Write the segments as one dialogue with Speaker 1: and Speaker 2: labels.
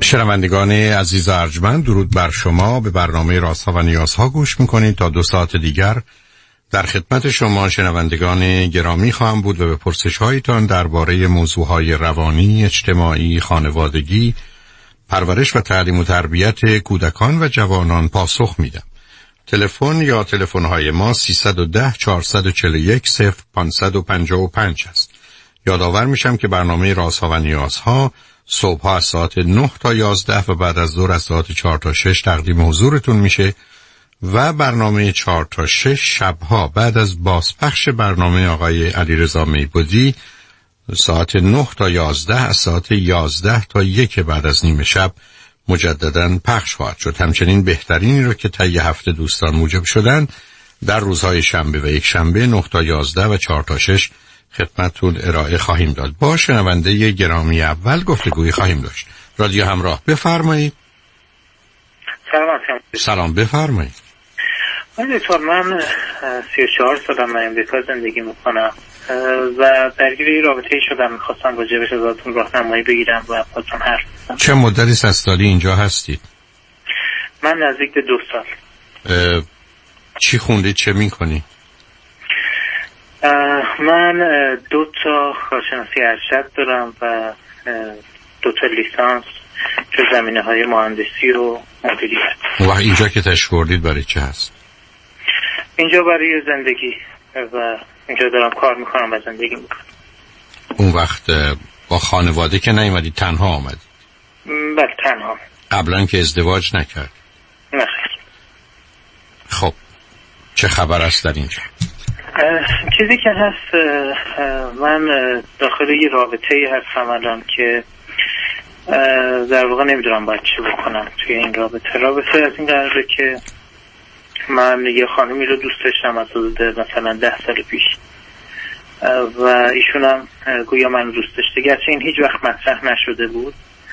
Speaker 1: شنوندگان عزیز ارجمند، درود بر شما. به برنامه رازها و نیازها گوش میکنید. تا 2 ساعت دیگر در خدمت شما شنوندگان گرامی خواهم بود و به پرسش هایتان درباره موضوعهای روانی، اجتماعی، خانوادگی، پرورش و تعلیم و تربیت کودکان و جوانان پاسخ میدم. تلفن یا تلفن‌های ما 310 441 0555 است. یادآور میشم که برنامه رازها و نیازها صبح‌ها از ساعت 9 تا 11 و بعد از ظهر از ساعت 4 تا 6 تقدیم حضورتون میشه و برنامه 4 تا 6 شب‌ها بعد از بازپخش برنامه آقای علیرضا میبودی ساعت 9 تا 11 از ساعت 11 تا 1 بعد از نیم شب مجدداً پخش خواهد شد. همچنین بهترینی رو که طی هفته دوستان موجب شدن در روزهای شنبه و یک شنبه 9 تا 11 و 4 تا 6 خدمتتون ارائه خواهیم داد. با شنونده گرامی اول گفتگوی خواهیم داشت. رادیو همراه، بفرمایید. سلام بفرمایید.
Speaker 2: دکتر، من 34 سالم امریکا زندگی میکنم و درگیر یه رابطه‌ای شدم. میخواستم راجبش ازتون راهنمایی بگیرم و ازتون حرف بزنم.
Speaker 1: چه مدتی از سالی اینجا هستید؟
Speaker 2: من نزدیک به 2 سال.
Speaker 1: چی خوندید، چه میکنی؟
Speaker 2: من 2 تا کارشناسی ارشد دارم و 2 تا لیسانس تو زمینه‌های مهندسی و مدیریت.
Speaker 1: و اینجا که تشریف بردید برای چه هست؟
Speaker 2: اینجا برای زندگی و اینجا دارم کار میکنم و زندگی میکنم.
Speaker 1: اون وقت با خانواده که نیومدید، تنها آمدید؟
Speaker 2: بله، تنها.
Speaker 1: قبلا که ازدواج نکرد؟
Speaker 2: نه خیر.
Speaker 1: خب چه خبر است در اینجا؟
Speaker 2: چیزی که هست، من داخل یه رابطه‌ای هستم الان که در واقع نمیدونم باید چی بکنم توی این رابطه از این قراره که من یه خانمی رو دوست داشتم از حدود مثلا 10 سال پیش و ایشون هم گویا من دوست داشته، گرچه این هیچ وقت مطرح نشده بود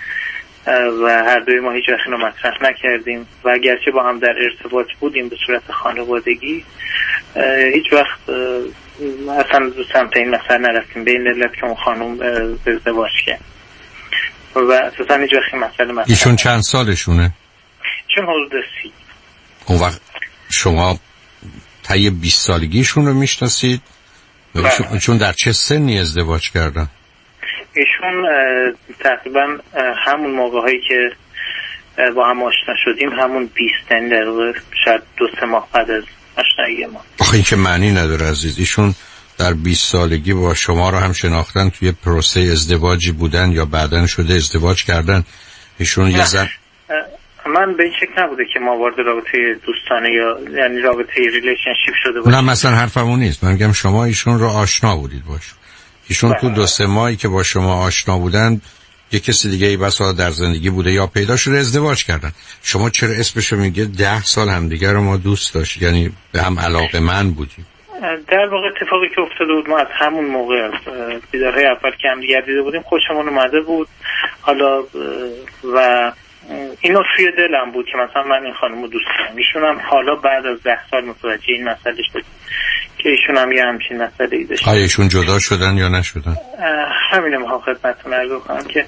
Speaker 2: و هر دوی ما هیچ وقت اینو مطرح نکردیم و گرچه با هم در ارتباط بودیم به صورت خانوادگی، هیچ وقت اصلا سمت این مسئله نرفتیم به این علت که اون خانم ازدواج کرد و اساسا هیچ وقت این مسئله مطرح.
Speaker 1: ایشون چند سالشونه؟
Speaker 2: ایشون حدود 30.
Speaker 1: اون وقت شما طی 20 سالگیشون رو میشناسید؟ چون در چه سنی ازدواج کردن؟
Speaker 2: ایشون تقریبا همون موقع هایی که با هم آشنا شدیم، همون 20 دقیقه شاید 2-3 ماه بعد از آشنایی ما.
Speaker 1: آخه این که معنی نداره عزیز. ایشون در 20 سالگی با شما رو هم شناختن، توی پروسه ازدواجی بودن یا بعدن شده ازدواج کردن؟ ایشون یه زن
Speaker 2: من به این شکل نبوده که ما وارد رابطه دوستانه یا یعنی رابطه ریلیشنشیپ شده باشیم.
Speaker 1: نه مثلا حرفمون نیست، من میگم شما ایشون رو آشنا بودید باش. ایشون تو 2-3 ماهی که با شما آشنا بودن یه کسی دیگه ای بسا در زندگی بوده یا پیدا شده ازدواج کردن. شما چرا اسمشو میگه 10 سال همدیگه رو ما دوست داشت، یعنی به هم علاقه‌مند بودیم؟
Speaker 2: در واقع اتفاقی که افتاده بود، ما از همون موقع دیدارهای اول که هم دیگر دیده بودیم خوشمون اومده بود. حالا و اینو توی دلم بود که مثلا من این خانم رو دوست دارم. ایشون هم حالا بعد از 10 سال متوجه این مسئله شد که ایشون هم یه همچین مسئله ای داشت.
Speaker 1: آیا ایشون جدا شدن یا نشدن؟
Speaker 2: همینه میخوام خدمتتون عرض کنم که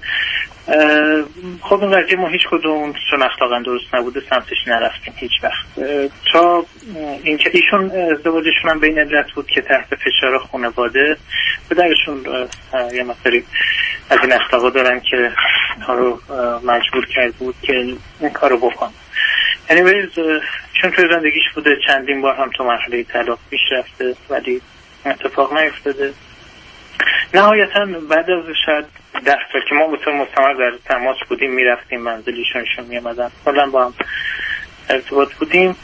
Speaker 2: خب این قضیه ما هیچ کدوم چون اخلاقا درست نبوده سمتش نرفتیم هیچ وقت، تا اینکه ایشون ازدواجشون هم به این علت بود که تحت فشار خانواده پدرشون یه مسئله از این اخلاقا دارن که رو مجبور کرد بود که این کارو بکن. anyways چون توی زندگیش بوده چندین بار هم تو مرحله طلاق پیش رفته ولی اتفاق نیفتاده. نهایتا بعد از شاید 10 سال که ما به طور مستمر در تماس بودیم، میرفتیم منزلیشون، میامدن، کلا با هم ارتباط بودیم،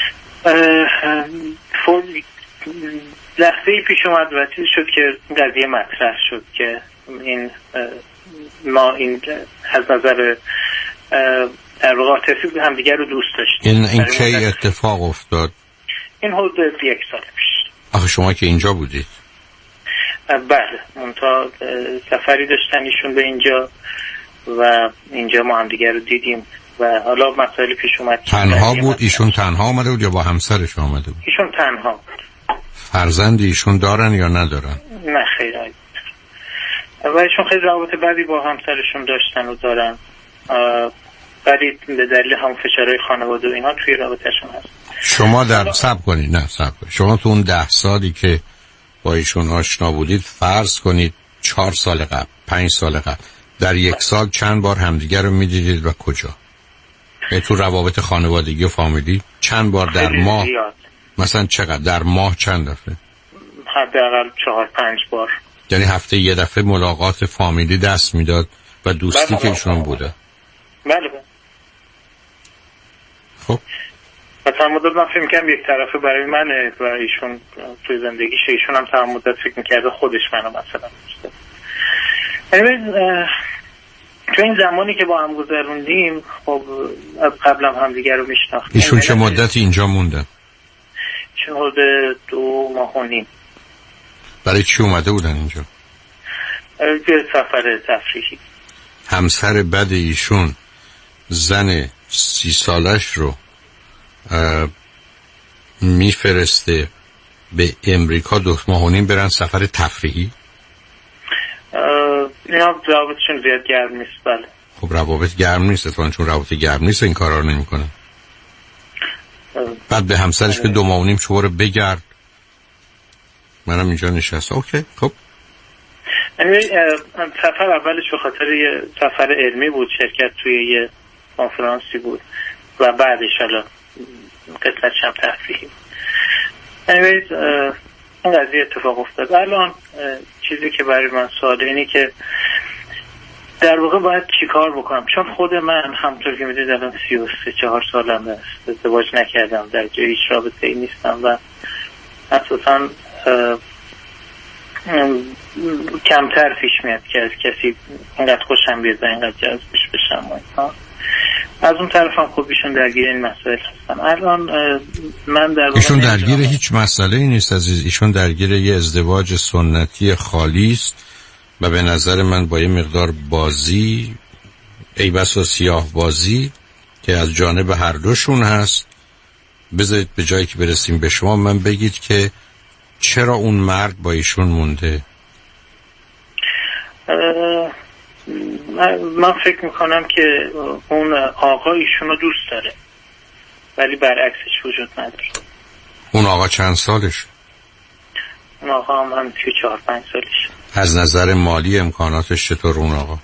Speaker 2: لحظه‌ای پیش اومد و چیزی شد که قضیه مطرح شد که این ما این از نظر در واقع عاطفی هم دیگر رو دوست داشتیم.
Speaker 1: این کی اتفاق افتاد؟
Speaker 2: این حدود 1 سال پیش.
Speaker 1: آخه شما که اینجا بودید؟
Speaker 2: بله، منتها سفری داشتن ایشون به اینجا و اینجا ما هم دیگر رو دیدیم و حالا مسائل پیش اومد.
Speaker 1: تنها بود؟ ایشون تنها آمده بود یا با همسرش آمده بود؟
Speaker 2: ایشون تنها بود.
Speaker 1: فرزندی ایشون دارن یا ندارن؟
Speaker 2: نه خیر. و ایشون خیلی روابط بعدی با همسرشون داشتن و دارن. ولی به دلیل هم فشارهای خانواده و اینا توی رابطهشون هست.
Speaker 1: شما در صبر کنید. شما تو اون 10 سالی که با ایشون آشنا بودید فرض کنید 4 سال قبل 5 سال قبل در یک سال چند بار همدیگر رو میدیدید و کجا؟ تو روابط خانوادگی و فامیلی چند بار در ماه زیاد. مثلا چقدر در ماه چند دفعه؟
Speaker 2: حداقل 4-5 بار.
Speaker 1: یعنی هفته یه دفعه ملاقات فامیلی دست میداد و دوستی که ایشون بوده.
Speaker 2: بله.
Speaker 1: خب
Speaker 2: مثلا مدت من فکر می‌کردم یک طرفه برای منه و ایشون توی زندگیش ایشون هم تمام مدت فکر می‌کرده خودش منو مثلا داشته. تو این زمانی که با هم گذروندیم خب از قبل هم دیگر رو میشناختیم.
Speaker 1: ایشون چه مدتی اینجا مونده؟
Speaker 2: چون حدود 2 ماه و نیم.
Speaker 1: برای چی اومده بودن اینجا؟
Speaker 2: به سفر تفریحی.
Speaker 1: همسر بد ایشون زن 30 سالش رو میفرسته به امریکا 2 ماه و نیم برن سفر تفریحی؟
Speaker 2: اینا روابطشون زیاد گرم نیست. بله.
Speaker 1: خب روابط گرم نیست اتفاقا، چون روابط گرم نیست این کارا رو نمی‌کنه. بعد به همسرش که 2 ماه و نیم شما رو بگرد منم اینجا نشست. اوکی خب
Speaker 2: سفر اولش به خاطر یه سفر علمی بود، شرکت توی یه کنفرانسی بود و بعدش حالا قسمتش هم تفریحی. این قضیه اتفاق افتاد. الان چیزی که برای من سواله اینه که در واقع باید چی کار بکنم، چون خود من همطور که میدونید الان 33-4 سالم است، ازدواج نکردم، در جای هیچ رابطه ای نیستم و اساسا کمتر پیش میاد که از کسی اینقدر خوشم بیاد و اینقدر جذبش بشم. از اون طرف هم خب ایشون درگیر این مسائل هستن. الان من در
Speaker 1: ایشون درگیر هیچ مسئله ای نیست عزیز، ایشون درگیر یه ازدواج سنتی خالی است و به نظر من با یه مقدار بازی ای بس و سیاه بازی که از جانب هر دوشون هست. بذارید به جایی که برسیم به شما من بگید که چرا اون مرد با ایشون مونده؟
Speaker 2: من فکر میکنم که اون آقا ایشونو دوست داره ولی برعکسش وجود نداره.
Speaker 1: اون آقا چند سالش؟
Speaker 2: اون آقا هم 4-5 سالش.
Speaker 1: از نظر مالی امکاناتش چطور اون آقا؟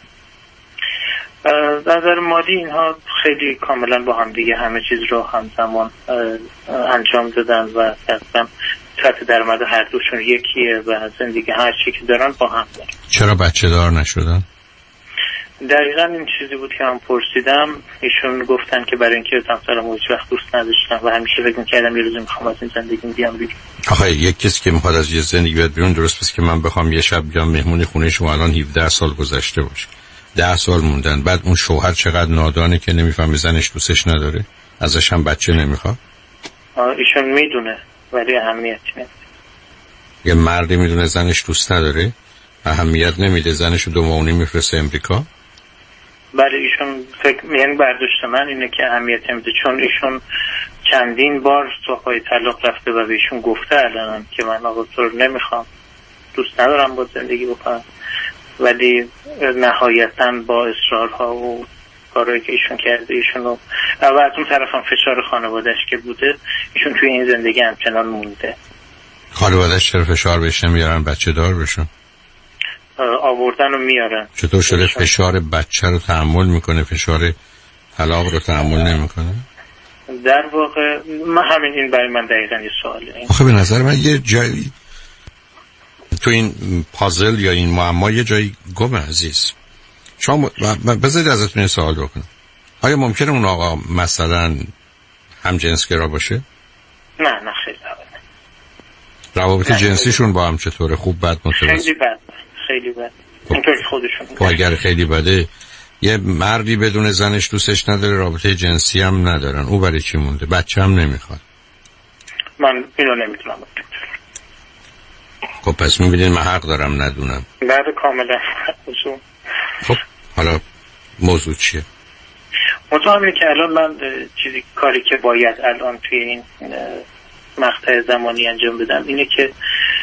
Speaker 2: از نظر مالی اینها خیلی کاملا با هم دیگه همه چیز رو همزمان انجام دادن و تقریبا سطح درآمد هر دوشون یکیه و زندگی هر چی که دارن با هم دارن.
Speaker 1: چرا بچه دار نشدن؟
Speaker 2: دقیقا این چیزی بود که من پرسیدم. ایشون گفتن که برای اینکه همسرم هیچ وقت دوست نداشتم و همیشه فکر می‌کردم یه روز می‌خوام از این زندگی بیام بیرون.
Speaker 1: آخه یک کسی که می‌خواد از یه زندگی بیاد بیرون درست پس که من بخوام یه شب بیام مهمون خونه شما الان 17 سال گذشته باشه 10 سال موندن، بعد اون شوهر چقدر نادانه که نمی‌فهمه زنش دوستش نداره، ازش هم بچه نمی‌خواد.
Speaker 2: ایشون میدونه ولی اهمیتی نمیده.
Speaker 1: یه مردی میدونه زنش دوست نداره اهمیت نمیده، زنشو 2 ماه و نیم میفرسته امریکا.
Speaker 2: بله ایشون یعنی برداشت من اینه که اهمیت نمیده، چون ایشون چندین بار سوهای طلاق رفته و به ایشون گفته الان که من آقا تو رو نمیخوام، دوست ندارم با زندگی بکنم، ولی نهایتاً با اصرارها و کارهایی که ایشون کرده ایشون رو و از اون طرف هم فشار خانوادهش که بوده ایشون توی این زندگی همچنان مونده.
Speaker 1: خانوادهش چرا فشار بهش نمیارن بچه دار بشن؟
Speaker 2: آوردن و میارن.
Speaker 1: چطور شده فشار بچه رو تحمل میکنه فشار طلاق رو تحمل نمیکنه؟
Speaker 2: در واقع همین این برای من دقیقاً یه سواله.
Speaker 1: آخه به نظر من یه جایی تو این پازل یا این معما یه جایی گم عزیز. شما بذارید ازتون یه سوال بکنم، آیا ممکنه اون آقا مثلا هم جنسگرا باشه؟
Speaker 2: نه خیلی
Speaker 1: روابط جنسیشون با هم چطوره؟ خوب بد متوسط؟
Speaker 2: خیلی بد اینطور که خودشون.
Speaker 1: اگر خیلی بده یه مردی بدون زنش دوستش نداره، رابطه جنسی هم ندارن، او برای چی مونده؟ بچه هم نمیخواد.
Speaker 2: من اینو نمیتونم.
Speaker 1: خب پس میبینین من حق دارم ندونم.
Speaker 2: بعد کاملا.
Speaker 1: خب حالا موضوع چیه؟
Speaker 2: موضوع اینه که الان من کاری که باید الان توی این مقطع زمانی انجام بدم اینه که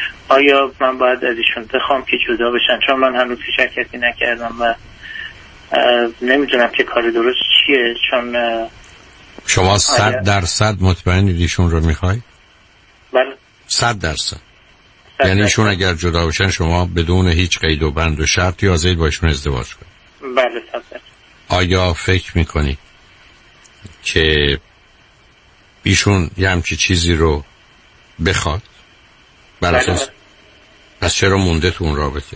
Speaker 2: آیا من باید از ایشون بخوام که جدا بشن، چون من هنوز هیچ حرکتی نکردم و نمیدونم که کار درست چیه، چون
Speaker 1: شما 100% مطمئنید ایشون رو میخوای؟
Speaker 2: بله
Speaker 1: 100%. یعنی ایشون اگر جدا بشن شما بدون هیچ قید و بند و شرطی حاضرید با ایشون ازدواج کنید؟
Speaker 2: بله 100%. آیا
Speaker 1: فکر میکنی که ایشون یه همچی چیزی رو بخواد؟
Speaker 2: بله.
Speaker 1: پس چرا مونده تو اون رابطه؟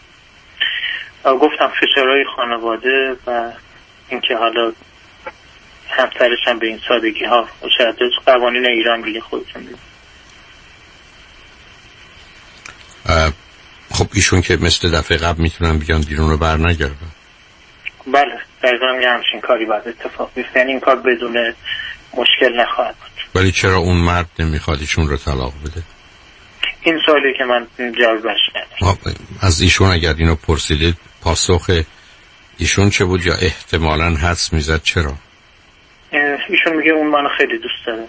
Speaker 2: گفتم فشارهای خانواده و اینکه حالا همسرش هم به این سادگی ها شاید قوانین ایران دیگه خودتون دید.
Speaker 1: خب ایشون که مثل دفعه قبل میتونن بیان بیرون رو بر نگردن.
Speaker 2: بله دقیقا یه همچین کاری باید اتفاق بیفته، یعنی این کار بدون مشکل نخواهد بود.
Speaker 1: ولی چرا اون مرد نمیخواد ایشون رو طلاق بده؟
Speaker 2: این سوالی که من جوابش ندارم.
Speaker 1: از ایشون اگر اینو پرسیدید پاسخ ایشون چه بود یا احتمالاً حدس میزد چرا؟
Speaker 2: ایشون میگه اون منو خیلی دوست داره.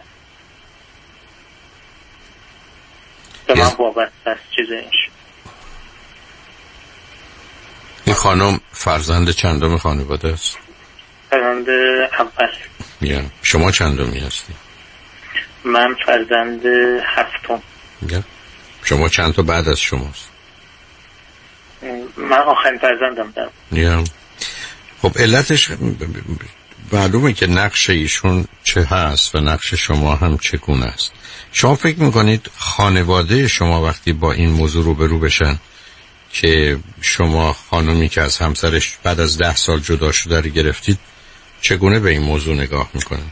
Speaker 2: به من وابسته است چیز اینش.
Speaker 1: این خانم فرزند چندم خانواده است؟
Speaker 2: فرزند اول.
Speaker 1: شما چندمی هستی؟
Speaker 2: من فرزند هفتم.
Speaker 1: شما چند تا بعد از شماست؟
Speaker 2: من آخرین فرزندم دارم.
Speaker 1: خب علتش معلومه که نقش ایشون چه هست و نقش شما هم چگونه است. شما فکر میکنید خانواده شما وقتی با این موضوع روبرو بشن که شما خانمی که از همسرش بعد از 10 سال جدا شده رو گرفتید چگونه به این موضوع نگاه میکنن؟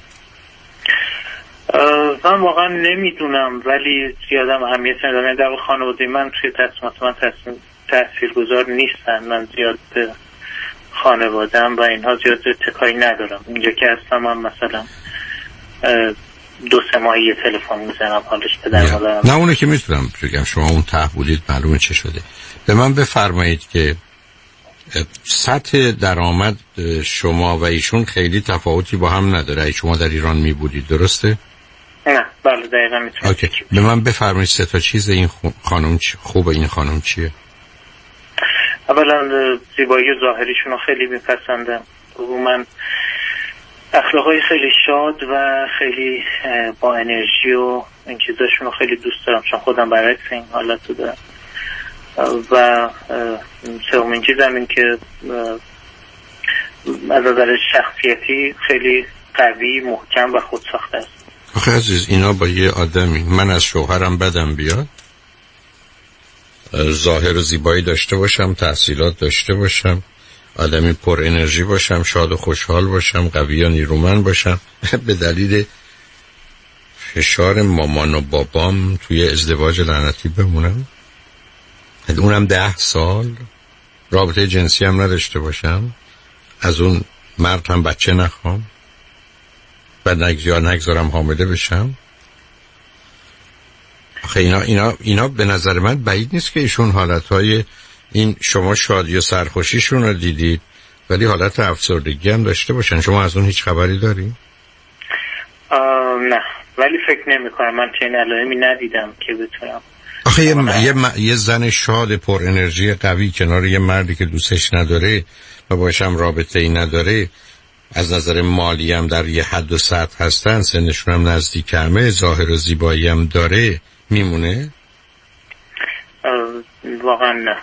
Speaker 2: من واقعا نمیدونم، ولی زیادم اهمیت ندارم. در خانواده من توی تصمیمات من تاثیرگذار نیستن. من زیاد خانواده‌ام و اینها زیاد تکایی ندارم. اینجا که هستم من مثلا 2-3 ماهی یه تلفن میزنم حالش پدر مادرم.
Speaker 1: نه اونه که میتونم بگم شما اون ته بودید معلومه چه شده. به من بفرمایید که سطح درآمد شما و ایشون خیلی تفاوتی با هم نداره. ای شما در ایران میبودید درسته؟
Speaker 2: نه بله دقیقا میتونم.
Speaker 1: به من بفرمایید 3 تا چیز این خانم خوبه این خانم چیه؟
Speaker 2: اولا زیبایی و ظاهریشون رو خیلی میپسندم. من اخلاقای خیلی شاد و خیلی با انرژی و این چیزاشون رو خیلی دوست دارم، چون خودم برعکس این حالت رو دارم. و سومین چیزم این که از نظر شخصیتی خیلی قوی، محکم و خودساخته است.
Speaker 1: آخه عزیز اینا با یه آدمی، من از شوهرم بدم بیاد، ظاهر و زیبایی داشته باشم، تحصیلات داشته باشم، آدمی پر انرژی باشم، شاد و خوشحال باشم، قوی و نیرومند باشم، به دلیل فشار مامان و بابام توی ازدواج لعنتی بمونم، اونم 10 سال رابطه جنسی هم نداشته باشم، از اون مرد هم بچه نخوام و نگذارم حامله بشم. آخه اینا به نظر من بعید نیست که ایشون حالتهای این شما شادی و سرخوشیشون رو دیدید ولی حالت افسردگی هم داشته باشن. شما از اون هیچ خبری داری؟
Speaker 2: نه، ولی فکر نمی کنم. من چنین علائمی ندیدم که بتونم.
Speaker 1: آخه یه زن شاد پر انرژی قوی کنار یه مردی که دوستش نداره و باشم رابطه ای نداره، از نظر مالی هم در یه حد و سطح هستن، سنشون هم نزدیک همه، ظاهر و زیبایی هم داره، میمونه؟
Speaker 2: واقعا نه.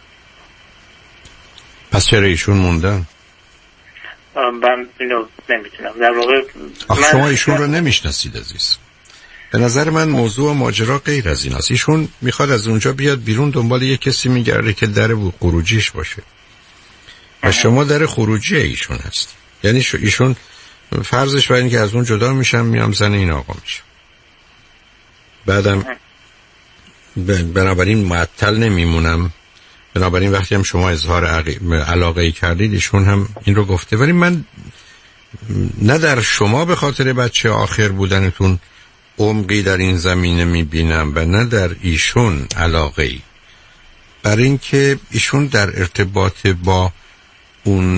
Speaker 1: پس چرا ایشون موندن؟
Speaker 2: من اینو نمیتونم در واقع.
Speaker 1: شما ایشون رو نمیشناسید عزیز. به نظر من موضوع و ماجرا غیر از این است. ایشون میخواد از اونجا بیاد بیرون، دنبال یه کسی میگرده که در خروجیش باشه و شما در خروجی ایشون هست. یعنی ایشون فرضش بر این که از اون جدا میشم میام زن این آقا میشم، بعدم بنابراین معطل نمیمونم. بنابراین وقتی هم شما اظهار علاقه ای کردید ایشون هم این رو گفته، ولی من نه در شما به خاطر بچه آخر بودنتون عمقی در این زمینه میبینم و نه در ایشون علاقه ای، برای اینکه ایشون در ارتباط با اون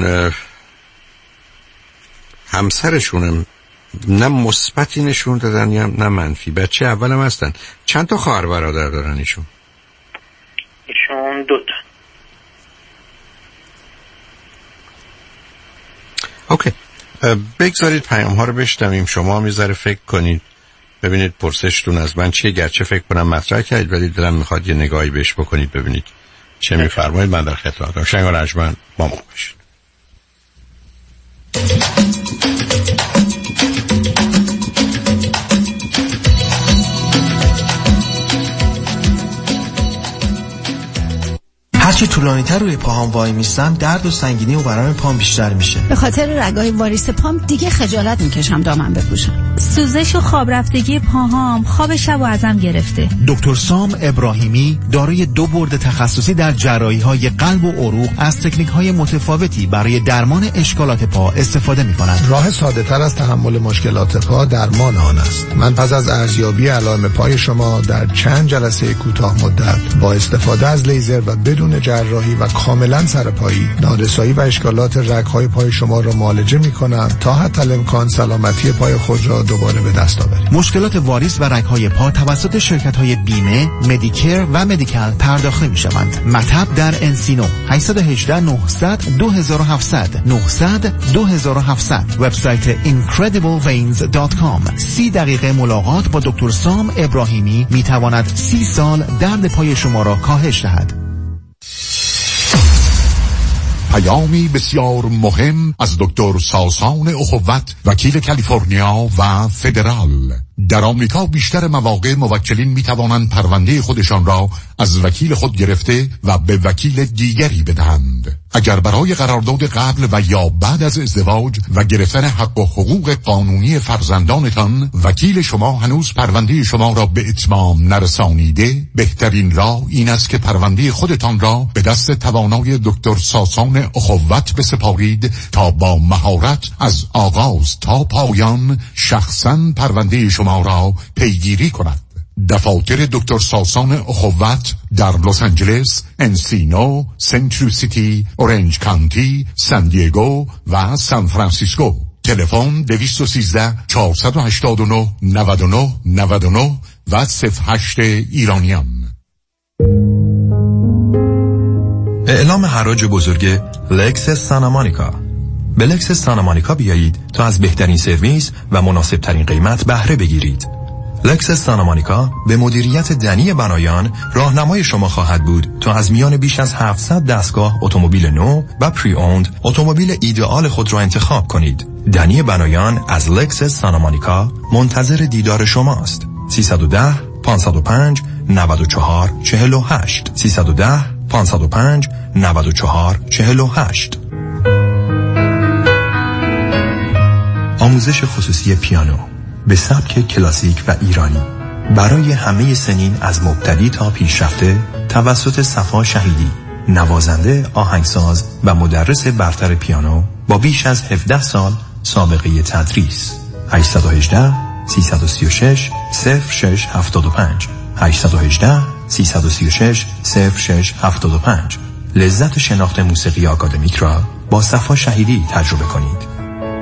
Speaker 1: همسرشونم نه مثبتی نشون دادن نه منفی. بچه اولم هستن. چند تا خواهر برادر دارن ایشون
Speaker 2: 2 تا.
Speaker 1: اوکی، بگذارید پیام ها رو بشنویم، شما میذاره فکر کنید، ببینید پرسشتون از من چیه. گرچه فکر کنم مطرح کردید ولی دلم میخواد یه نگاهی بهش بکنید ببینید چه میفرمایید. من در خدمتتم. شنگ و رجمن با ما باشید.
Speaker 3: هرچی طولانی‌تر روی پاهام وای میستم درد و سنگینی و ورم پام بیشتر میشه.
Speaker 4: به خاطر رگای واریس پام دیگه خجالت میکشم دامن بپوشم.
Speaker 5: سوزش و خواب رفتگی پاهام خواب شب و ازم گرفته.
Speaker 6: دکتر سام ابراهیمی دارای 2 برد تخصصی در جراحی‌های قلب و عروق از تکنیک‌های متفاوتی برای درمان اشکالات پا استفاده می‌کند.
Speaker 7: راه ساده‌تر از تحمل مشکلات پا درمان آن است. من پس از ارزیابی علائم پای شما در چند جلسه کوتاه مدت با استفاده از لیزر و بدون جراحی و کاملا سرپایی نارسایی و اشکالات رگ‌های پای شما را معالجه می‌کنم تا حتی الامکان سلامتی پای خود را دوباره به دست آورید.
Speaker 6: مشکلات واریس و رگ‌های پا توسط شرکت‌های بیمه، مدیکر و مدیکال پرداخته می‌شوند. مطب در انسینو 818 900 2700 900 2700. وبسایت incredibleveins.com. 30 دقیقه ملاقات با دکتر سام ابراهیمی می‌تواند 30 سال درد پای شما را کاهش دهد.
Speaker 8: پیامی بسیار مهم از دکتر ساسان اخوت، وکیل کالیفرنیا و فدرال. در آمریکا بیشتر مواقع موکلین می توانند پرونده خودشان را از وکیل خود گرفته و به وکیل دیگری بدهند. اگر برای قرارداد قبل و یا بعد از ازدواج و گرفتن حق و حقوق قانونی فرزندانتان وکیل شما هنوز پرونده شما را به اتمام نرسانیده، بهترین راه این است که پرونده خودتان را به دست توانای دکتر ساسان اخوت بسپارید تا با مهارت از آغاز تا پایان شخصاً پرونده شما را پیگیری کند. دفاتر دکتر ساسان اخوت در لس آنجلس، انسینو، سنترال سیتی، اورنج کانتی، سان دیگو و سان فرانسیسکو. تلفن 213 489 99 99 و 08 ایرانیان.
Speaker 9: اعلام حراج بزرگ لکسس سانتا-مونیکا. به لکسس سانتا-مونیکا بیایید تا از بهترین سرویس و مناسب ترین قیمت بهره بگیرید. لکسس سانتا-مونیکا به مدیریت دنی بنایان راهنمای شما خواهد بود تا از میان بیش از 700 دستگاه اتومبیل نو و پری اوند اتومبیل ایدئال خود را انتخاب کنید. دنی بنایان از لکسس سانتا-مونیکا منتظر دیدار شماست. 310 505 94 48 310 505 94 48. آموزش خصوصی پیانو به سبک کلاسیک و ایرانی برای همه سنین از مبتدی تا پیشرفته توسط صفا شهیدی، نوازنده، آهنگساز و مدرس برتر پیانو با بیش از 17 سال سابقه تدریس. 818 336 0675 818 336 0675. لذت شناخت موسیقی آکادمیک را با صفا شهیدی تجربه کنید.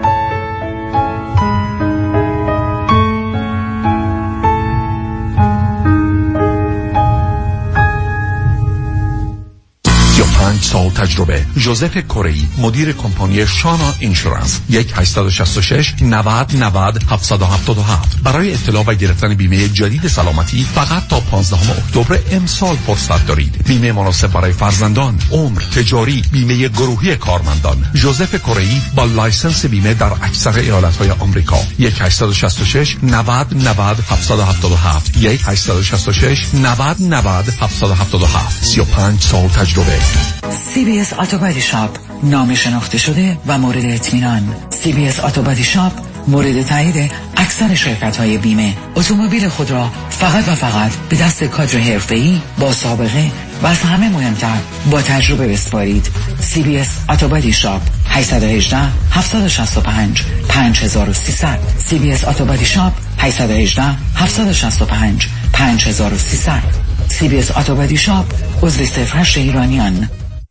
Speaker 8: سال تجربه. ژوزف کره، مدیر کمپانی شانا اینشورنس. 1-866 90 90 777. برای اطلاع و گرفتن بیمه جدید سلامتی فقط تا 15 اکتبر امسال فرصت دارید. بیمه مناسب برای فرزندان، عمر، تجاری، بیمه گروهی کارمندان. ژوزف کره با لایسنس بیمه در اکثر ایالت‌های آمریکا. 1-866 90 90 777. 1-866 90 90 777. 35 سال تجربه.
Speaker 10: CBS Auto Body Shop، نام شناخته شده و مورد اطمینان. CBS Auto Body Shop مورد تایید اکثر شرکت‌های بیمه. اتومبیل خود را فقط و فقط به دست کادر حرفه‌ای با سابقه و از همه مهمتر با تجربه بسپارید. CBS Auto Body Shop 818 765 5300. CBS Auto Body Shop 818 765 5300. CBS Auto Body Shop عضو 08 ایرانیان.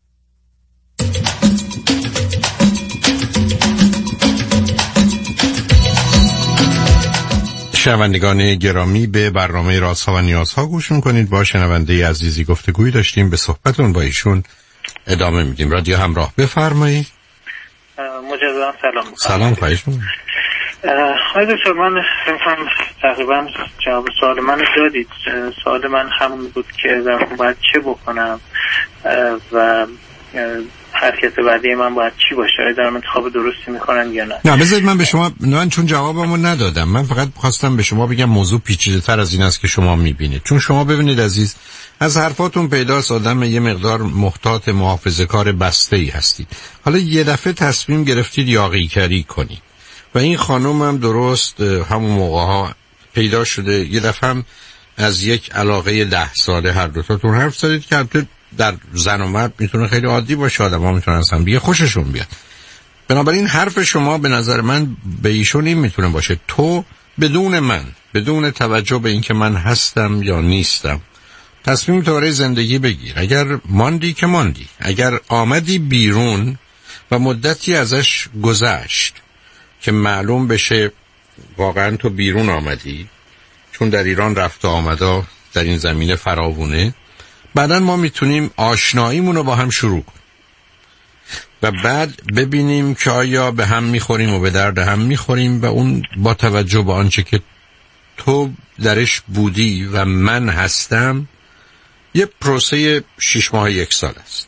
Speaker 1: شنوندگان گرامی، به برنامه رازها و نیازها گوش میکنید. با شنونده عزیزی گفتگویی داشتیم، به صحبتون با ایشون ادامه میدیم. رادیو همراه، بفرمایید.
Speaker 2: مجددا سلام میکنم.
Speaker 1: سلام خواهش میکنم.
Speaker 2: آقای دکتر من فکرم تقریبا جواب سوال من دادید. سوال من همون بود که باید چه بکنم و حرکت بعدی من باید چی باشه، آیا دارم انتخاب درستی میکنم یا نه.
Speaker 1: نه بذارید من به شما چون جوابمو ندادم، من فقط خواستم به شما بگم موضوع پیچیده تر از این است که شما میبینید. چون شما ببینید عزیز، از حرفاتون پیداست آدم یه مقدار محتاط محافظه‌کار بسته‌ای هستید. حالا یه دفعه تصمیم گرفتید یاغی‌کاری کنید و این خانم هم درست همون موقع‌ها پیدا شده، یه دفعه هم از یک علاقه 10 ساله هر دوتاتون حرف زدید که البته در زن و مرد میتونه خیلی عادی باشه، آدم‌ها میتونن اصلا دیگه خوششون بیاد. بنابراین حرف شما به نظر من به ایشون این میتونه باشه: تو بدون من، بدون توجه به اینکه من هستم یا نیستم، تصمیم تو برای زندگی بگیر. اگر ماندی که ماندی، اگر آمدی بیرون و مدتی ازش گذشت که معلوم بشه واقعا تو بیرون آمدی، چون در ایران رفت و آمدا در این زمینه فراوونه، بعدا ما میتونیم آشناییمون رو با هم شروع کنیم و بعد ببینیم که آیا به هم میخوریم و به درد هم میخوریم و اون با توجه به آنچه که تو درش بودی و من هستم یه پروسه 6 ماه 1 سال است.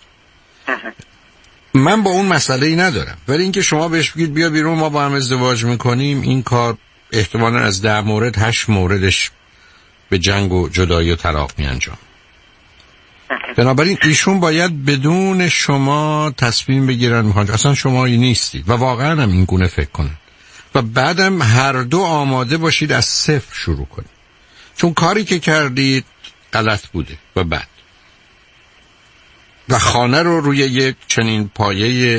Speaker 1: من با اون مسئله ای ندارم، ولی اینکه شما بهش بگید بیا بیرون ما با هم ازدواج میکنیم، این کار احتمالاً از 10 مورد 8 موردش به جنگ و جدایی و طلاق می انجام. بنابراین ایشون باید بدون شما تصمیم بگیرن میخوان اصلا شمایی نیستید و واقعا هم این گونه فکر کنن و بعدم هر دو آماده باشید از صفر شروع کنید، چون کاری که کردید غلط بوده و بعد و خانه رو روی یک چنین پایه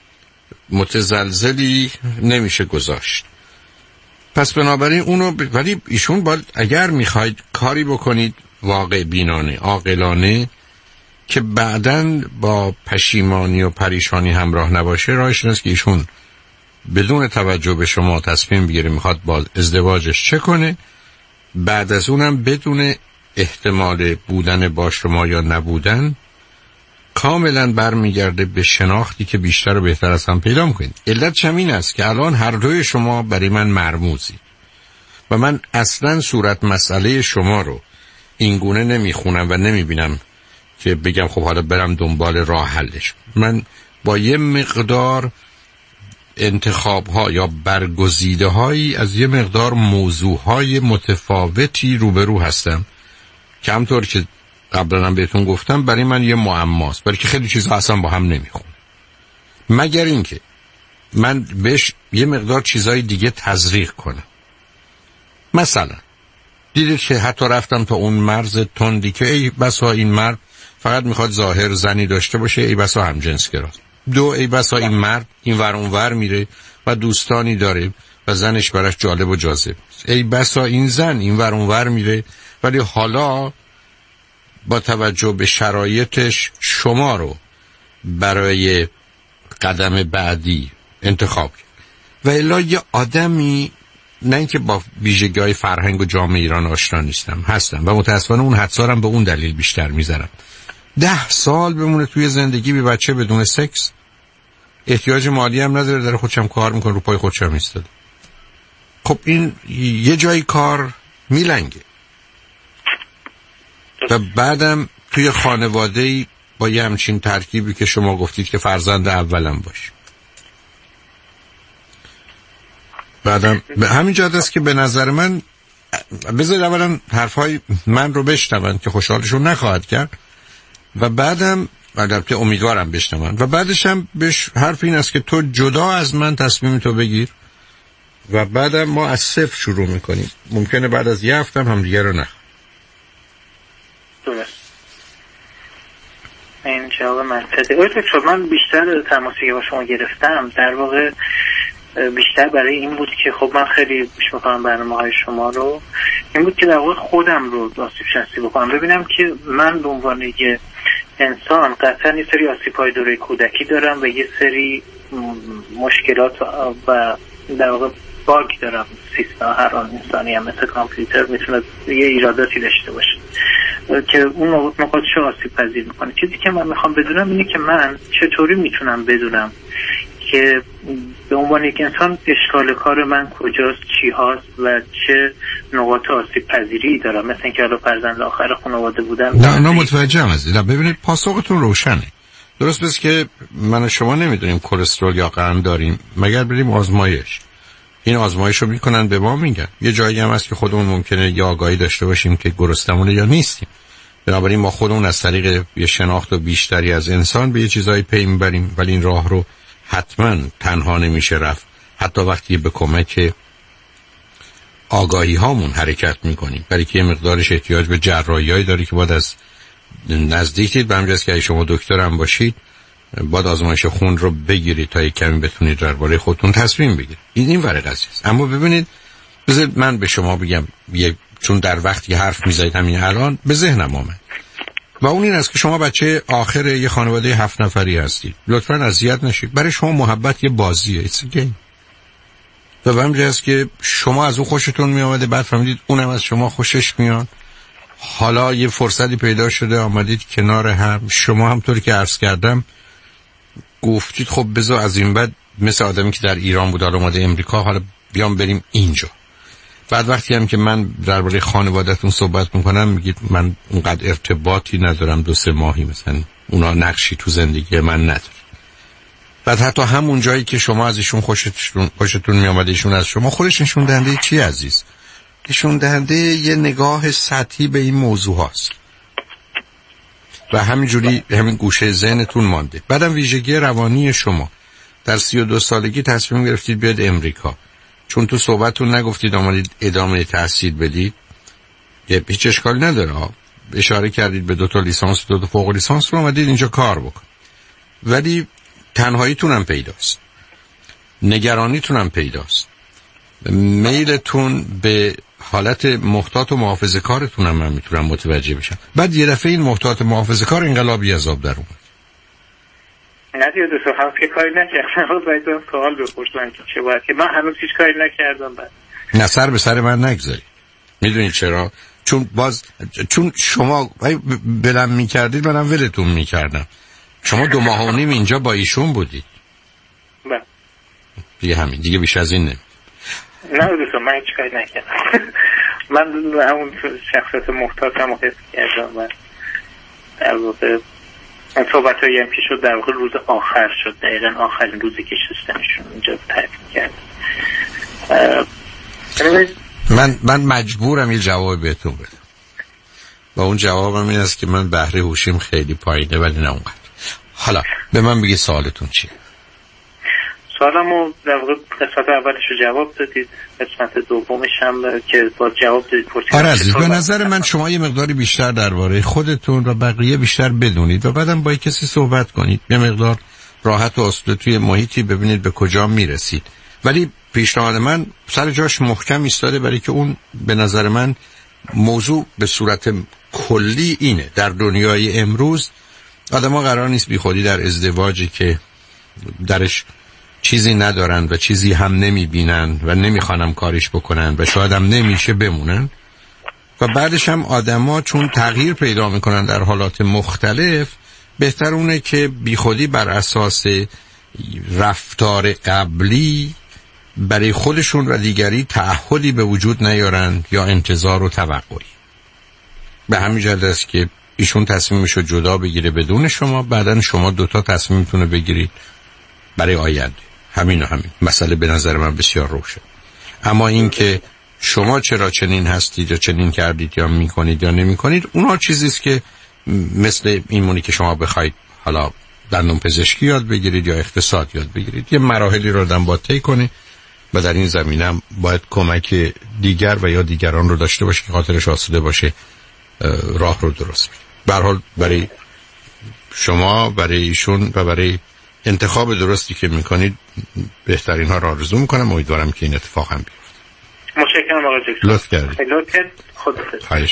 Speaker 1: متزلزلی نمیشه گذاشت. پس بنابراین اونو ولی ایشون باید اگر میخواید کاری بکنید واقع بینانه، عاقلانه، که بعداً با پشیمانی و پریشانی همراه نباشه، راهش این است که ایشون بدون توجه به شما تصمیم بگیره میخواد با ازدواجش چه کنه، بعد از اونم بدون احتمال بودن با شما یا نبودن کاملا برمیگرده به شناختی که بیشتر و بهتر از هم پیدا میکنید. علت همین است که الان هر دوی شما برای من مرموزی و من اصلا صورت مسئله شما رو اینگونه نمیخونم و نمیبینم که بگم خب حالا برم دنبال راه حلش. من با یه مقدار انتخاب ها یا برگزیده هایی از یه مقدار موضوع های متفاوتی روبرو هستم که همطور که قبلا هم بهتون گفتم برای من یه معماست، برای که خیلی چیزها اصلا با هم نمیخونه، مگر اینکه من بهش یه مقدار چیزهای دیگه تزریق کنم. مثلا دیدید که حتی رفتم تا اون مرز تندی که ای بسا این مرد فقط میخواد ظاهر زنی داشته باشه، ای بسا همجنسگراست. 2 ای بسا این مرد این ور اون ور میره و دوستانی داره و زنش براش جالب و جاذب. ای بسا این زن این ور اون ور میره ولی حالا با توجه به شرایطش شما رو برای قدم بعدی انتخاب کرد. و الا یه آدمی، نه اینکه با ویژگی‌های فرهنگ و جامعه ایران آشنا نیستم، هستم و متأسفانه اون حدسارم به اون دلیل بیشتر میذارم. 10 سال بمونه توی زندگی بی بچه بدون سکس، احتیاج مالی هم نداره، داره خودشم کار میکنه، رو پای خودشم ایستاده. خب این یه جای کار میلنگه و بعدم توی خانواده‌ای با یه همچین ترکیبی که شما گفتید که فرزند اولم باشه. بعدم به همین جهت است که به نظر من بذارید اولا حرفای من رو بشنون که خوشحالشون نخواهد کرد و بعدم البته امیدوارم بشنون و بعدش هم حرف این است که تو جدا از من تصمیم تو بگیر و بعدم ما از صفر شروع میکنیم. ممکنه بعد از یه هفته هم دیگه رو نخواهد.
Speaker 2: این جواب منطقی. دکتر من بیشتر تماسی که با شما گرفتم در واقع بیشتر برای این بود که خب من خیلی گوش میکنم برنامه‌های شما رو، این بود که در واقع خودم رو آسیب شناسی بکنم، ببینم که من به عنوان یه انسان قطعا یه سری آسیب‌های دوره کودکی دارم و یه سری مشکلات و در واقع باگ دارم. سیستم هر انسانی هم مثل کامپیوتر میتونه یه ایراداتی داشته باشه که اون نقاطش رو آسیب پذیر میکنه. چیزی که من میخوام بدونم اینه که من چطوری میتونم بدونم که به عنوان یک انسان اشکال کار من کجاست، چی هاست و چه نقاط آسیب پذیری دارم. مثل اینکه حالا فرزند آخر خانواده بودم.
Speaker 1: نه متوجهم عزیز. ببینید پاسختون روشنه. درست بس که من و شما نمیدونیم کلسترول یا قند داریم مگر بریم آزمایش. این آزمایش رو میکنن به ما میگن. یه جایی هم هست که خودمون ممکنه یا آگاهی داشته باشیم که گرسنمونه یا نیستیم. بنابراین ما خودمون از طریق یه شناخت و بیشتری از انسان به یه چیزایی پی میبریم، ولی این راه رو حتما تنها نمیشه رفت. حتی وقتی به کمک آگاهی هامون حرکت میکنیم، برای که یه مقدارش احتیاج به جراحی‌ای داره که باید از نزدیک دید. به همین جاست که اگه شما دکتر هم باشید باید آزمایش خون رو بگیرید تا یک کمی بتونید درباره خودتون تصمیم بگیرید. این ورق است. اما ببینید بذارید من به شما بگم، چون در وقتی حرف میزنید همین الان به ذهنم آمد و اون این است که شما بچه آخر یه خانواده 7 نفری هستید. لطفاً اذیت نشید. برای شما محبت یه بازیه. It's a game. و به همین جاست که شما از اون خوشتون میامده، بعد فهمیدید اونم از شما خوشش میاد. حالا یه فرصتی پیدا شده آمدید کنار هم. شما همطور که عرض کردم گفتید خب بذار از این بعد مثل آدمی که در ایران بود حالا اومده امریکا، حالا بیام بریم اینجا. بعد وقتی هم که من درباره خانواده‌تون صحبت میکنم میگید من اونقدر ارتباطی ندارم، 2-3 ماهی مثلا اونا نقشی تو زندگی من نداره. بعد حتی همون جایی که شما از ایشون خوشتون میامده ایشون از شما، خودش نشون دهنده چی عزیز؟ نشون دهنده یه نگاه سطحی به این موضوع هاست و همینجوری همین گوشه ذهنتون مانده. بعدم ویژگی روانی شما در 32 سالگی تصمیم گرفتید بیاد امریکا، چون تو صحبتتون نگفتید آمدید ادامه تحصیل بدید. هیچ اشکالی نداره، اشاره کردید به 2 تا لیسانس 2 تا فوق لیسانس رو اومدید اینجا کار بکن، ولی تنهاییتون هم پیداست، نگرانیتون هم پیداست، میلتون به حالت محتاط و محافظه کارتون هم من میتونم متوجه بشم. بعد یه دفعه این محتاط محافظه کار انقلابی عذاب در اومد.
Speaker 2: نه دیگه دوستو هنوز که کاری نکردم. باید سوال بپرسم که چه باید که من هنوز هیچ کاری نکردم. بعد
Speaker 1: نه سر به سر من نگذاری. میدونید چرا؟ چون شما بلم میکردید منم ولتون میکردم. شما 2 ماه و نیم اینجا با ایشون بودید.
Speaker 2: بله
Speaker 1: دیگه همین، دیگه بیش از این نمی.
Speaker 2: نه دوستو من هیچ کاری نکردم. من اون شخصیت محتاطم رو حس کردم و در واقع صحبت هایی هم که شد در واقع روز آخر شد، دقیقا آخرین روزی که سیستمشون اینجا تعریف کرد.
Speaker 1: من مجبورم یه جواب بهتون بدم و اون جوابم این است که من بهره هوشیم خیلی پایینه ولی نه اونقدر. حالا به من بگی سوالتون چیه؟
Speaker 2: سوالمو در واقع قسمت اولش رو جواب دادید، قسمت دومش هم که با جواب دادید پرسید.
Speaker 1: آره عزیز، به نظر من شما یه مقداری بیشتر درباره خودتون و بقیه بیشتر بدونید و بعدم با کسی صحبت کنید، یه مقدار راحت و آسوده توی محیطی ببینید به کجا میرسید. ولی پیشنهاد من سر جاش محکم ایستاده، برای که اون به نظر من موضوع به صورت کلی اینه. در دنیای امروز آدم‌ها قرار نیست بی خودی در ازدواجی که درش چیزی ندارن و چیزی هم نمیبینن و نمیخوانم کاریش بکنن و شاید هم نمیشه بمونن و بعدش هم آدما چون تغییر پیدا میکنن در حالات مختلف، بهتر اونه که بی خودی بر اساس رفتار قبلی برای خودشون و دیگری تعهدی به وجود نیارن یا انتظار و توقعی. به همین جهت است که ایشون تصمیمشو جدا بگیره بدون شما، بعدن شما 2 تا تصمیمتون رو بگیرید برای آینده. همین و همین مسئله به نظر من بسیار روشن. اما این که شما چرا چنین هستید یا چنین کردید یا میکنید یا نمیکنید، اونها چیزیست که مثل این مونی که شما بخواید حالا دندون پزشکی یاد بگیرید یا اقتصاد یاد بگیرید، یه مراحلی رو آدم باید طی کنه و در این زمینه هم باید کمک دیگر و یا دیگران رو داشته باشه که خاطرش آسوده باشه راه رو درست بگیره. به هر حال برای شما، برای ایشون و برای انتخاب درستی که میکنید بهترین ها را آرزو میکنم. امیدوارم که این اتفاق هم بیفته.
Speaker 2: متشکرم آقای دکتر.
Speaker 1: لطف کردید. خداحافظ.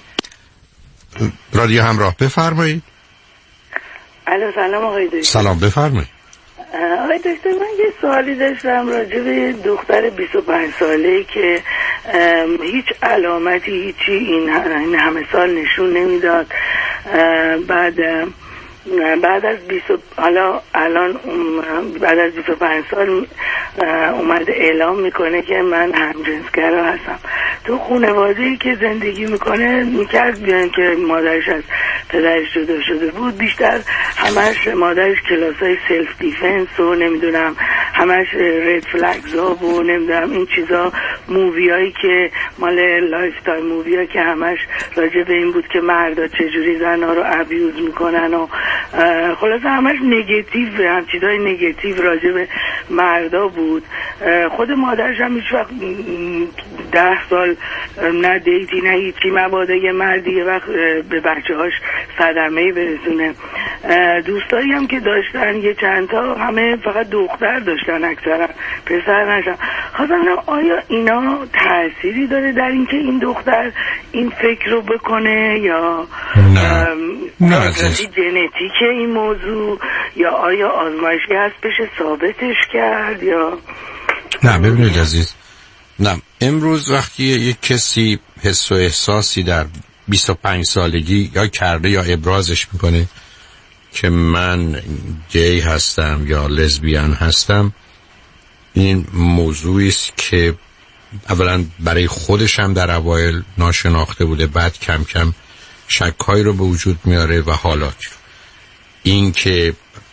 Speaker 1: رادیو همراه بفرمایید.
Speaker 11: الو سلام آقای دکتر.
Speaker 1: سلام بفرمایید.
Speaker 11: آقای دکتر من یه سوالی داشتم راجع به دختر 25 ساله‌ای که هیچ علامتی هیچی این همه سال نشون نمیداد. بعد بعد از الان بعد از 25 سال اومده اعلام میکنه که من همجنسگرا هستم. تو خانواده‌ای که زندگی میکنه میکرد بیان که مادرش از پدرش جدا شده بود، بیشتر همش مادرش کلاسای سلف دیفنس و نمیدونم همش رد فلگز ها و نمیدونم این چیزا، موویایی که مال لایف تایم موویا که همش راجع به این بود که مردا چجوری زنها رو ابیوز میکنن و خلاصه همش نگاتیو، هم چیزای نگاتیو راجع به مردا بود. خود مادرش هم هیچ وقت 10 سال نه دیتی نه هیچی مبادا یه مردی یه وقت به بچه هاش صدمه‌ای برسونه. دوستایی هم که داشتن یه چند تا همه فقط دختر داشتن، اکثرا پسر نشن. خواستم آیا اینا تأثیری داره در اینکه این دختر این فکر رو بکنه یا
Speaker 1: نه
Speaker 11: ژنتیک این موضوع، یا آیا آزمایشی هست بشه ثابتش کرد یا
Speaker 1: نه؟ ببینید عزیز، نه، امروز وقتی یک کسی حس و احساسی در 25 سالگی یا کرده یا ابرازش میکنه که من گی هستم یا لزبیان هستم، این موضوعی است که اولا برای خودش هم در اوایل ناشناخته بوده، بعد کم کم شک‌هایی رو به وجود میاره و حالات این که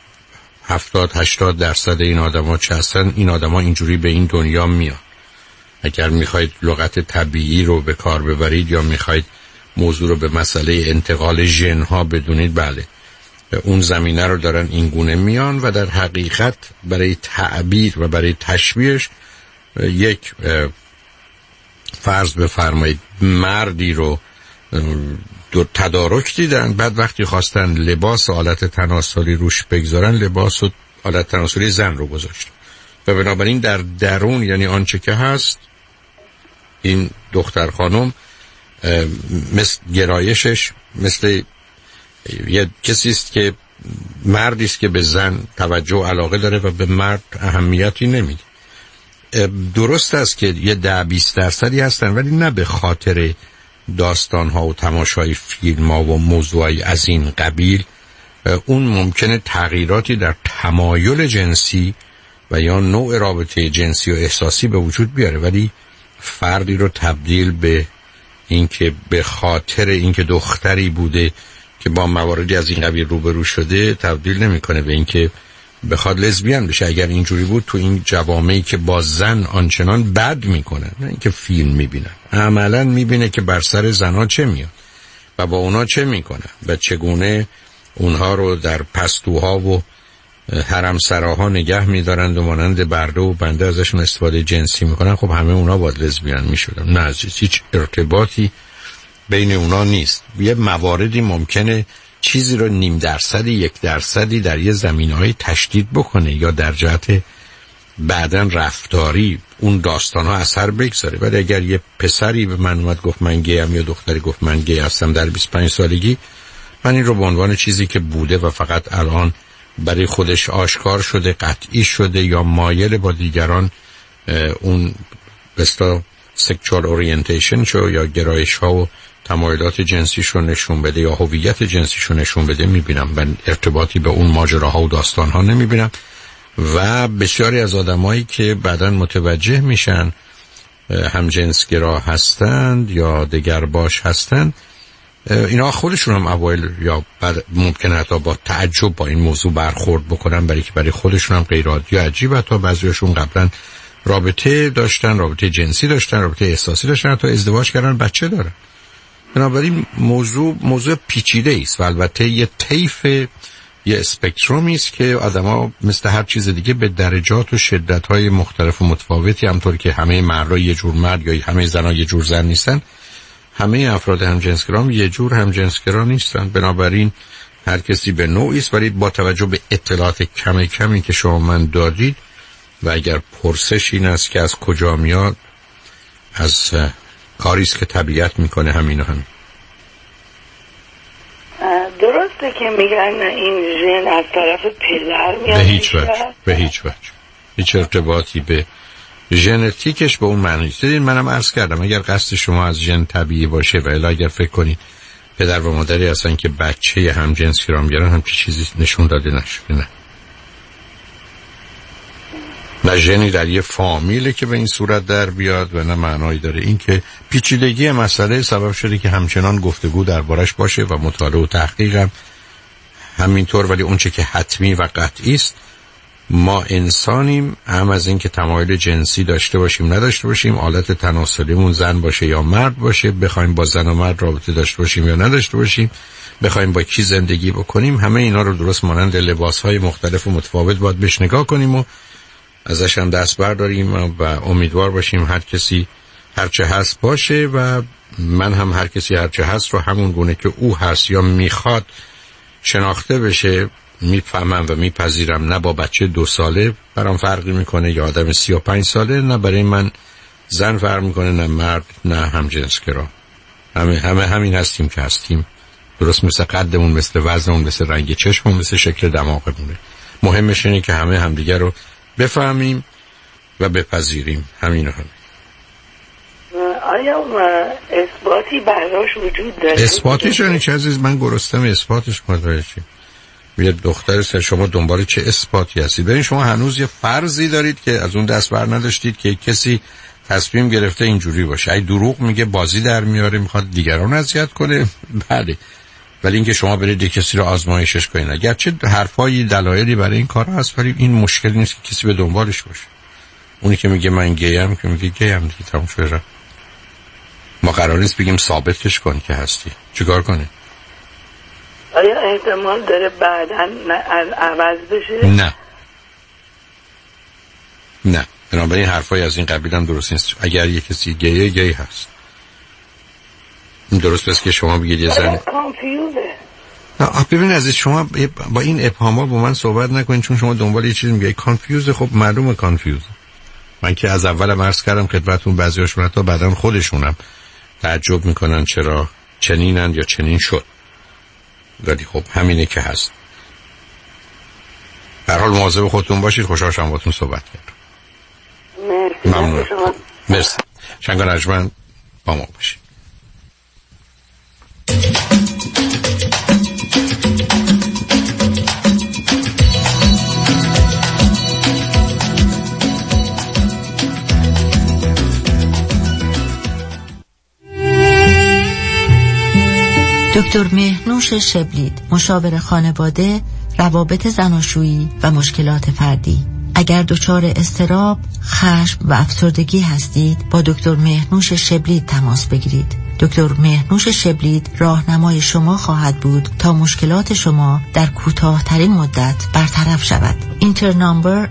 Speaker 1: 70-80% این آدما چه هستن، این آدما اینجوری به این دنیا میاد. اگر میخواید لغت طبیعی رو به کار ببرید یا میخواید موضوع رو به مسئله انتقال ژن ها بدونید، بله اون زمینه رو دارن این گونه میان و در حقیقت برای تعبیر و برای تشبیهش یک فرض بفرمایید مردی رو دو تدارک دیدن، بعد وقتی خواستن لباس آلت تناسلی روش بگذارن، لباس و آلت تناسلی زن رو گذاشتن و بنابراین در درون، یعنی آنچه که هست، این دختر خانم مثل گرایشش مثل یه کسی است که مردی است که به زن توجه و علاقه داره و به مرد اهمیتی نمیده. درست است که یه 10-20% هستن، ولی نه به خاطر داستان ها و تماشای فیلم ها و موضوعی از این قبیل. اون ممکنه تغییراتی در تمایل جنسی و یا نوع رابطه جنسی و احساسی به وجود بیاره، ولی فردی رو تبدیل به اینکه به خاطر اینکه دختری بوده که با مواردی از این قبیل روبرو شده تبدیل نمیکنه به اینکه بخواد لزبیان بشه. اگر اینجوری بود تو این جوامعی که با زن آنچنان بد میکنن، نه اینکه فیلم میبینن، عملا میبینه که بر سر زنها چه میاد و با اونا چه میکنن و چگونه اونها رو در پستوها و حرم سراها نگه میدارند و مانند برده و بنده ازشون استفاده جنسی میکنن. خب همه اونا باید لزبیان میشدن؟ نه عزیز، هیچ ارتباطی بین اونا نیست. یه مواردی ممکنه چیزی رو 0.5%-1% در یه زمینه‌های تشدید بکنه یا در جهت بعدن رفتاری اون داستان‌ها اثر بگذاره. ولی اگر یه پسری به من اومد گفت من گیم یا دختری گفت من گی هستم در 25 سالگی، من این رو به عنوان چیزی که بوده و فقط الان برای خودش آشکار شده، قطعی شده یا مایل با دیگران اون بستا سکشوال اورینتیشن شو یا گرایش ها و تمایلات جنسیشون نشون بده یا هویت جنسیشون نشون بده میبینم و ارتباطی به اون ماجراها و داستانها نمیبینم. و بسیاری از آدمایی که بعداً متوجه میشن همجنسگرا هستند یا دگرباش هستند، اینا خودشون هم اوایل یا ممکنه حتی با تعجب با این موضوع برخورد بکنن، برای که برای خودشون هم غیر عادی و عجیب، حتی بعضیاشون قبلا رابطه داشتن، رابطه جنسی داشتن، رابطه احساسی داشتن، حتی ازدواج کردن، بچه دارن. بنابراین موضوع پیچیده است و البته یه طیف، یه اسپکترومی است که آدما مثل هر چیز دیگه به درجات و شدت‌های مختلف و متفاوتی، همطور که همه مردها یه جور مرد یا همه زنها یه جور زن نیستن، همه افراد همجنسگرا یه جور همجنسگرا نیستن. بنابراین هر کسی به نوعی است، ولی با توجه به اطلاعات کمی که شما من دادید و اگر پرسش این است که از کجا میاد، از کاری است که طبیعت میکنه همین و همین.
Speaker 11: درسته که میگن این ژن از طرف پدر میاد؟
Speaker 1: به هیچ وجه هیچ ارتباطی به ژنتیکش به اون معنی نیست. منم عرض کردم اگر قصد شما از ژن طبیعی باشه و الا اگر فکر کنید پدر و مادری هستن که بچه همجنسی رو بیارن همچی چیزی نشون داده نشده. نه ژنی در یه فامیله که به این صورت در بیاد و نه معنایی داره. این که پیچیدگی مسئله سبب شده که همچنان گفتگو دربارش باشه و مطالعه و تحقیق هم همینطور، ولی اون چه که حتمی و قطعی است ما انسانیم، هم از این که تمایل جنسی داشته باشیم نداشته باشیم، حالت تناسلیمون زن باشه یا مرد باشه، بخوایم با زن و مرد رابطه داشته باشیم یا نداشته باشیم، بخوایم با کی زندگی بکنیم، همه اینا رو درست مانند لباس‌های مختلف و متفاوت باید بهش نگاه کنیم و ازش هم دست برداریم و امیدوار باشیم هر کسی هرچه هست باشه و من هم هر کسی هرچه هست رو همون گونه که او هست یا میخواد شناخته بشه میفهمم و میپذیرم. نه با بچه 2 ساله برام فرقی میکنه یا آدم 35 ساله، نه برای من زن فرق میکنه، نه مرد، نه همجنسگرا. همین هستیم که هستیم، درست مثل قدمون، مثل وزنمون، مثل رنگ چشممون، مثل شکل دماغمونه. مهمش اینه که همه همدیگر رو بفهمیم و بپذیریم. همین.
Speaker 11: آیا اثباتی براش وجود داره؟
Speaker 1: اثباتش یعنی چه عزیز؟ من گرستم اثباتش متوجه چی؟ یه دختر سر شما دنبال چه اثباتی هستید؟ ببین شما هنوز یه فرضی دارید که از اون دست بر نداشتید که کسی تصمیم گرفته اینجوری باشه. اگه دروغ میگه بازی در میاره، میخواد دیگران اذیت کنه، بله. ولی اینکه شما برید کسی رو آزمایشش کنید، اگرچه حرفایی دلایلی برای این کار هست، ولی این مشکل نیست که کسی به دنبالش باشه. اونی که میگه من گیم که میگه گیم دیگه تموم شده. ما قرار نیست بگیم ثابتش کن که هستی. چیکار کنی؟
Speaker 11: آیا احتمال داره بعداً عوض بشه؟
Speaker 1: نه. بنابراین حرفای از این قبیل هم درست نیست. اگر یه کسی گی هست، درست است که شما بگید یه زن
Speaker 11: کانفیوزه.
Speaker 1: نه ببین عزیز، شما با این ابهاما با من صحبت نکنید، چون شما دنبال یه چیزی میگید کانفیوزه. خب معلومه کانفیوزه. من که از اول عرض کردم خدمتتون بعضیاشون حتی بعداً خودشونم تعجب میکنن چرا چنینن یا چنین شد. ولی خب همینه که هست. به هر حال مواظب خودتون باشید. خوشحال شدم باهاتون صحبت کردم. ممنون. مرسی. شنگ رجمن با ما باشید.
Speaker 12: دکتر مهنوش شبلید، مشاور خانواده، روابط زناشویی و مشکلات فردی. اگر دچار اضطراب، خشم و افسردگی هستید، با دکتر مهنوش شبلید تماس بگیرید. دکتر مهنوش شبلید راهنمای شما خواهد بود تا مشکلات شما در کوتاه‌ترین مدت برطرف شود. اینتر نامبر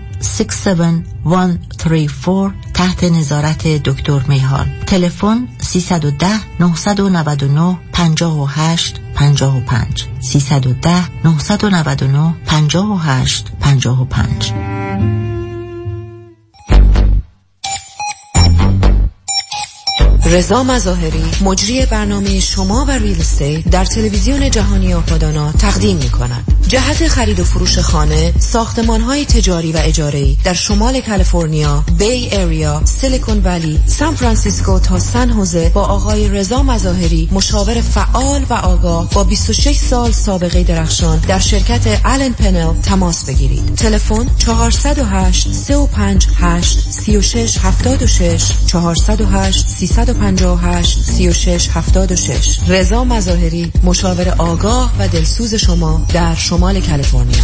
Speaker 12: 67134 تحت نظارت دکتر میهان. تلفن 310 999 58 55 310 999 58 55.
Speaker 13: رضا مظاهری، مجری برنامه شما و ریل استیت در تلویزیون جهانی آپادانا تقدیم می‌کند. جهت خرید و فروش خانه، ساختمان‌های تجاری و اجاره‌ای در شمال کالیفرنیا، بی ایریا، سیلیکون ولی، سان فرانسیسکو تا سن هوزه با آقای رضا مظاهری، مشاور فعال و آگاه با 26 سال سابقه درخشان در شرکت آلن پنل تماس بگیرید. تلفن 408 358 3676 408 358 3676. رضا مظاهری، مشاور آگاه و دلسوز شما در شمال کالیفرنیا.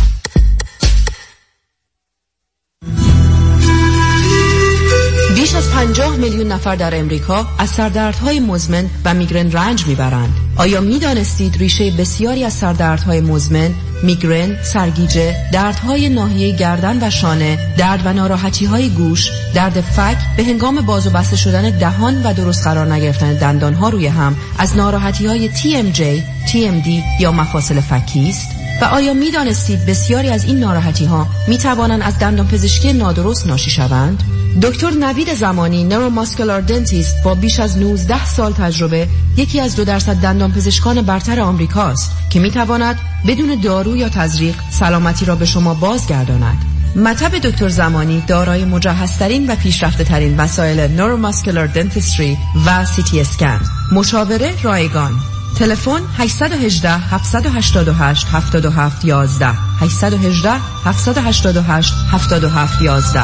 Speaker 13: بیش از 50 میلیون نفر در امریکا از سردردهای مزمن و میگرن رنج میبرند. آیا میدانستید ریشه بسیاری از سردردهای مزمن، میگرن، سرگیجه، دردهای ناحیه گردن و شانه، درد و ناراحتی‌های گوش، درد فک به هنگام باز و بسته شدن دهان و درست قرار نگرفتن دندانها روی هم از ناراحتی‌های TMJ، TMD یا مفاصل فکی است؟ و آیا میدانستید بسیاری از این ناراحتی‌ها میتوانند از دندانپزشکی نادرست ناشی شوند؟ دکتر نوید زمانی، نوروماسکولار دنتیست با بیش از 19 سال تجربه، یکی از 2% دندانپزشکان برتر آمریکاست که میتواند بدون دارو یا تزریق سلامتی را به شما بازگرداند. مطب دکتر زمانی دارای مجهزترین و پیشرفته‌ترین وسایل نوروماسکولار دنتیستری و CT اسکن. مشاوره رایگان. تلفن 818 788 7711 818 788 7711.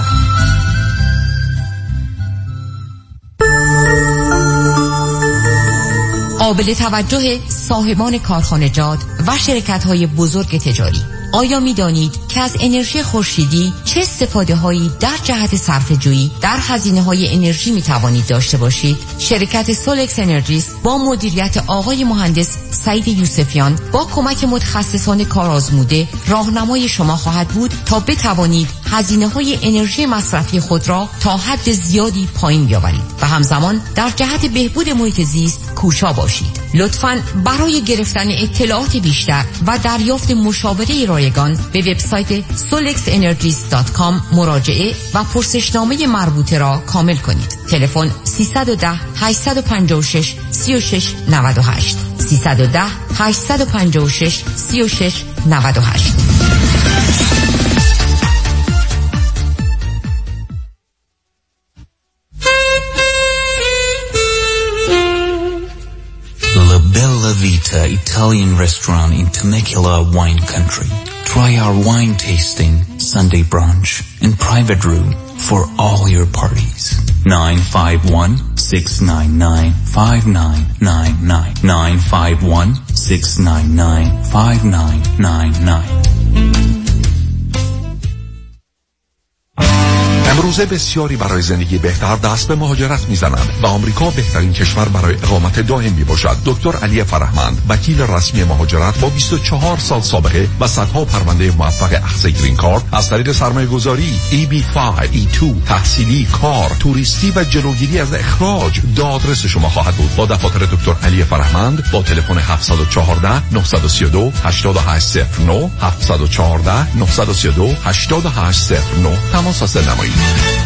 Speaker 13: قابل توجه صاحبان کارخانجات و شرکت‌های بزرگ تجاری، آیا می دانید که از انرژی خورشیدی چه استفاده‌هایی در جهت صرفه‌جویی در هزینه‌های انرژی می توانید داشته باشید؟ شرکت سولکس انرژیس با مدیریت آقای مهندس سعید یوسفیان با کمک متخصصان کارآزموده راهنمای شما خواهد بود تا بتوانید هزینه‌های انرژی مصرفی خود را تا حد زیادی پایین بیاورید و همزمان در جهت بهبود محیط زیست کوشا باشید. لطفاً برای گرفتن اطلاعات بیشتر و دریافت مشاوره رایگان به وبسایت solexenergies.com مراجعه و پرسشنامه مربوطه را کامل کنید. تلفن 310 856 36 98 310 856 36 98.
Speaker 14: La Bella Vita Italian restaurant in Temecula wine country. Try our wine tasting, Sunday brunch, and private room for all your parties. 951-699-5999 951-699-5999.
Speaker 8: امروزه بسیاری برای زندگی بهتر دست به مهاجرت میزنند و آمریکا بهترین کشور برای اقامت دائم میباشد. دکتر علی فرهمند، وکیل رسمی مهاجرت با 24 سال سابقه و صدها پرونده موفق اخذ گرین کارت از طریق سرمایه‌گذاری EB5 E2 تحصیلی، کار، توریستی و جلوگیری از اخراج دادرس شما خواهد بود. با دفاتر دکتر علی فرهمند با تلفن 714 932 8809 714 932 8809 تماس هست نمایید.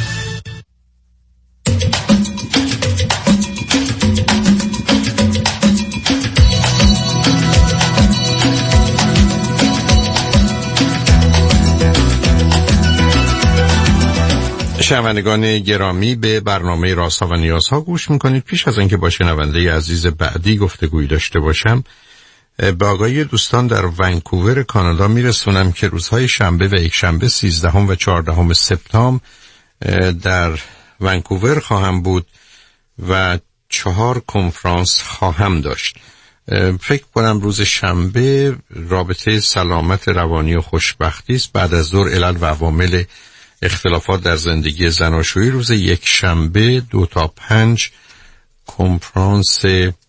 Speaker 1: شنوندگان گرامی، به برنامه رازها و نیازها گوش میکنید. پیش از اینکه با شنونده عزیز بعدی گفتگویی داشته باشم، به آگاهی دوستان در ونکوور کانادا میرسونم که روزهای شنبه و یکشنبه 13 و 14 سپتامبر در ونکوور خواهم بود و 4 کنفرانس خواهم داشت. فکر کنم روز شنبه رابطه سلامت روانی و خوشبختی است، بعد از ظهر علل و عوامل اختلافات در زندگی زناشویی. روز یکشنبه 2 تا 5 کنفرانس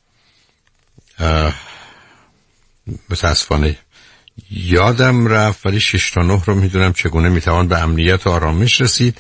Speaker 1: متاسفانه یادم رفت ولی 6 تا 9 رو میدونم چگونه میتوان به امنیت و آرامش رسید.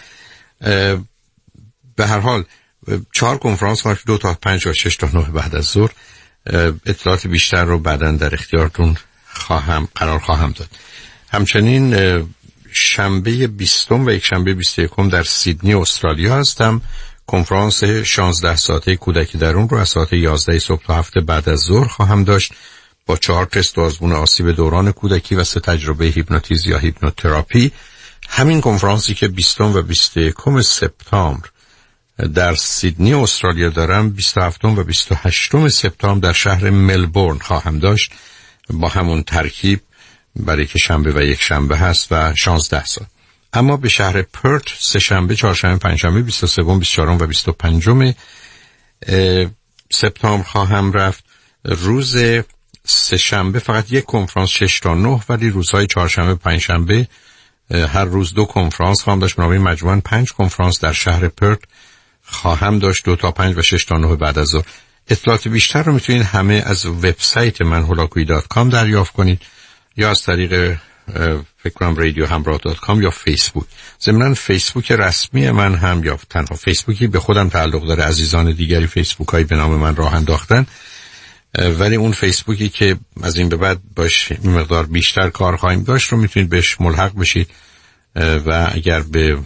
Speaker 1: به هر حال 4 کنفرانس خواهد، 2 تا 5 و 6 تا 9 بعد از ظهر. اطلاعات بیشتر رو بعداً در اختیارتون قرار خواهم داد. همچنین شنبه 20 و یکشنبه 21 در سیدنی استرالیا هستم. کنفرانس 16 ساعته کودکی درون رو از ساعت 11 صبح تا 7 بعد از ظهر خواهم داشت با 4 تست آزمون آسیب دوران کودکی و 3 تجربه هیپنوتیزم یا هیپنوتراپی. همین کنفرانسی که 20 و 21 سپتامبر در سیدنی استرالیا دارم، 27 و 28 سپتامبر در شهر ملبورن خواهم داشت با همون ترکیب، برای که شنبه و یک شنبه هست و 16 ساعت. اما به شهر پرت سه شنبه، چهارشنبه، پنجشنبه 23، 24 و 25 سپتامبر خواهم رفت. روز سه شنبه فقط یک کنفرانس 6 تا 9، ولی روزهای چهارشنبه، پنجشنبه هر روز 2 کنفرانس خواهم داشت. برای مجموعاً 5 کنفرانس در شهر پرت خواهم داشت، 2 تا 5 و 6 تا 9 بعد از ظهر. اطلاعات بیشتر رو میتونید همه از وبسایت من holakoyi.com دریافت کنید یا از طریق فکر کنم radiohamrah.com یا فیسبوک. ضمناً فیسبوک رسمی من هم، یا تنها فیسبوکی به خودم تعلق داره، عزیزان دیگری فیسبوک هایی به نام من راه انداختن، ولی اون فیسبوکی که از این به بعد باش مقدار بیشتر کار خواهیم داشت رو میتونید بهش ملحق بشید و اگر به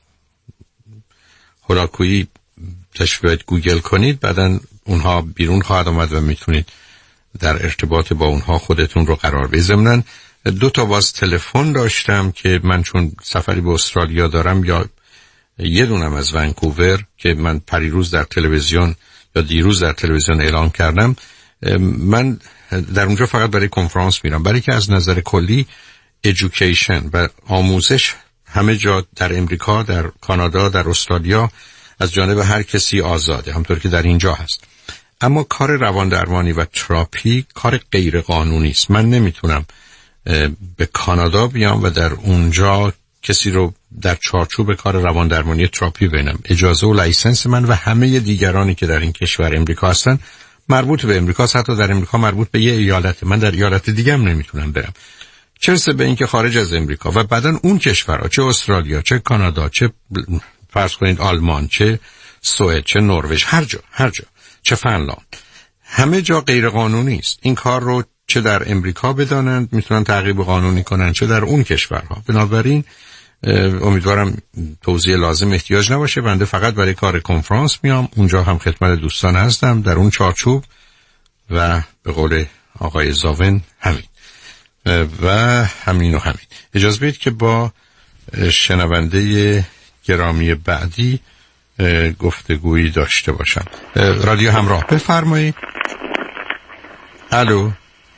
Speaker 1: هولاکویی تشریف گوگل کنید بعدن اونها بیرون خواهد آمد و میتونید در ارتباط با اونها خودتون رو قرار بدید. ضمناً 2 تا باز تلفن داشتم که من چون سفری به استرالیا دارم، یا یه دونم از ونکوور که من پریروز در تلویزیون یا دیروز در تلویزیون اعلام کردم، من در اونجا فقط برای کنفرانس میرم، برای که از نظر کلی education و آموزش همه جا در امریکا، در کانادا، در استرالیا از جانب هر کسی آزاده، همطور که در اینجا هست. اما کار روان درمانی و تراپی کار غیر قانونی است. من نمیتونم به کانادا بیام و در اونجا کسی رو در چارچوب کار روان درمانی تراپی ببینم. اجازه و لایسنس من و همه دیگرانی که در این کشور امریکا هستن مربوط به امریکا، حتی در امریکا مربوط به یه ایالت. من در ایالت دیگه هم نمیتونم برم، چه رسه به این که خارج از امریکا. و بعدن اون کشورها، چه استرالیا، چه کانادا، چه فرض کنید آلمان، چه سوئد، چه نروژ، هر جا، چه فنلاند، همه جا غیر قانونی است. این کار رو چه در امریکا بدانند میتونن تعقیب قانونی کنن، چه در اون کشورها. بنابراین امیدوارم توضیح لازم احتیاج نباشه. بنده فقط برای کار کنفرانس میام، اونجا هم خدمت دوستان هستم در اون چارچوب و به قول آقای زاون همین و همین. اجازه بدید که با شنونده گرامی بعدی گفتگویی داشته باشم. رادیو همراه، بفرمایید. الو.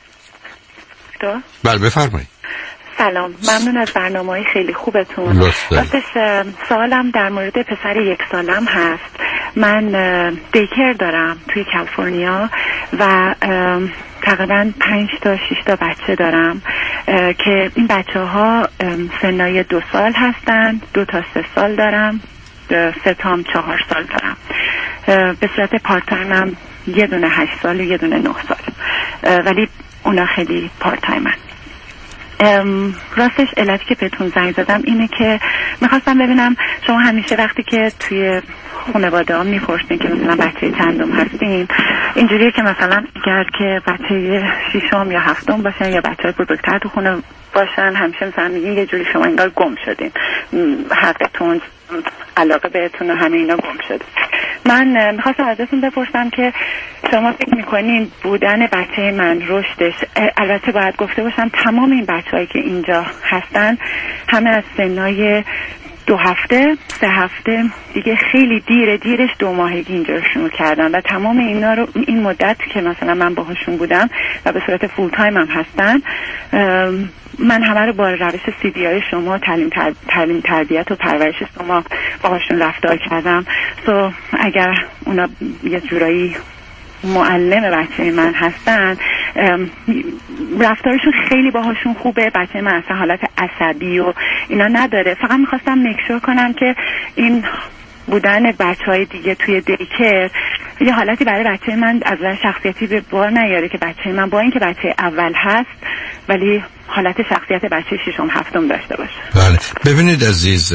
Speaker 1: بله بفرمایید.
Speaker 15: سلام، ممنون از برنامه‌های خیلی خوبتون. راستش سوالم در مورد پسر 1 سالم هست. من دیکر دارم توی کالیفرنیا و تقریبا 5 تا 6 تا بچه دارم که این بچه ها سنای 2 سال هستن، 2 تا 3 سال دارم، 3 تا 4 سال دارم. به صورت پارت تایم هم یه دونه 8 سال و یه دونه 9 سال، ولی اونا خیلی پارت تایمن. راستش علتی که بهتون زنگ زدم اینه که میخواستم ببینم شما همیشه وقتی که توی خانواده ها میپرسین که مثلا بچه چندم هستین، اینجوریه که مثلا اگر که بچه 6م یا 7م باشن یا بچه های بزرگتر تو خونه باشن، همیشه مثلا میگین یه جوری شما انگار گم شدین، حقتون، علاقه بهتون و همه اینا گم شده. من میخواستم ازتون بپرسم که شما فکر میکنین بودن بچه من، رشدش، البته باید گفته باشم تمام این بچه‌هایی که اینجا هستن همه از سنای 2 هفته 3 هفته دیگه، خیلی دیرش 2 ماهگی اینجا رو شروع کردن و تمام اینا رو این مدت که مثلا من باهاشون بودم و به صورت فول تایم هم هستن، من همه رو با روش CDI شما، تعلیم تربیت و پرورش شما باهاشون رفتار کردم. اگر اونا یه جورایی معلم بچه من هستن، رفتارشون خیلی باهاشون خوبه. بچه من اصلا حالت عصبی و اینا نداره. فقط میخواستم مکشور کنم که این بودن بچهای دیگه توی دیکر یه حالتی برای بچه من از نظر شخصیتی به بار نیاره که بچه من با اینکه بچه اول هست ولی حالت شخصیت بچه 6م 7م داشته باشه.
Speaker 1: بله ببینید عزیز،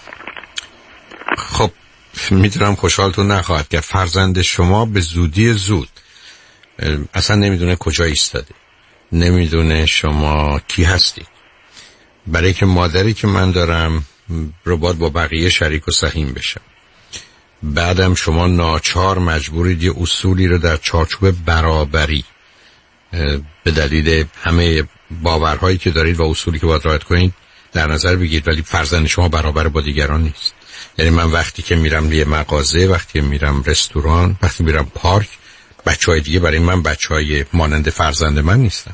Speaker 1: خب میتونم خوشحالتون نخواهد که فرزند شما به زودی زود اصلا نمیدونه کجا ایستاده، نمیدونه شما کی هستی، برای که مادری که من دارم رو باید با بقیه شریک و سهیم بشم. بعدم شما ناچار مجبورید یه اصولی رو در چارچوب برابری به دلیل همه باورهایی که دارید و اصولی که باید رعایت کنید در نظر بگیرید، ولی فرزند شما برابر با دیگران نیست. یعنی من وقتی که میرم یه مغازه، وقتی میرم رستوران، وقتی میرم پارک، بچهای دیگه برای من بچهای مانند فرزند من نیستن.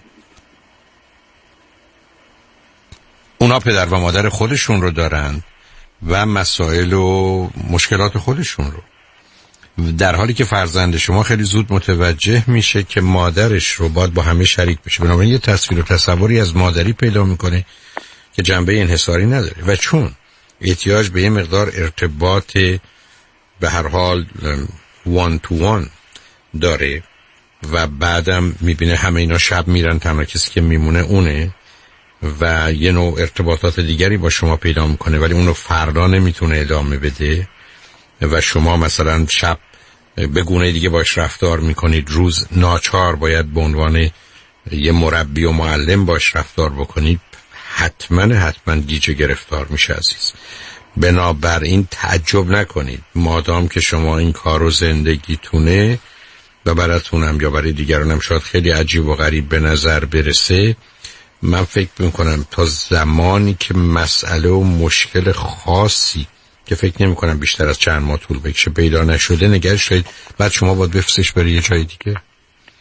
Speaker 1: اونا پدر و مادر خودشون رو دارن و مسائل و مشکلات خودشون رو، در حالی که فرزند شما خیلی زود متوجه میشه که مادرش رو باید با همه شریک بشه. بنابراین یه تصویر و تصوری از مادری پیدا میکنه که جنبه انحصاری نداره و چون احتیاج به یه مقدار ارتباط به هر حال وان تو وان داره و بعدم میبینه همه اینا شب میرن، تنها کسی که میمونه اونه و یه نوع ارتباطات دیگری با شما پیدا میکنه ولی اونو فردا نمیتونه ادامه بده و شما مثلا شب به گونه دیگه باش رفتار میکنید، روز ناچار باید به عنوان یه مربی و معلم باش رفتار بکنید، حتما گیج گرفتار میشه عزیز. بنابراین تعجب نکنید مادام که شما این کار رو زندگیتونه و براتونم یا برای دیگرانم شاید خیلی عجیب و غریب به نظر برسه، من فکر میکنم تا زمانی که مسئله و مشکل خاصی که فکر نمی کنم بیشتر از چند ماه طول بکشه پیدا نشده نگرش دارید، بعد شما باید بفرستش برای یه جای دیگه.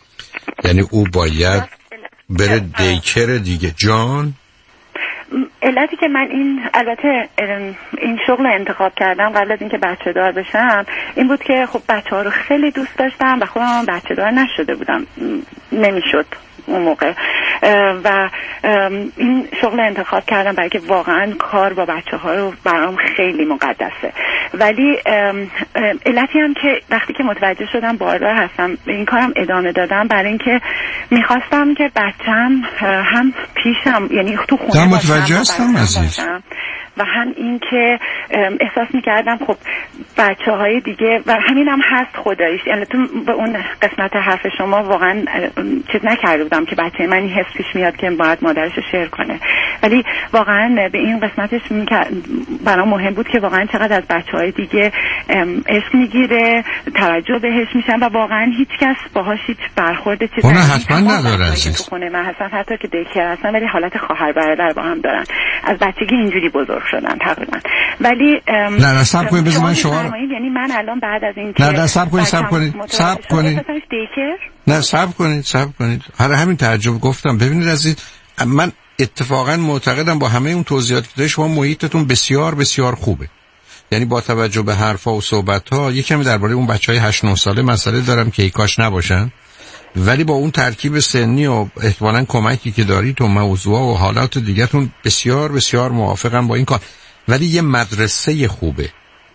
Speaker 1: یعنی او باید بره دیکر دیگه. جان
Speaker 15: علتی که من البته این شغل انتخاب کردم قبل از اینکه بچه دار بشم این بود که خب بچه ها رو خیلی دوست داشتم و خودم بچه دار نشده بودم، نمیشد اون موقع و این شغل انتخاب کردم برای که واقعا کار با بچه ها رو برام خیلی مقدسه. ولی علتی هم که وقتی که متوجه شدم باردار هستم به این کارم ادامه دادم برای اینکه میخواستم که بچم هم پیشم یعنی تو خونه
Speaker 1: متوجه هستم عزیز
Speaker 15: و هم این که احساس میکردم خب بچه های دیگه و همین هم هست خداییش. یعنی تو به اون قسمت حرف شما واقعا چیز نکرده بودم که بچه من این حس پیش میاد که باید مادرش رو شیر کنه، ولی واقعا به این قسمتش برام مهم بود که واقعا چقدر از بچه های دیگه عشق میگیره، توجه بهش میشن و واقعا هیچ کس باهاش هیچ برخورد چیزی
Speaker 1: حتما نداره عزیز.
Speaker 15: تو خونه من هستن حتی که دیکر هستن ولی حالت خواهر برادر با هم دارن، از بچگی اینجوری بزرگ شدن تقریبا. ولی
Speaker 1: نه صبر کنید بذار من شما
Speaker 15: یعنی من الان بعد از این
Speaker 1: نه صبر کنید نه صبر کنید حالا همین تعجب گفتم. ببینید عزیز من اتفاقا معتقدم با همه اون توضیحاتی که شما محیطتون بسیار بسیار خوبه، یعنی با توجه به حرفا و صحبت‌ها یکم درباره اون بچهای 8-9 ساله مسئله دارم که کاش نباشن، ولی با اون ترکیب سنی و احتمالاً کمکی که دارید و موضوع و حالات دیگه‌تون بسیار بسیار موافقم با این کار. ولی یه مدرسه خوبه،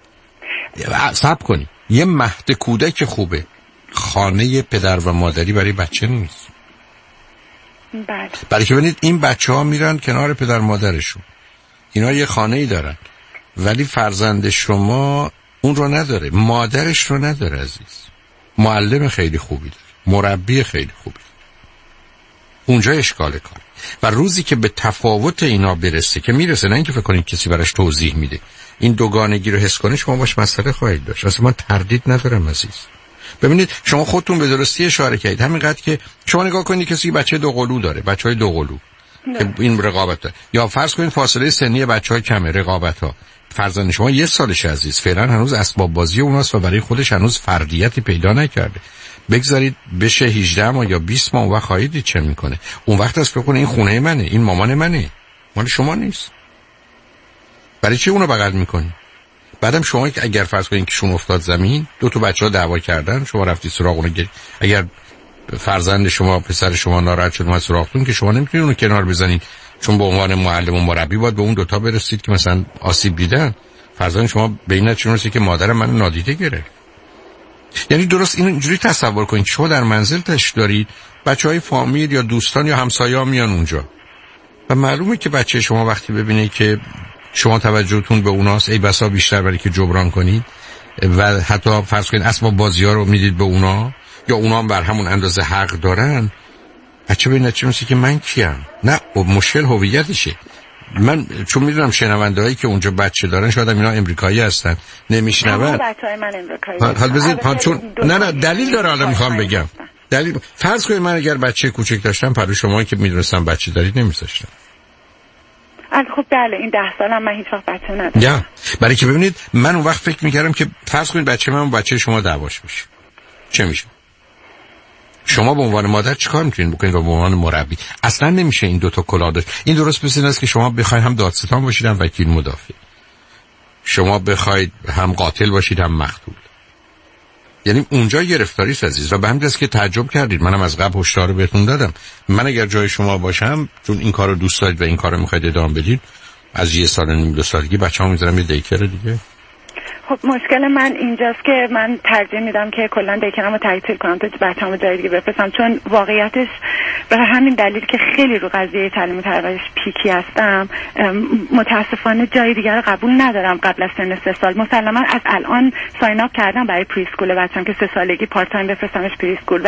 Speaker 1: صبر کنید، یه مهد کودک خوبه، خانه پدر و مادری برای بچه نیست. برای که ببینید این بچه ها میرن کنار پدر مادرشون، اینا یه خانه‌ای دارن ولی فرزند شما اون رو نداره، مادرش رو نداره عزیز. معلم خیلی خوبی داره، مربی خیلی خوبی داره. اونجا اشکال کار و روزی که به تفاوت اینا برسه که میرسه، نه اینکه فکر کنید کسی براش توضیح میده، این دوگانگی رو حس کنه شما باش مسئله خواهید داشت. اصلا من تردید ندارم عزیز. ببینید شما خودتون به درستی اشاره کردید، همینقدر که شما نگاه کنید کسی بچه دو قلو داره، بچهای دو قلو که این رقابت داره، یا فرض کنید فاصله سنی بچهای کمه، رقابت ها. فرزند شما 1 سالش عزیز، فعلا هنوز اسباب بازی اوناست و برای خودش هنوز فردیتی پیدا نکرده. بگذارید بشه 18 ماه یا 20 ماه و خواهید دید چه میکنه. اون وقت از بکنه این خونه منه، این مامان منه، مال شما نیست. برای چی اونو بغل میکنی؟ بعدم شما که اگر فرض کنید که شون افتاد زمین، 2 تا بچه‌ها دعوا کردن، شما رفتید سراغ اون، اگر فرزند شما پسر شما ناراحت شد اومد سراغتون که شما نمیتونید اونو کنار بزنید، چون به عنوان معلم و مربی باید به اون 2 تا برسید که مثلا آسیب دیدن. فرزند شما به این نتیجه رسید که مادرم منو نادیده گرفت. یعنی درست اینجوری تصور کنید شما در منزل تش دارید، بچهای فامیل یا دوستان یا همسایه‌ها میان اونجا و معلومه که بچه شما وقتی ببینه که شما توجهتون به اوناست، ای بسا بیشتر برای که جبران کنید و حتی فرض کنید اسباب بازی‌ها رو میدید به اونا یا اونا هم بر همون اندازه حق دارن، بچه به این نتیجه میرسه که من کیم؟ نه، مشکل هویتشه. من چون میدونم شنونده‌هایی که اونجا بچه دارن شاید اینا امریکایی هستن نمیشنون.
Speaker 15: بچه‌های من امریکایی.
Speaker 1: حالا بذارید چون نه دلیل داره، حالا میخوام بگم دلیل. فرض کنید من اگر بچه کوچک داشتم، پرو شما که میدونستم بچه دارید نمیذاشتم.
Speaker 15: خب بله، این 10 سالم من هیچ وقت بچه نداشتم.
Speaker 1: یا برای که ببینید من اون وقت فکر میکردم که فرض کنید بچه من و بچه شما دعواش میشه، چه میشه؟ شما به عنوان مادر چیکار میتونید بکنید؟ به عنوان مربی اصلا نمیشه این 2 تا کلاه داشت. این درست مثل این است که شما بخواید هم دادستان باشید هم وکیل مدافع، شما بخواید هم قاتل باشید هم مقتول. یعنی اونجا گرفتاری است عزیز. و به همین دست که تعجب کردید، منم از قبل هشدار بهتون دادم. من اگر جای شما باشم، چون این کارو دوست دارید و این کارو میخواید ادامه بدید، از 1 سال و نیم 2 سالگی بچه‌ها میذارم یه دیکر دیگه.
Speaker 15: خب مشکل من اینجاست که من ترجیح میدم که کلا دیکرامو تعطیل کنم تا بچه‌مو جای دیگه بفرستم، چون واقعیتش به همین دلیل که خیلی رو قضیه تعلیم و تربیت پیکی هستم، متاسفانه جای دیگه رو قبول ندارم قبل از سن 3 سال. مسلما از الان ساین اپ کردم برای پری اسکول بچه‌م که 3 سالگی پارت تایم بفرستمش پری اسکول،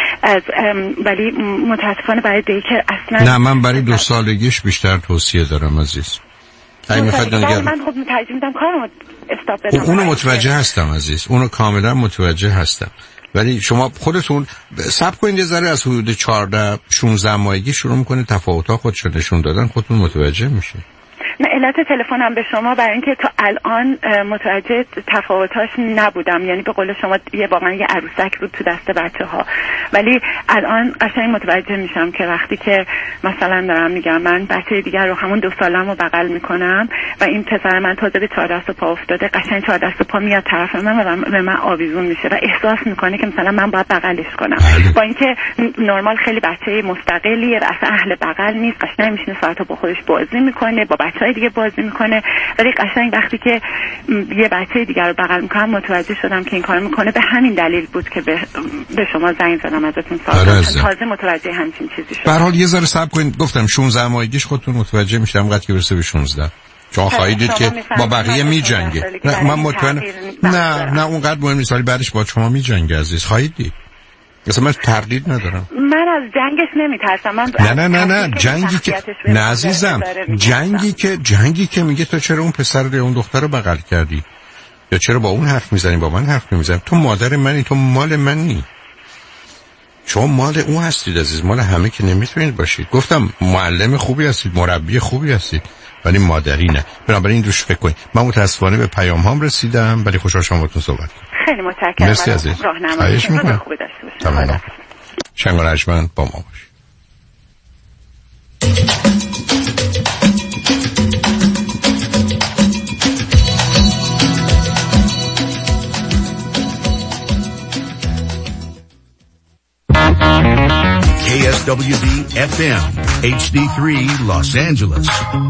Speaker 15: ولی متاسفانه برای دیکر اصلا
Speaker 1: نه. من برای 2 سالگیش بیشتر توصیه دارم عزیز.
Speaker 15: من خب ترجیح میدم کارم استاپ بدم.
Speaker 1: اونو متوجه هستم عزیز، اونو کاملا متوجه هستم، ولی شما خودتون صبر کنید یه ذره، از حدود 14-16 ماهگی شروع میکنید تفاوت‌ها خودشون نشون دادن، خودتون متوجه میشه.
Speaker 15: نه علت تلفنم به شما برای اینکه تا الان متوجه تفاوتاش نبودم، یعنی به قول شما واقعا یه عروسک بود تو دست بچه‌ها، ولی الان قشنگ متوجه میشم که وقتی که مثلا دارم میگم من بچه دیگر رو همون 2 سالم رو بغل میکنم و این پسر من تازه به 4 دست و پا افتاده، قشنگ 4 دست و پا میاد طرف من و به من آویزون میشه و احساس میکنه که مثلا من باید بغلش کنم، با اینکه نرمال خیلی بچه مستقلیه و اصلا اهل بغل نیست، قشنگ میشینه ساعتا با خودش بازی میکنه، با بچهای دیگه بازی میکنه، ولی قشنگ وقتی که یه بچه دیگر رو بغل میکنم متوجه شدم که این کارو میکنه. به همین دلیل بود که به شما زنگ زدم ازتون سوال تازه متوجه همچین چیزی شدم.
Speaker 1: به هر حال یه ذره صبر کنید، گفتم 16 ماهگیش خودتون متوجه میشم وقتی که برسه به 16 چون خواهید دید که با بقیه میجنگه. نه من مطمئنم نه اونقدر مهم نیست، ولی بعدش با شما میجنگه عزیز، خواهید دید. مثلا من تردید ندارم،
Speaker 15: من از جنگش نمیترسم. من
Speaker 1: نه جنگی که نه عزیزم، جنگی که میگه تو چرا اون پسر رو اون دختر رو بغل کردی یا چرا با اون حرف میزنی با من حرف نمیزنی، تو مادر منی، تو مال منی، شما مال اون هستید عزیز، مال همه که نمیتونید باشید. گفتم معلم خوبی هستید، مربی خوبی هستید، ولی مادری نه. بنابراین دوش فکر کنید. من متاسفانه به پیام هام رسیدم، ولی خوشحال شدم باهاتون صحبت کنم.
Speaker 15: خیلی متشکرم.
Speaker 1: مرسی عزیز. خواهش می‌کنم.
Speaker 15: خوبی داشته باشید.
Speaker 1: شنگ و رجمند با ما باشید.
Speaker 16: KSWB FM HD3 Los Angeles.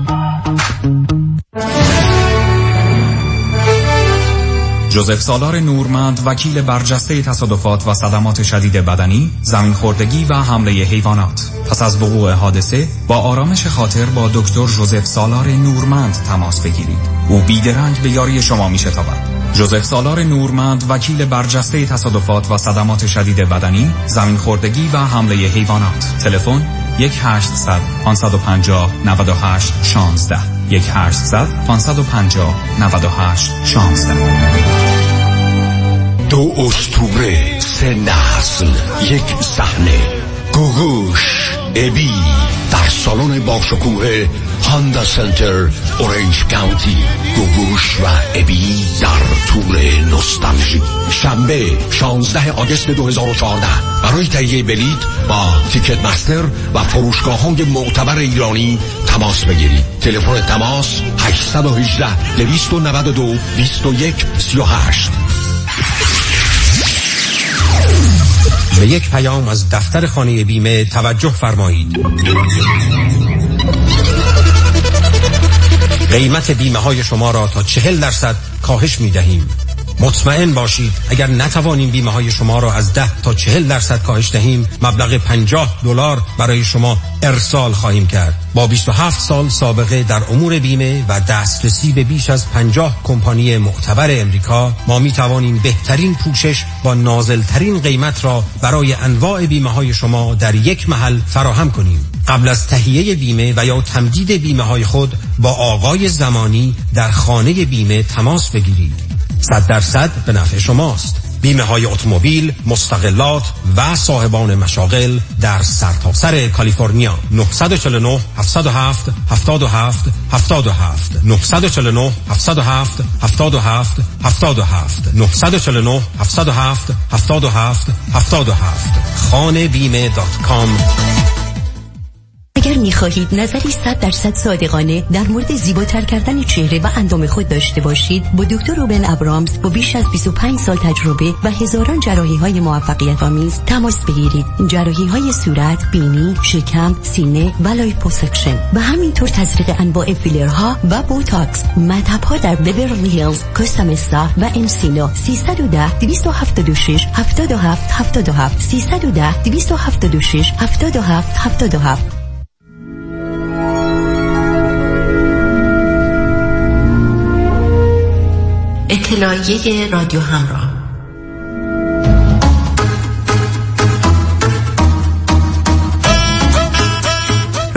Speaker 17: جوزف سالار نورمند، وکیل برجسته تصادفات و صدمات شدید بدنی، زمین خوردگی و حمله حیوانات. پس از وقوع حادثه با آرامش خاطر با دکتر جوزف سالار نورمند تماس بگیرید. او بیدرنگ به یاری شما می‌شتابد. جوزف سالار نورمند، وکیل برجسته تصادفات و صدمات شدید بدنی، زمین خوردگی و حمله حیوانات. تلفن 1-800-550-98-16 1-800-550-98-16.
Speaker 16: 2 اسطوره، 3 نسل، 1 صحنه. گوگوش، ابی در سالن باشکوه هاندا سنتر اورنج کانتی. گوگوش و ابی در طول نوستالژی. شنبه 16 آگوست 2014. برای تهیه بلیط با تیکت مستر و فروشگاه‌های معتبر ایرانی تماس بگیرید. تلفن تماس 818 292 2138.
Speaker 18: به یک پیام از دفتر خانه بیمه توجه فرمایید. قیمت بیمه های شما را تا 40% کاهش می دهیم. مطمئن باشید اگر نتوانیم بیمه های شما را از 10 تا 40% کاهش دهیم، مبلغ $50 برای شما ارسال خواهیم کرد. با 27 سال سابقه در امور بیمه و دسترسی به بیش از 50 کمپانی معتبر امریکا، ما می توانیم بهترین پوشش با نازلترین قیمت را برای انواع بیمه های شما در یک محل فراهم کنیم. قبل از تهیه بیمه و یا تمدید بیمه های خود با آقای زمانی در خانه بیمه تماس بگیرید. 100% به نفع شماست. بیمه های اتومبیل، مستقلات و صاحبان مشاغل در سرتاسر کالیفرنیا. 949 707 77 77 949 707 77 77 949 707 77 77 khanebime.com.
Speaker 19: اگر می‌خواهید نظری 100% صادقانه در مورد زیباتر کردن چهره و اندام خود داشته باشید، با دکتر روبن ابرامز با بیش از 25 سال تجربه و هزاران جراحی‌های موفقیت آمیز تماس بگیرید. جراحی‌های صورت، بینی، شکم، سینه و لایپوسکشن و همینطور تزریق انواع فیلرها و بوتاکس. مطب‌ها در بیورلی هیلز، کوستامستا و انسینو. 310 276 77 77 310 276 77 77. اطلاعیه رادیو همراه.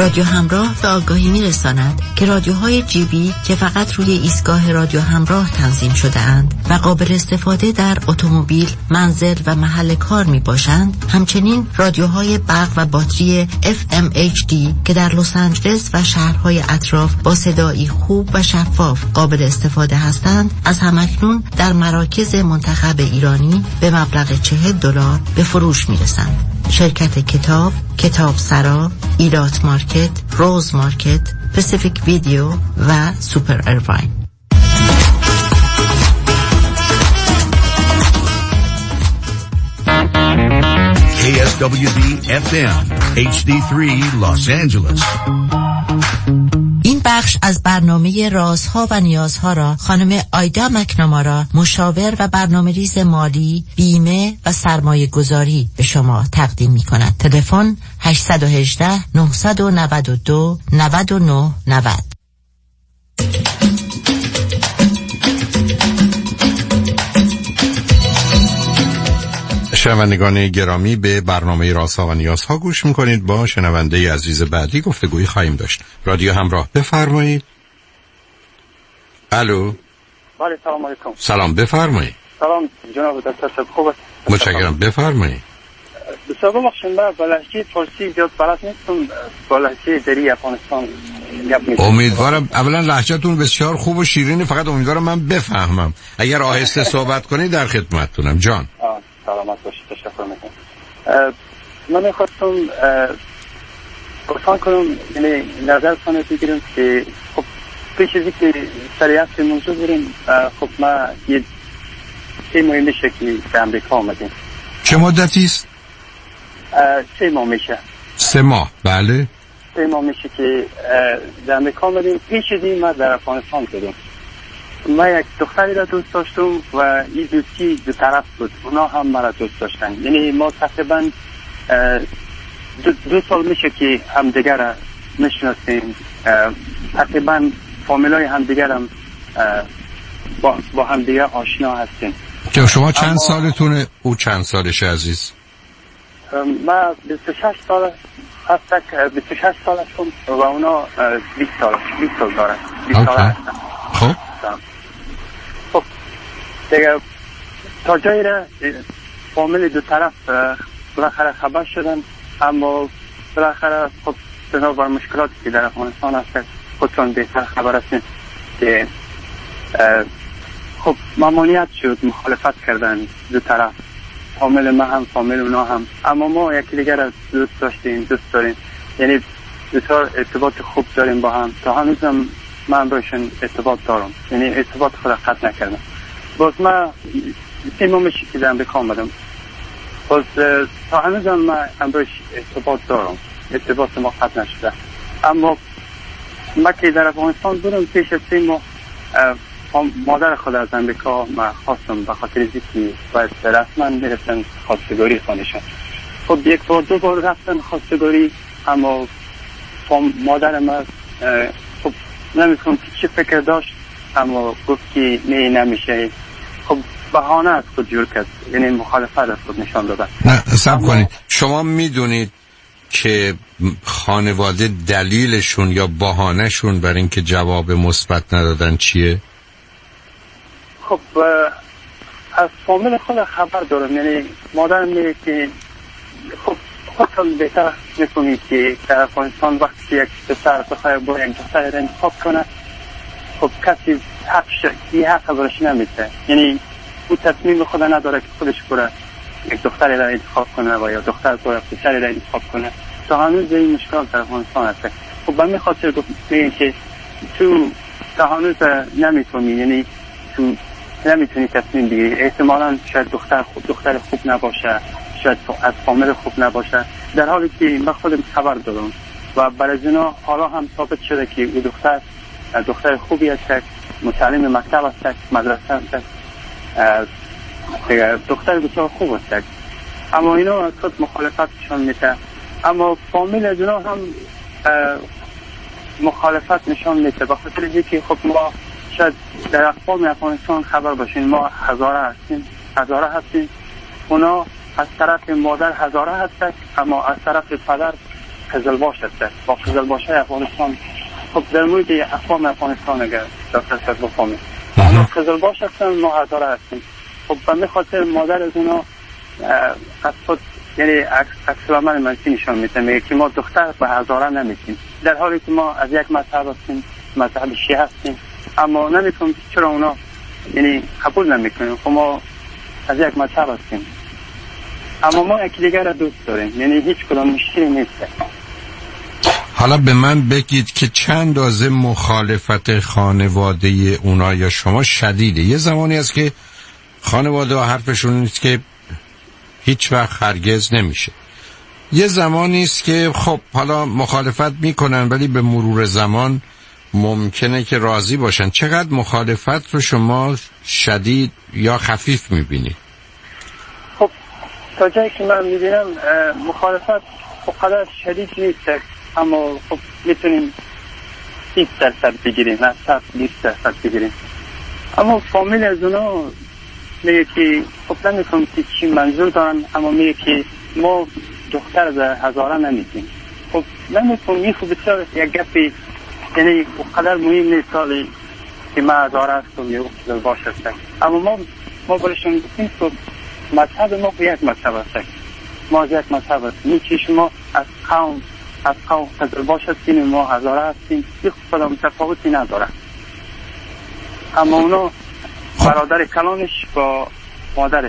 Speaker 12: رادیو همراه به آگاهی می‌رساند که رادیوهای جیبی که فقط روی ایستگاه رادیو همراه تنظیم شده اند و قابل استفاده در اتومبیل، منزل و محل کار میباشند، همچنین رادیوهای برق و باتری FM HD که در لس آنجلس و شهرهای اطراف با صدایی خوب و شفاف قابل استفاده هستند، از همکنون در مراکز منتخب ایرانی به مبلغ $40 به فروش میرسند. شرکت کتاب، کتاب سرا، ایلات مارکت، روز مارکت، پسیفیک ویدیو و سوپر ارواین.
Speaker 16: KSWB FM HD3 Los Angeles.
Speaker 12: این بخش از برنامه رازها و نیازها را خانم آیدا مکنامارا، مشاور و برنامه‌ریز مالی، بیمه و سرمایه گذاری به شما تقدیم می کند. تلفن 818 992 9990.
Speaker 1: شنوندگان گرامی، به برنامه رازها و نیازها گوش میکنید. با شنونده عزیز بعدی گفتگویی خواهیم داشت. رادیو همراه، بفرمایید. الو.
Speaker 20: بله، سلام علیکم.
Speaker 1: سلام، بفرمایید.
Speaker 20: سلام جناب دکتر صاحب، خوب است؟
Speaker 1: متشکرم، بفرمایید.
Speaker 20: بسیار ببخشید، من با لهجه فارسی زیاد بلد نیستم، با لهجه دری افغانستان گپ می‌زنم.
Speaker 1: امیدوارم اولا لهجه‌تون بسیار خوب و شیرینه، فقط امیدوارم من بفهمم. اگر آهسته صحبت کنید در خدمتتونم. جان.
Speaker 20: سلامت باشید، تشکر میکنم. من میخواستم گفتن کنم، یعنی نظرتون بگیرم که خب پیش از اینکه سر اصل موضوع بریم، خب ما یه 3 ماه میشه که به امریکا آمدیم.
Speaker 1: چه مدتی است؟
Speaker 20: 3 ماه میشه.
Speaker 1: 3 ماه، بله.
Speaker 20: 3 ماه میشه که به امریکا آمدیم. پیش از این ما در افغانستان بودیم. ما یک دختری را دوست داشتم و این دوستی دو طرف بود، اونا هم مرا دوست داشتن. یعنی ما تقریبا 2 سال میشه که همدیگر را میشناسیم، تقریبا فامیلای همدیگر هم با همدیگر آشنا هستیم.
Speaker 1: که شما چند سالتونه؟ او چند سالشه عزیز؟
Speaker 20: ما 26 سال هستم، 26 سالشم و اونا 20 سال دارن. 20 سال هستن.
Speaker 1: خب
Speaker 20: دیگه تا جایی را فامیل دو طرف بالاخره خبر شدن، اما بالاخره خب بنابر مشکلاتی که در افغانستان هست خودتون بهتر خبر هستین که خب ممانعت شد، مخالفت کردن دو طرف، فامیل ما هم فامیل اونا هم، اما ما یکی دیگر را دوست داشتیم، دوست داریم، یعنی بسیار ارتباط خوب داریم با هم. تا هنوزم من باشون ارتباط دارم، یعنی ارتباط خود قطع نکردم. باز من 3 ماه میشه که در امریکا آمدم، باز تا هنوزم من امروز ارتباط دارم، ارتباط ما قطع نشده. اما من که در افغانستان بودم پیش از 3 ماه مادر خود از امریکا من خواستم به خاطر اینکه باید رسما میرفتن خواستگاری خانشان. خب 1 بار 2 بار رفتن خواستگاری، اما مادر من خب نمی‌دونم چه فکر داشت، اما گفت که نمیشه. خب بهانه از خود جور کرد، یعنی مخالفت از خود نشان دادن.
Speaker 1: نه صبر کنید، شما میدونید که خانواده دلیلشون یا بهانهشون برای اینکه جواب مثبت ندادن چیه؟
Speaker 20: خب از فامیل خود خبر دارم، یعنی مادرم میگه که خب خودتون بهتر میکنید که در افغانستان وقتی که یک پسر بخواه با یک دختر را انتخاب کنه، خب کسی حق برش نمیده، یعنی او تصمیم خود نداره که خودش برای یک دختر را انتخاب کنه و یا دختر برای پسر را انتخاب کنه. تا هنوز این مشکل در افغانستان هست. خب به همین خاطر گفتم که تو تا هنوز نمیتونی، یعنی تو نمیتونی تصمیم بگیری. احتمالاً شاید دختر خوب نباشه، شاید از فامیل خوب نباشه، در حالی که من خودم خبر دارم و برای اینا حالا هم ثابت شده که او دختر خوبی است، متعلم مکتب است، مدرسه است، دختر بسیار خوب است، اما اینا از خود مخالفتشون میده. اما فامیل از اینا هم مخالفت نشان میده، به خاطر اینکه خب ما شاید در اقوام افغانستان خبر باشین، ما هزاره هستیم، اونا از طرف مادر هزاره هستن، اما از طرف پدر قزلباش هست با قزلباش افغانستان. خب در مورد اقوام افغانستان اگر دکتر صاحب بفهمید ما قزلباش هستن، ما هزاره هستیم. خب به خاطر مادر از اونا از خود یعنی عکس العمل منفی نشان میده، میگه که ما دختر به هزاره نمیتیم، در حالی که ما از یک مذهب هستیم، مذهب شیعه هستیم، اما نمیتونم چرا اونا یعنی قبول نمیکنیم. خب ما از یک مذهب هستیم اما ما یکی دیگر را دوست داریم، یعنی هیچ کدام مشکلی نیست.
Speaker 1: حالا به من بگید که چند اندازه مخالفت خانواده اونا یا شما شدیده؟ یه زمانی هست که خانواده ها حرفشون نیست که هیچ وقت هرگز نمیشه، یه زمانی است که خب حالا مخالفت میکنن ولی به مرور زمان ممکنه که راضی باشن. چقدر مخالفت رو شما شدید یا خفیف میبینید؟
Speaker 20: خب تا جایی که من میبینم مخالفت قدر شدید نیست، اما خب میتونیم 20% بگیریم، نه 20% بگیریم. اما فامیل از اونا میگه که خب نمیتونم که چی منظور دارن، اما میگه که ما دختر به هزاره نمیتیم. خب نمیتونم میخوب بسیار یک گفی یعنی قدر مهم نیست سالی که ما هزاره هستم یا اختیار باش هستم، اما ما برشون گفتیم که مذهب ما یک مذهب هستیم، ما از یک مذهب هستیم، میچه شما از قوم قدر باش هستیم، ما هزاره هستیم، یک خدا متفاوتی نداره. اما اونا برادر کلانش با مادرش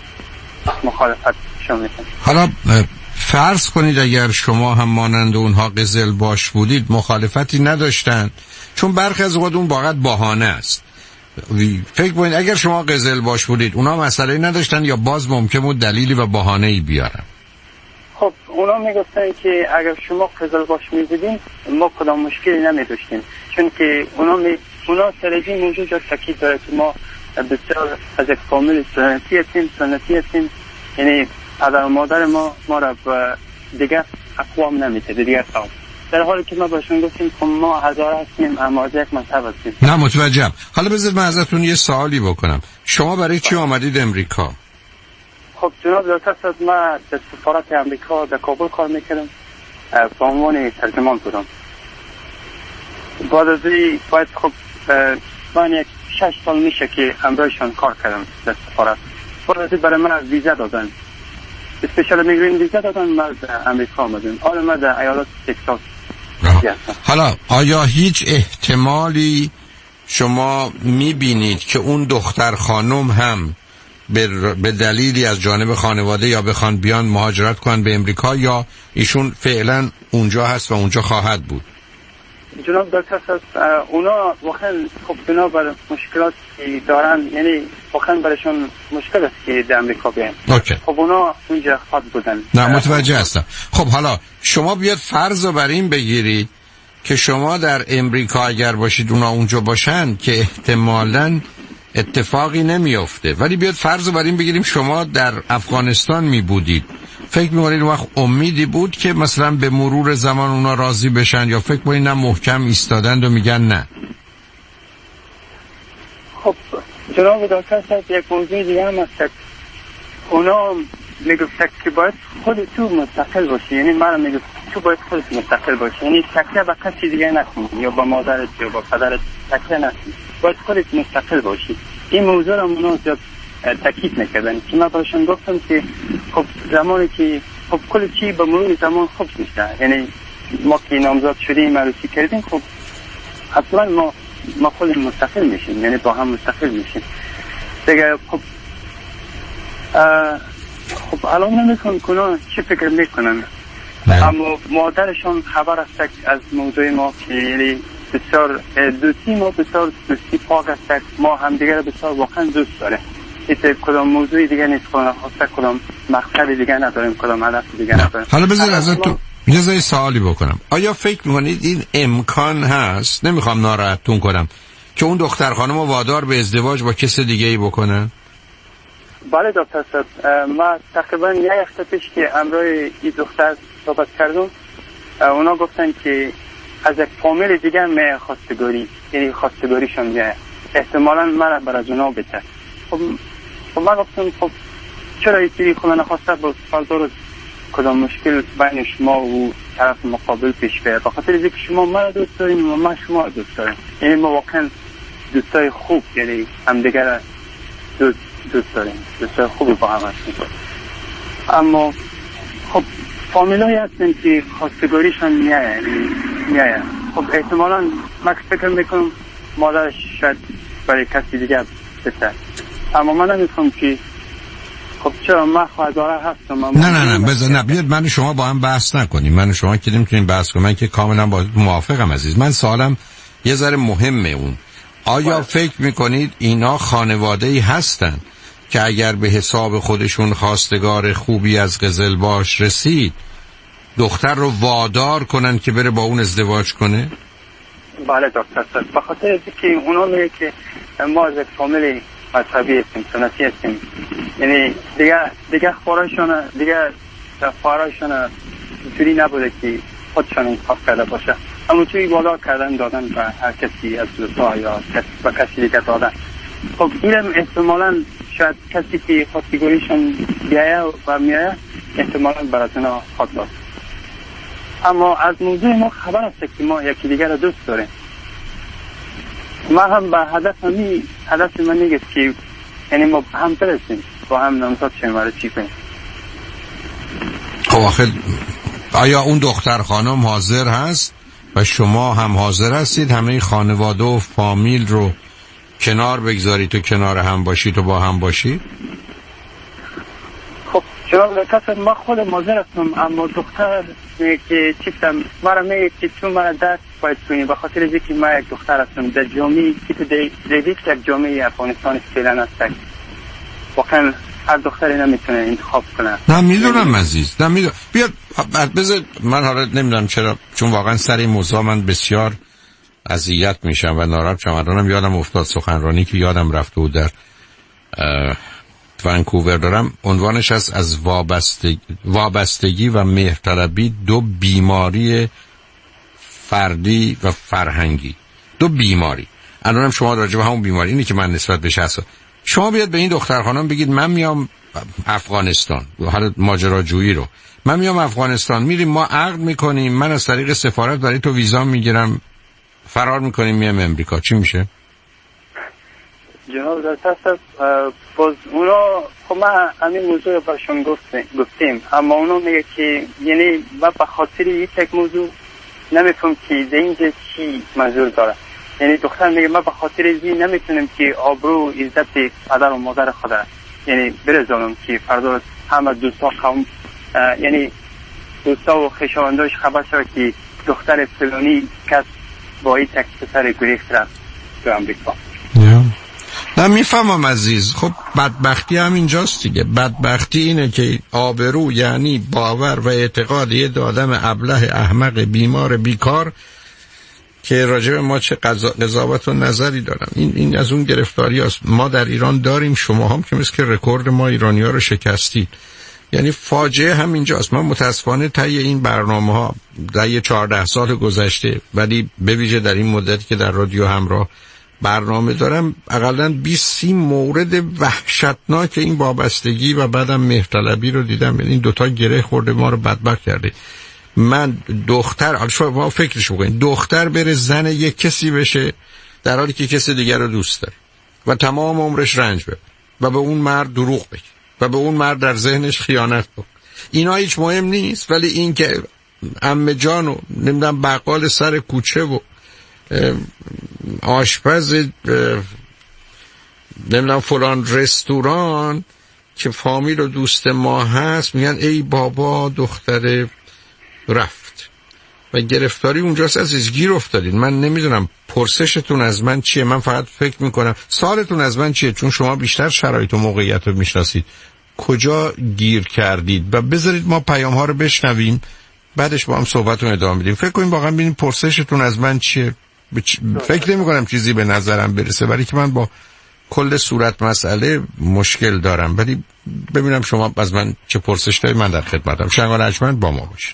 Speaker 20: مخالفت شما میکنه.
Speaker 1: حالا فرض کنید اگر شما هم مانند اونها قزلباش بودید مخالفتی نداشتن، چون برخی از اوقات اون واقعا بهانه است. فکر کنید اگر شما قزلباش بودید اونا مسئله نداشتن یا باز ممکن بود دلیلی و بهانه‌ای بیارن؟
Speaker 20: خب اونا میگفتن که اگر شما قزلباش میبودین ما کدام مشکلی نمیداشتیم، چون که اونا سرجی موجود جا تاکید داره که ما بسیار از یک فامیل سنتی هستیم، یعنی پدر و مادر ما را به دیگر اقوام نمیده، دیگر قوم، در حالی که ما باشون گفتیم که ما هزاره هستیم اما از یک مذهب هستیم.
Speaker 1: نه متوجهم. حالا بذارید من ازتون یه سوالی بکنم، شما برای چی آمدید امریکا؟
Speaker 20: خب جناب دکتر صاحب من در سفارت امریکا در کابل کار میکردم، به عنوان ترجمان بودم. بعد از این باید خب من یک 6 سال میشه که همراهشان کار کردم در سفارت. بعد از این برای من ویزا دادن، اسپیشال میگرین ویزا دادن، من در امریکا آمدم. حالا من در ایالات تکساس.
Speaker 1: حالا آیا هیچ احتمالی شما میبینید که اون دختر خانم هم به دلیلی از جانب خانواده یا بخوان بیان مهاجرت کنن به امریکا، یا ایشون فعلا اونجا هست و اونجا خواهد بود؟
Speaker 20: جناب دکتر صاحب اونا واقعا خب بنابر مشکلات دارن، یعنی واقعا برایشون مشکل است که در امریکا بیان. خب اونا اونجا خواهد بودن.
Speaker 1: نه متوجه هستم. خب حالا شما بیاد فرض رو بر این بگیرید که شما در امریکا اگر باشید اونا اونجا باشن که احتمالاً اتفاقی نمیافته، ولی بیاد فرض رو بر این بگیریم شما در افغانستان می بودید، فکر می‌کنید وقت امیدی بود که مثلا به مرور زمان اونا راضی بشن، یا فکر می‌کنید نه محکم ایستادند و میگن نه؟
Speaker 20: خب جناب دکتر صاحب یک موضوع دیگه هم هست، اونا میگفتن که باید خود تو مستقل باشی، یعنی من میگم تو باید خودت مستقل باشی، یعنی تکیه به کسی دیگه نکنی یا با مادرت یا با پدرت تکیه نکنی، باید خودت مستقل باشی. این موضوع رو اونا زیاد تاکید نکردن که من براشون گفتم که خب زمانی که خب کل چی به مرور زمان خوب میشه، یعنی ما که نامزد شدیم عروسی کردیم، خب حتما ما خود مستقل میشیم، یعنی با هم مستقل میشیم دیگه. خب الان نمیکنم کنم چی فکر میکنن، اما مادرشون خبر است از موضوع ما که یعنی بسیار دوستی ما بسیار دوستی پاک است، ما هم دیگر بسیار واقعا دوست داریم، هیچ کدام موضوعی دیگه نیست، کدام مقصد دیگه نداریم، کدام هدف دیگه نداریم.
Speaker 1: حالا بذار ازتون یه سوالی بکنم، آیا فکر میکنید این امکان هست، نمیخوام ناراحتتون کنم، که اون دختر خانم رو وادار به ازدواج با کس دیگه ای بکنن؟
Speaker 20: بله دکتر صاحب، ما تقریبا یک هفته پیش که همراه این دختر صحبت کردم، اونا گفتن که از یک فامیل دیگه می خواستگاری، یعنی خواستگاریشون میاد، احتمالاً من برای اونا بده. خب من گفتم خب چرا این سری خونه نخواسته با سالدار کدام مشکل بین شما و طرف مقابل پیش بیاد. به خاطر اینکه شما من دوست دارین و من شما دوست دارم، یعنی ما واقعا دوستای خوب، یعنی همدیگر دوست داریم، دوستای خوبی با هم هستیم. اما خب فامیلایی هستن که خواستگاریشان میایه. خب احتمالاً من فکر میکنم مادرش شاید برای کسی دیگه بسته، اما من نمیخوام که خب چرا من خواهداره هستم.
Speaker 1: نه بیاد من و شما با هم بحث نکنیم. من و شما که نمیتونیم بحث کنیم. من که کاملا با موافقم عزیز. من سوالم یه ذره مهمه. اون آیا فکر میکنید اینا خانواده‌ای هستن که اگر به حساب خودشون خواستگار خوبی از قزلباش رسید دختر رو وادار کنن که بره با اون ازدواج کنه؟
Speaker 20: بله دکتر، به خاطر اینکه اونا میگه که ما از فامیلی مذهبی هستیم، سنتی هستیم، یعنی دیگه خواهرشون اینطوری نبوده که خودشان انتخاب کرده باشه، اما توی وادار کردن دادن به هر کسی از دوستا یا به کسی دیگه دادن. خب اینم احتمالاً شاید کسی که خواستگاریشون بیایه و میایه احتمالاً براتنا خود داد. اما از موضوع ما خبر است که ما یکی دیگر رو دوست داریم. ما هم به هدف من نیست که یعنی ما هم برسیم، با هم نامزد شیم و چی کنیم.
Speaker 1: خب آخه آیا اون دختر خانم حاضر هست و شما هم حاضر هستید همه خانواده و فامیل رو کنار بگذارید و کنار هم باشید و با هم باشید؟
Speaker 20: خب جناب دکتر، ما خود حاضر هستم، اما دختر میگه که چیستم مرا میگه که تو مرا دست باید کنی، به خاطر اینکه ما یک دختر هستم در جامعه که تو دیدید یک جامعه افغانستان فعلا هست. واقعا هر دختری نمیتونه انتخاب کنه.
Speaker 1: نه میدونم عزیز، نه میدونم. بیاد بذار من حالا نمیدونم چرا، چون واقعا سر این موضوع من بسیار اذیت میشم و ناراحت شدم. الانم یادم افتاد سخنرانی که یادم رفته بود در ونکوور دارم، عنوانش هست از وابستگی و مهرطلبی، دو بیماری فردی و فرهنگی. دو بیماری. الانم شما راجع به همون بیماری اینی که من نسبت بهش هستم. شما بیاد به این دختر خانم بگید من میام افغانستان، حالا ماجراجویی رو، من میام افغانستان، میریم ما عقد میکنیم، من از طریق سفارت برای تو ویزا میگیرم، فرار میکنیم میام امریکا، چی میشه؟
Speaker 20: جناب دکتر، باز اونا خب من همین موضوع برشون گفتیم، اما اونا میگه که یعنی من به خاطر یک موضوع نمیفهم که اینجا چی منظور داره. یعنی دختر میگه من به خاطر این نمیتونم که آبرو عزت پدر و مادر خود یعنی برزانم که فردا همه دوستا قوم یعنی دوستا و خویشاونداش خبر شد که دختر فلانی کس با این تک پسر گریخت رفت تو امریکا.
Speaker 1: نه میفهمم عزیز. خب بدبختی هم اینجاست دیگه. بدبختی اینه که آبرو یعنی باور و اعتقاد یه آدم ابله احمق بیمار بیکار که راجع به ما چه قضاوت و نظری دارن. این از اون گرفتاری است. ما در ایران داریم، شما هم که مثل که رکورد ما ایرانی ها رو شکستید. یعنی فاجعه هم اینجاست. من متاسفانه طی این برنامه ها در 14 سال گذشته، ولی به ویژه در این مدتی که در رادیو همراه برنامه دارم، حداقل 20-30 مورد وحشتناک این وابستگی و بعدم مهرطلبی رو دیدم. این دوتا گره خورده ما رو بدبخت کرده. من دختر، شما فکرش بکنید، دختر بره زن یک کسی بشه در حالی که کسی دیگر رو دوست داره و تمام عمرش رنج ببره و به اون مرد دروغ بگه و به اون مرد در ذهنش خیانت بکنه. اینا هیچ مهم نیست، ولی این که عمه جان و نمیدونم بقال سر کوچه و آشپز نمیدونم فلان رستوران که فامیل و دوست ما هست میگن ای بابا دختر رفت و گرفتاری اونجاست. عزیز گیر افتادید. من نمیدونم پرسشتون از من چیه، من فقط فکر میکنم سوالتون از من چیه، چون شما بیشتر شرایط و موقعیت رو میشناسید. کجا گیر کردید؟ و بذارید ما پیام ها رو بشنویم، بعدش با هم صحبتون ادامه میدیم. فکر کنیم واقعا ببینیم پرسشتون از من چیه. فکر نمی کنم چیزی به نظرم برسه، ولی که من با کل صورت مسئله مشکل دارم، ولی ببینم شما از من چه پرسش دارید. من در خدمتم. شنگان ارجمند با ما باشید.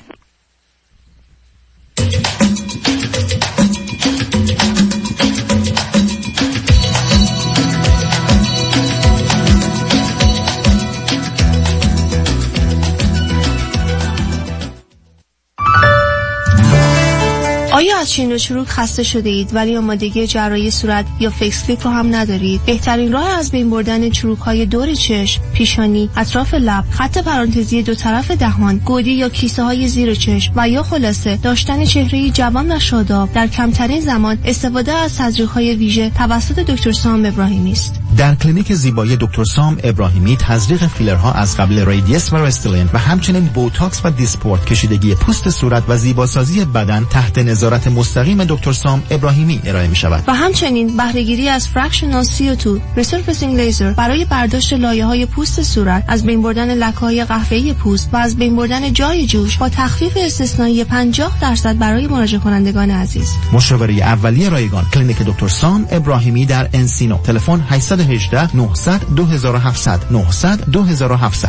Speaker 21: آیا از چین و چروک خسته شده اید ولی آمادگی جراحی صورت یا فیس لیفت رو هم ندارید؟ بهترین راه از بین بردن چروک‌های دور چشم، پیشانی، اطراف لب، خط پرانتزی دو طرف دهان، گودی یا کیسه‌های زیر چشم و یا خلاصه داشتن چهره‌ای جوان و شاداب در کمترین زمان استفاده از تزریق‌های ویژه توسط دکتر سام ابراهیمی است.
Speaker 6: در کلینیک زیبایی دکتر سام ابراهیمی تزریق فیلرها از قبل ریدیس و رستلین و همچنین بوتاکس و دیسپورت، کشیدگی پوست صورت و زیباسازی بدن تحت نظارت مستقیم دکتر سام ابراهیمی ارائه می شود.
Speaker 21: و همچنین بهره‌گیری از فرکشنال CO2 ریسرفیسینگ لیزر برای برداشت لایه‌های پوست صورت، از بین بردن لکه‌های قهوه‌ای پوست و از بین بردن جای جوش با تخفیف استثنایی 50% برای مراجعه کنندگان عزیز.
Speaker 6: مشاوره اولیه رایگان کلینیک دکتر سام ابراهیمی در انسینو. تلفن 818 900 2700 900 2700.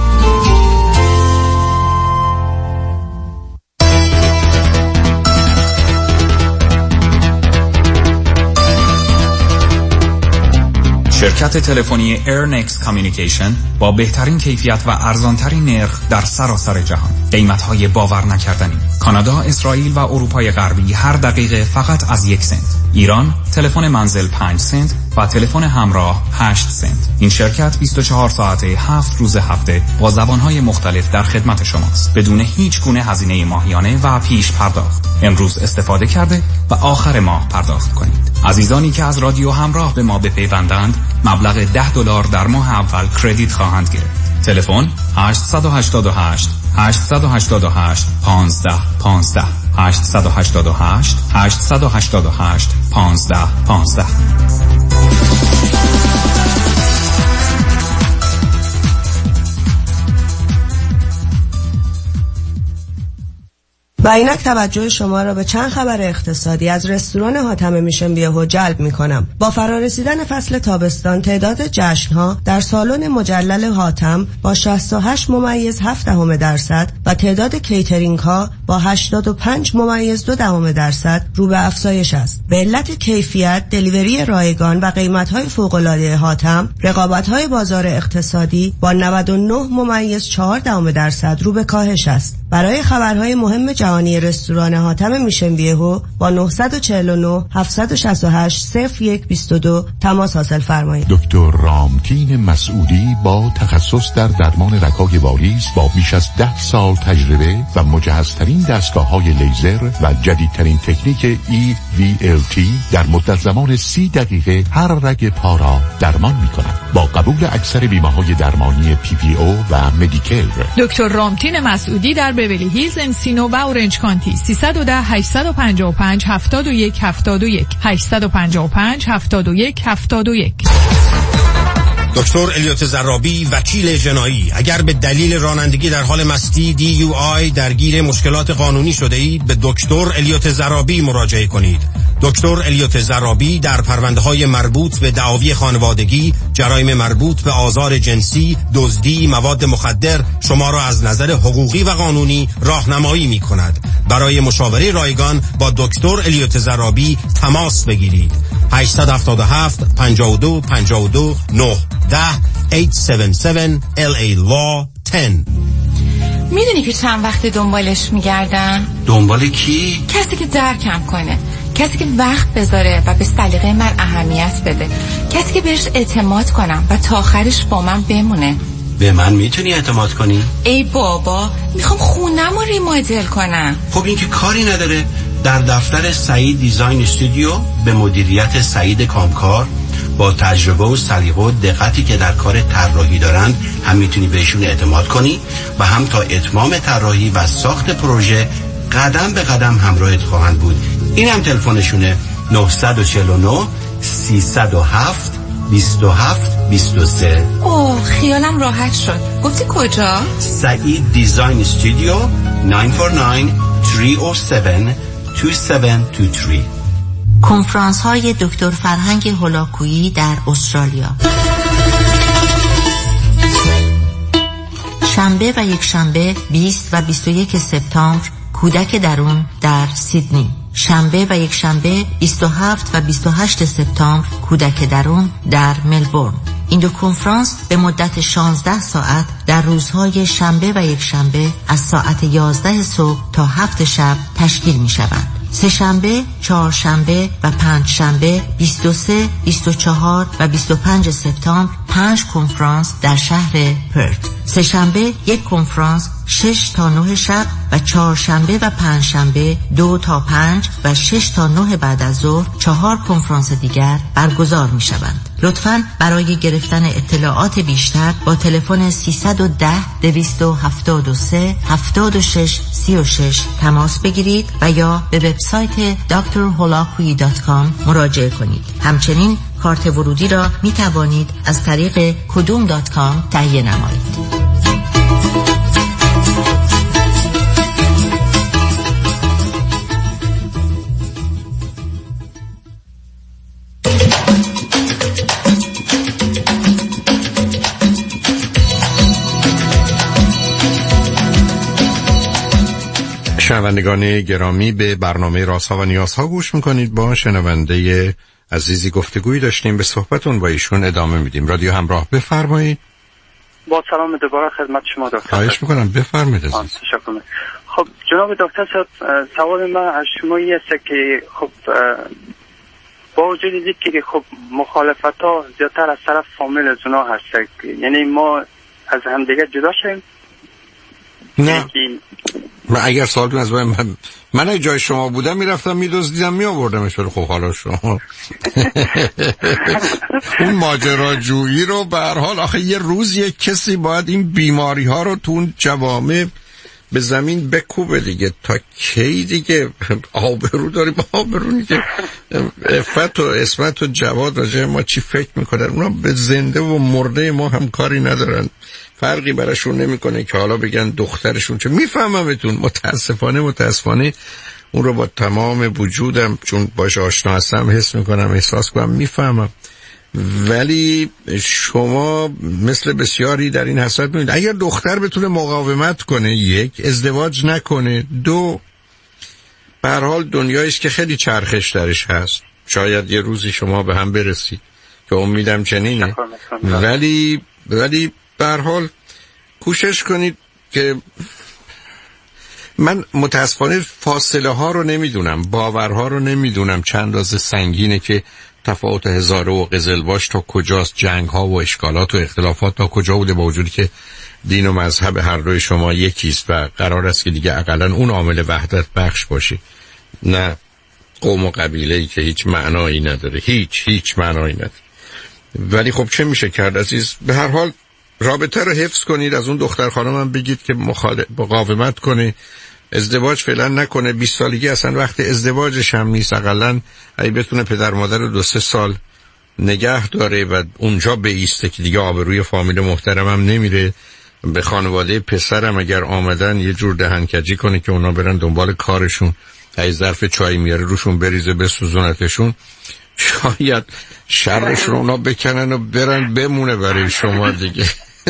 Speaker 17: شرکت تلفنی ایرنکس کامیونیکیشن با بهترین کیفیت و ارزانترین نرخ در سراسر جهان. قیمت‌های باور نکردنی. کانادا، اسرائیل و اروپای غربی هر دقیقه فقط از 1 سنت. ایران تلفن منزل 5 سنت و تلفن همراه 8 سنت. این شرکت 24 ساعته 7 روز هفته با زبان‌های مختلف در خدمت شماست بدون هیچ گونه هزینه ماهیانه و پیش پرداخت. امروز استفاده کرده و آخر ماه پرداخت کنید. عزیزانی که از رادیو همراه به ما بپیوندند مبلغ $10 در ماه اول کردیت خواهند گرفت. تلفن 888 888 1515 888 888 1515.
Speaker 22: و اینک توجه شما را به چند خبر اقتصادی از رستوران حاتم میشن بیهو جلب می کنم. با فرارسیدن فصل تابستان تعداد جشنها در سالن مجلل حاتم با 68.7% و تعداد کیترینگ ها با 85.2% رو به افزایش است. به علت کیفیت، دلیوری رایگان و قیمت های فوق العاده حاتم، رقابت های بازار اقتصادی با 99.4% رو به کاهش است. برای خبرهای مهم جهانی رستوران حاتم میشن بیهو با 949 768 0122 تماس حاصل فرمایید.
Speaker 8: دکتر رامتین مسعودی با تخصص در درمان رگ‌های واریس با بیش از 10 سال تجربه و مجهزترین دستگاه‌های لیزر و جدیدترین تکنیک EVLT در مدت زمان 30 دقیقه هر رگ پا را درمان می‌کند. با قبول اکثر بیمه‌های درمانی PPO و مدیکر.
Speaker 23: دکتر رامتین مسعودی در بیولی هیلز، انسینو و اورنج کانتی. 310 855 71 71 855 71 71.
Speaker 18: دکتر الیوت زرابی، وکیل جنایی. اگر به دلیل رانندگی در حال مستی DUI درگیر مشکلات قانونی شده اید، به دکتر الیوت زرابی مراجعه کنید. دکتر الیوت زرابی در پرونده‌های مربوط به دعاوی خانوادگی، جرایم مربوط به آزار جنسی، دزدی، مواد مخدر شما را از نظر حقوقی و قانونی راهنمایی می‌کند. برای مشاوره رایگان با دکتر الیوت زرابی تماس بگیرید. 877 52 52 9 877 LA Law 10.
Speaker 24: میدونی که چند وقت دنبالش میگردم؟
Speaker 25: دنبال کی؟
Speaker 24: کسی که درکم کنه، کسی که وقت بذاره و به سلیقه من اهمیت بده، کسی که بهش اعتماد کنم و تا آخرش با من بمونه.
Speaker 25: به من میتونی اعتماد کنی؟
Speaker 24: ای بابا، میخوام خونم رو ریمادل کنم.
Speaker 25: خب این که کاری نداره. در دفتر سعید دیزاین استودیو به مدیریت سعید کامکار با تجربه و سلیقه و دقتی که در کار طراحی دارند هم میتونی بهشون اعتماد کنی و هم تا اتمام طراحی و ساخت پروژه قدم به قدم همراهت خواهند بود. این هم تلفنشونه 949 307 27 23.
Speaker 24: اوه، خیالم راحت شد. گفتی کجا؟
Speaker 25: سعید دیزاین استودیو 949 307 2723.
Speaker 12: کنفرانس های دکتر فرهنگ هولاکویی در استرالیا. شنبه و یک شنبه 20 و 21 سپتامبر کودک درون در سیدنی. شنبه و یک شنبه 27 و 28 سپتامبر کودک درون در ملبورن. این دو کنفرانس به مدت 16 ساعت در روزهای شنبه و یک شنبه از ساعت 11 صبح تا 7 شب تشکیل می شوند. سه‌شنبه، چهارشنبه و پنجشنبه 23, 24 و 25 سپتامبر 5 کنفرانس در شهر پرت. سه‌شنبه یک کنفرانس 6 تا 9 شب و چهارشنبه و پنجشنبه 2 تا 5 و 6 تا 9 بعد از ظهر 4 کنفرانس دیگر برگزار می شوند. لطفاً برای گرفتن اطلاعات بیشتر با تلفن 310-273-7636 تماس بگیرید و یا به وبسایت drholakui.com مراجعه کنید. همچنین کارت ورودی را می توانید از طریق kudum.com تهیه نمایید.
Speaker 1: شنوندگان گرامی، به برنامه رازها و نیازها گوش میکنید. با شنونده عزیزی گفتگویی داشتیم، به صحبتون با ایشون ادامه میدیم. رادیو همراه، بفرمایید.
Speaker 20: با سلام دوباره خدمت شما دکتر.
Speaker 1: خواهش میکنم، بفرمایید.
Speaker 20: تشکر. خب جناب دکتر صاحب، سوال من از شما است که خب با وجود اینکه خب مخالفت ها زیادتر از طرف فامیل از اونا هست، یعنی ما از همدیگه جدا شیم؟
Speaker 1: نه، من اگر سوالتون از من اگه جای شما بودم میرفتم میدزدیدم میآوردمش. خب حالا شما اون ماجراجویی رو به هر حال، آخه یه روز یک کسی باید این بیماری ها رو تو اون جوامع به زمین بکوبه دیگه. تا کی دیگه آبرو داریم؟ آبرونی که عفت و عصمت و جواد راجع ما چی فکر میکنن؟ اونا به زنده و مرده ما هم کاری ندارن، فرقی براشون نمیکنه که حالا بگن دخترشون چه. میفهممتون، متاسفانه اون رو با تمام وجودم چون باش آشنا هستم حس میکنم، احساس کنم، میفهمم. ولی شما مثل بسیاری در این حسرت میبینید اگر دختر بتونه مقاومت کنه، یک، ازدواج نکنه، دو، به هر حال دنیاییست که خیلی چرخش درش هست، شاید یه روزی شما به هم برسید که امیدم چنینه. ولی به هر حال کوشش کنید که من متاسفانه فاصله ها رو نمیدونم، باورها رو نمیدونم چند اندازه سنگینه که تفاوت هزاره و قزلباش تا کجاست، جنگ ها و اشکالات و اختلافات تا کجا بوده، با وجودی که دین و مذهب هر دوی شما یکیست و قرار است که دیگه اقلا اون عامل وحدت بخش باشه، نه قوم و قبیله‌ای که هیچ معنایی نداره، هیچ معنایی نداره. ولی خب چه میشه کرد عزیز؟ به هر حال رابطه رو حفظ کنید. از اون دختر خانم هم بگید که مقاومت کنه، ازدواج فعلا نکنه. 20 سالگی اصلا وقت ازدواجش هم نیست. اقلا اگه بتونه پدر مادر رو 2-3 سال نگه داره و اونجا بیسته که دیگه آبروی فامیل محترم هم نمیره. به خانواده پسرم اگر آمدن یه جور دهنکجی کنه که اونا برن دنبال کارشون، اگه ظرف چای میاره روشون بریزه بسوزونتشون، شاید شرش رو اونا بکنن و برن بمونه برای شما دیگه.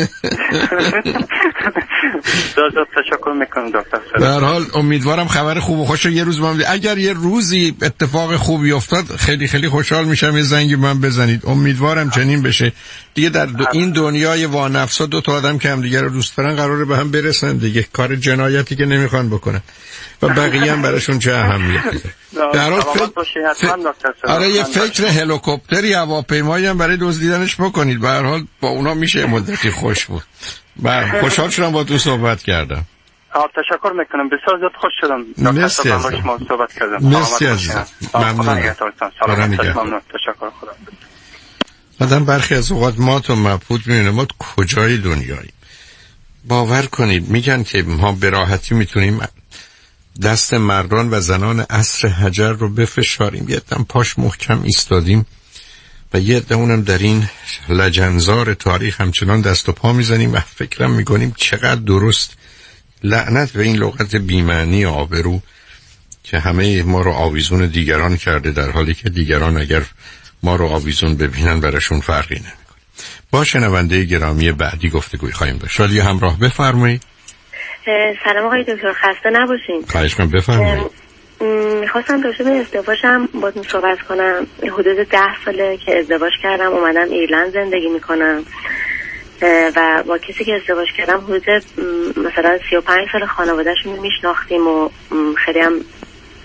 Speaker 20: تشکر میکنم دکتر.
Speaker 1: به هر حال امیدوارم خبر خوب و خوش یه روز اگر یه روزی اتفاق خوبی افتاد خیلی خیلی خوشحال میشم، یه زنگی من بزنید. امیدوارم چنین بشه دیگه. در این دنیای وانفسا دو تا آدم که هم دیگه رو دوست دارن قراره به هم برسن دیگه، کار جنایتی که نمیخوان بکنن و بقیه هم براشون چه اهمیتی داره. در حال آره یه فکر هلیکوپتری هواپیمایی هم برای دزدیدنش بکنید. به هر حال با اونا میشه مدتی خوش بود. من خوشحال شدم با تو صحبت کردم.
Speaker 20: تشکر میکنم، بسیار زیاد خوش شدم.
Speaker 1: مرسی از
Speaker 20: شما صحبت کردم.
Speaker 1: مرسی عزیزم، ممنونم.
Speaker 20: تشکر. خدا.
Speaker 1: آدم برخی از اوقات ما تو مبهوت میبینه ما کجای دنیایی. باور کنید میگن که ما به راحتی میتونیم دست مردان و زنان عصر حجر رو بفشاریم، یه دم پاش محکم ایستادیم و یه دمونم در این لجنزار تاریخ همچنان دست و پا میزنیم و فکرم میکنیم چقدر درست. لعنت به این لغت بی‌معنی آبرو که همه ما رو آویزون دیگران کرده، در حالی که دیگران اگر ما رو آویزون ببینن براشون فرقی نمیکنه. با شنونده گرامی بعدی گفتگوی خواهیم داشت. رادیو همراه، بفرمایید.
Speaker 3: سلام آقای دکتر، خسته نباشین.
Speaker 1: خواهش می‌کنم، بفرمایید.
Speaker 3: میخواستم راجع به ازدواجم باهاتون صحبت کنم. حدود 10 ساله که ازدواج کردم، اومدم ایرلند زندگی میکنم و با کسی که ازدواج کردم حدود مثلا 35 سال خانواده‌شون میشناختیم و خیلی هم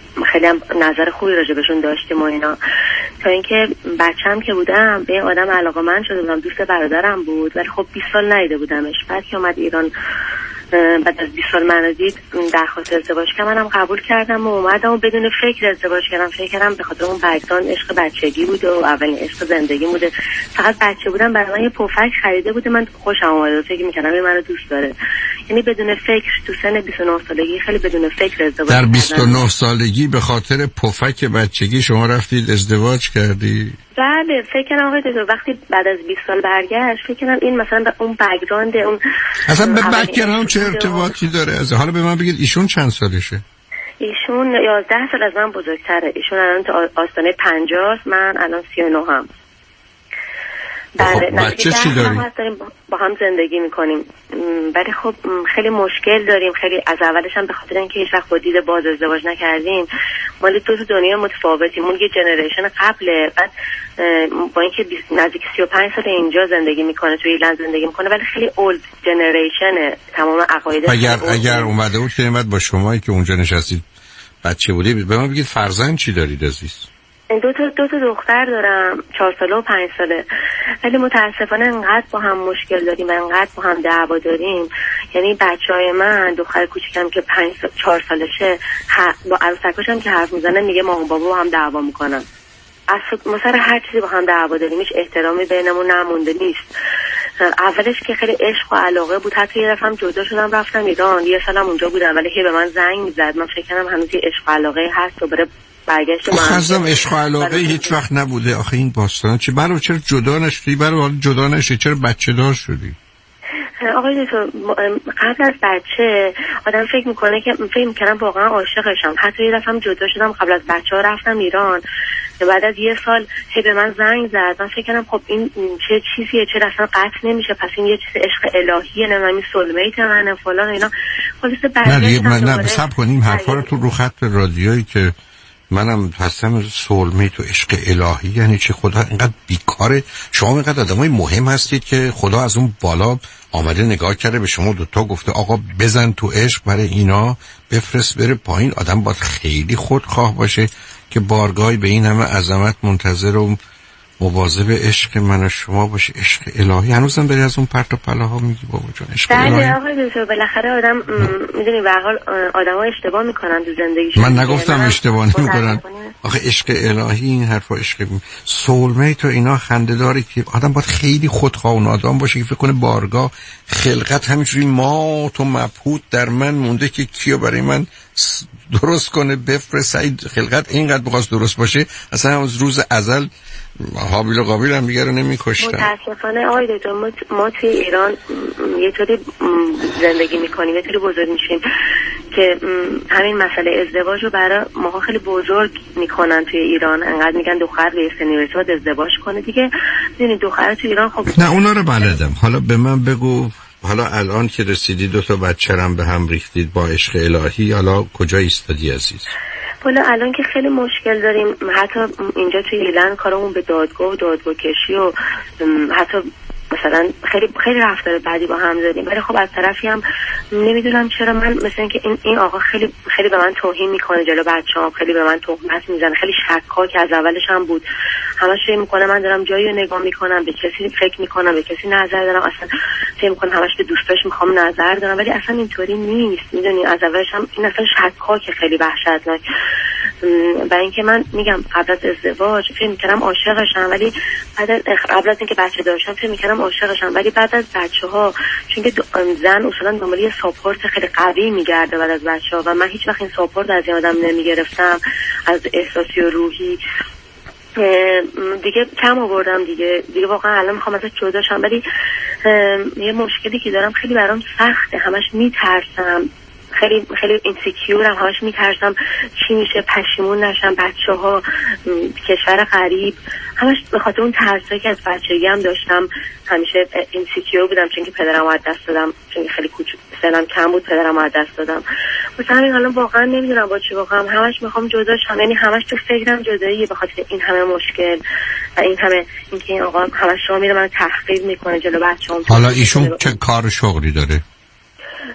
Speaker 3: خیلی هم نظر خوبی راجبشون داشتیم و اینا، تا اینکه بچه‌م که بودم به آدم علاقه‌مند شده بودم، دوست برادرم بود، ولی خب 20 سال ندیده بودمش. بعد که اومد ایران بعد از 20 سال منو دید، درخواست ازدواج کردم، منم قبول کردم و اومدم و بدون فکر ازدواج کردم. فکر کردم به خاطر اون بک‌گراند عشق بچگی بود و اولین عشق زندگی بوده، فقط بچه بودم برای من یه پفک خریده بوده، من خوشم اومد، فکر می‌کردم این منو دوست داره. یعنی بدون فکر تو سن 29 سالگی خیلی بدون فکر ازدواج
Speaker 1: در 29 سالگی به خاطر پفک بچگی شما رفتید ازدواج کردی؟
Speaker 3: بله، فکر کنم آقای دکتر وقتی بعد از 20 سال برگشت، فکر کنم این مثلا به اون بک‌گراند اون
Speaker 1: اصلا به بک‌گراند چه ارتباطی داره؟ حالا به من بگید ایشون چند سالشه؟
Speaker 3: ایشون 11 سال از من بزرگتره. ایشون الان تو آستانه 50 من الان 39 هم.
Speaker 1: بچه چی داریم؟
Speaker 3: با هم زندگی میکنیم، ولی خب خیلی مشکل داریم. خیلی از اولش هم به خاطر اینکه هیچ وقت با دید باز ازدواج نکردیم، مال دو تا دنیا متفاوتیم. اون یه جنریشن قبله، بعد با اینکه نزدیک 35 سال اینجا زندگی میکنه، توی ایرلند زندگی میکنه، ولی خیلی اولد جنریشنه. تمام عقاید
Speaker 1: اگر اومده بود که با شمایی که اونجا نشستید بچه بودید، به ما بگید فرزند چی دارید عزیز؟
Speaker 3: دو تا دختر دارم، 4 ساله و 5 ساله، ولی متاسفانه انقدر با هم مشکل داریم، انقدر با هم دعوا داریم. یعنی بچهای من، دختر کوچیکم که 4 سالشه، با عروسکاشم که حرف میزنه میگه مامان بابا با هم دعوا میکنن. مثلا هر چیزی با هم دعوا داریم، هیچ احترامی بینمون نمونده نیست. اولش که خیلی عشق و علاقه بود، حتی یه دفعه جدا شدم رفتم ایران، یه سالم اونجا بودم، ولی که به من زنگ میزد، من فکر کردم هنوز یه عشق و علاقه هست و بره برگشت.
Speaker 1: خواستم عشق و علاقه هیچ وقت نبوده. آخه این داستانا چی؟ برای چرا جدا نشدی؟ برای جدا نشدی چرا بچه دار شدی؟
Speaker 3: آقای دکتر، قبل از بچه آدم فکر میکنم واقعا عاشقشم. حتی یه دفعه جدا شدم، قبل از بچه ها رفتم ایران، بعد از یه سال به من زنگ زد. من فکر کردم خب این چه چیزیه، چرا اصلا قطع نمیشه، پس این یه چیز عشق الهیه، نه من سولمیت منه فلان اینا. خلاص
Speaker 1: نه صبر کنیم حرفا رو تو رو خط رادیویی که منم هستم سولمیت و عشق الهی یعنی چه؟ خدا اینقدر بیکاره؟ شما اینقدر آدمای مهم هستید که خدا از اون بالا آمده نگاه کرده به شما دوتا گفته آقا بزن تو عشق، برای اینا بفرست بره پایین. آدم باید خیلی خودخواه باشه که بارگاهی به این همه عظمت منتظر و مواظب عشق من و شما باشه. عشق الهی هنوزم بری از اون پرت و پلاها میگی بابا جان عشق الهی.
Speaker 3: بله آقای دکتر، بالاخره آدم میدونی به هر حال آدم‌ها اشتباه میکنن تو زندگیشون.
Speaker 1: من نگفتم اشتباه نمیکنن. آخه عشق الهی این حرفا عشق سولمیت و اینا خنده‌داره که آدم باید خیلی خودخواه و نادان باشه که فکر کنه بارگاه خلقت همینجوری مات و مبهوت در من مونده که کیو برای من درست کنه بفرست. خلقت اینقدر بخواست درست باشه اصلا از روز ازل حابیل و قابیل هم دیگه رو نمی‌کشتن.
Speaker 3: متاسفانه آقای دکتر ما توی ایران یه طوری زندگی میکنیم، یه طوری بزرگ میشیم که همین مسئله ازدواج رو برای ماها خیلی بزرگ میکنن توی ایران. انقدر میگن دختر به سنیوریتی باید ازدواج کنه دیگه. ببینید دختر توی ایران خب
Speaker 1: نه اونا رو بلدم. حالا به من بگو، حالا الان که رسیدی 2 بچه‌رم به هم ریختید با عشق الهی، حالا کجا ایستادی عزیز؟
Speaker 3: حالا الان که خیلی مشکل داریم، حتی اینجا توی ایران کارمون به دادگاه کشی و حتی مثلا خیلی رفتار بدی با هم داریم. ولی خب از طرفی هم نمیدونم چرا من مثلا اینکه این آقا خیلی به من توهین میکنه جلو بچه‌ام، خیلی به من تهمت میزنه، خیلی شکاک از اولش هم بود. همش فکر میکنه من دارم جایی رو نگاه میکنم، به کسی فکر میکنم، به کسی نظر دارم، اصلا فکر میکنم همش به دوستاش میخوام نظر دارم، ولی اصلا اینطوری نیست. میدونی از اولش هم این اصلا شکاک خیلی وحشتناک. و اینکه من میگم قبل از ازدواج فکر میکردم عاشقشم، ولی قبل از اینکه بچه داشتم فکر میکردم عاشقشم، ولی بعد از بچه‌ها، چون که زن اصولا دنبال یه ساپورت خیلی قوی میگرده بعد از بچه‌ها و من هیچ وقت این ساپورت از این آدم نمیگرفتم، از احساسی و روحی دیگه کم آوردم دیگه واقعا الان میخوام ازش جدا شم. ولی یه مشکلی که دارم خیلی برام سخته، همش میترسم، خیلی اینسیکیورم، همش میترسم چی میشه، پشیمون نشم، بچه‌ها، کشور غریب، همش به خاطر اون ترسایی که از بچگی هم داشتم. همیشه اینسیکیور بودم چون که پدرم رو از دست دادم، چون که خیلی سنم کم بود پدرم رو از دست دادم. مثلا همین حالا واقعا نمیدونم با چی بکنم، همش میخوام جدا شم، یعنی همش تو فکرم جداییه به خاطر این همه مشکل و این همه اینکه این آقا همش شما میره من تحقیر میکنه جلو بچه‌ام.
Speaker 1: حالا ایشون چه کار شغلی داره؟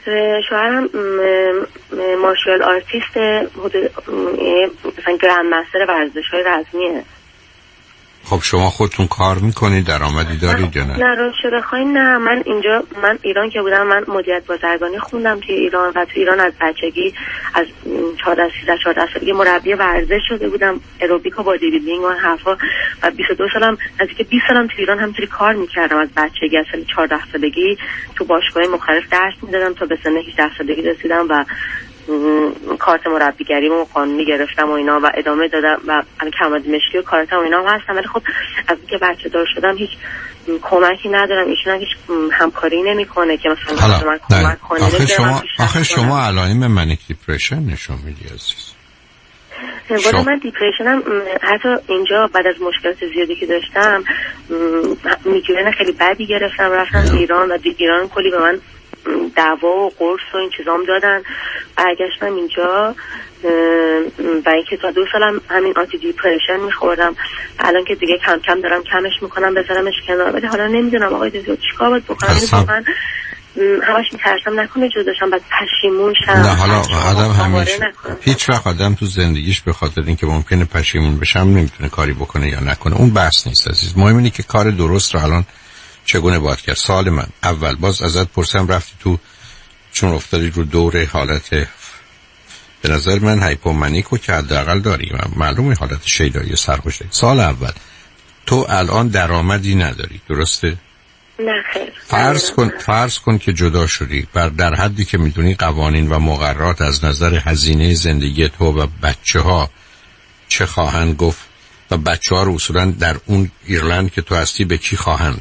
Speaker 3: شوهرم مارشال آرتیست، مثلا گرند مستر ورزش‌های رزمیه.
Speaker 1: خب شما خودتون کار میکنید، درآمدی دارید یا نه؟
Speaker 3: نه راستش بخواین نه. من ایران که بودم، من مدیریت بازرگانی خوندم توی ایران و تو ایران از بچگی از 14 سالگی مربی ورزش شده بودم، اروبیک و بادی بیلدینگ و حرفا، و 22 سالم نزدیک 20 سالم تو ایران همینطوری کار میکردم. از بچگی از سن 14 سالگی تو باشگاه‌های مختلف درس میدادم تا به سن 18 سالگی رسیدم و کارت مربیگریمو قانونی گرفتم و اینا و ادامه دادم و الان کمال مشکی و کارتم و اینا هم هستم. ولی خب از اینکه بچه دار شدم هیچ کمکی ندارم، ایشون هم هیچ همکاری نمیکنه که مثلا من کمک کنه.
Speaker 1: آخه شما علائم منیک دیپرشن نشون میدی عزیز.
Speaker 3: والا من دیپریشنم حتی اینجا بعد از مشکلات زیادی که داشتم میگرن خیلی بدی گرفتم، رفتم ایران و ایران کلی به من دوا و قرص و این چیزام دادن. برگشتم اینجا و اینکه تا 2 سالم همین آنتی دیپرشن میخوردم. الان که دیگه کم کم دارم کمش میکنم بذارمش کنار، ولی حالا نمیدونم آقای دکتر چیکار باید بکنم. واقعا همش میترسم نکنه جداشم بعد پشیمون شم.
Speaker 1: نه حالا آدم همیشه هیچ وقت آدم تو زندگیش به خاطر اینکه ممکنه پشیمون بشم نمیتونه کاری بکنه یا نکنه. اون بحث نیست عزیز. مهم اینه که کار درست رو الان چگونه باید کرد. سوال من اول باز ازت پرسم، رفتی تو چون افتادی رو دور حالت به نظر من هایپومانیکو که حداقل داری، معلومه حالت شیدایی سرخوش داری. سال اول تو الان درآمدی نداری، درسته؟
Speaker 3: نه خیر.
Speaker 1: فرض کن که جدا شدی، در حدی که میدونی قوانین و مقررات از نظر هزینه زندگی تو و بچه‌ها چه خواهند گفت و بچه‌ها رو اصولا در اون ایرلند که تو هستی به کی خواهند؟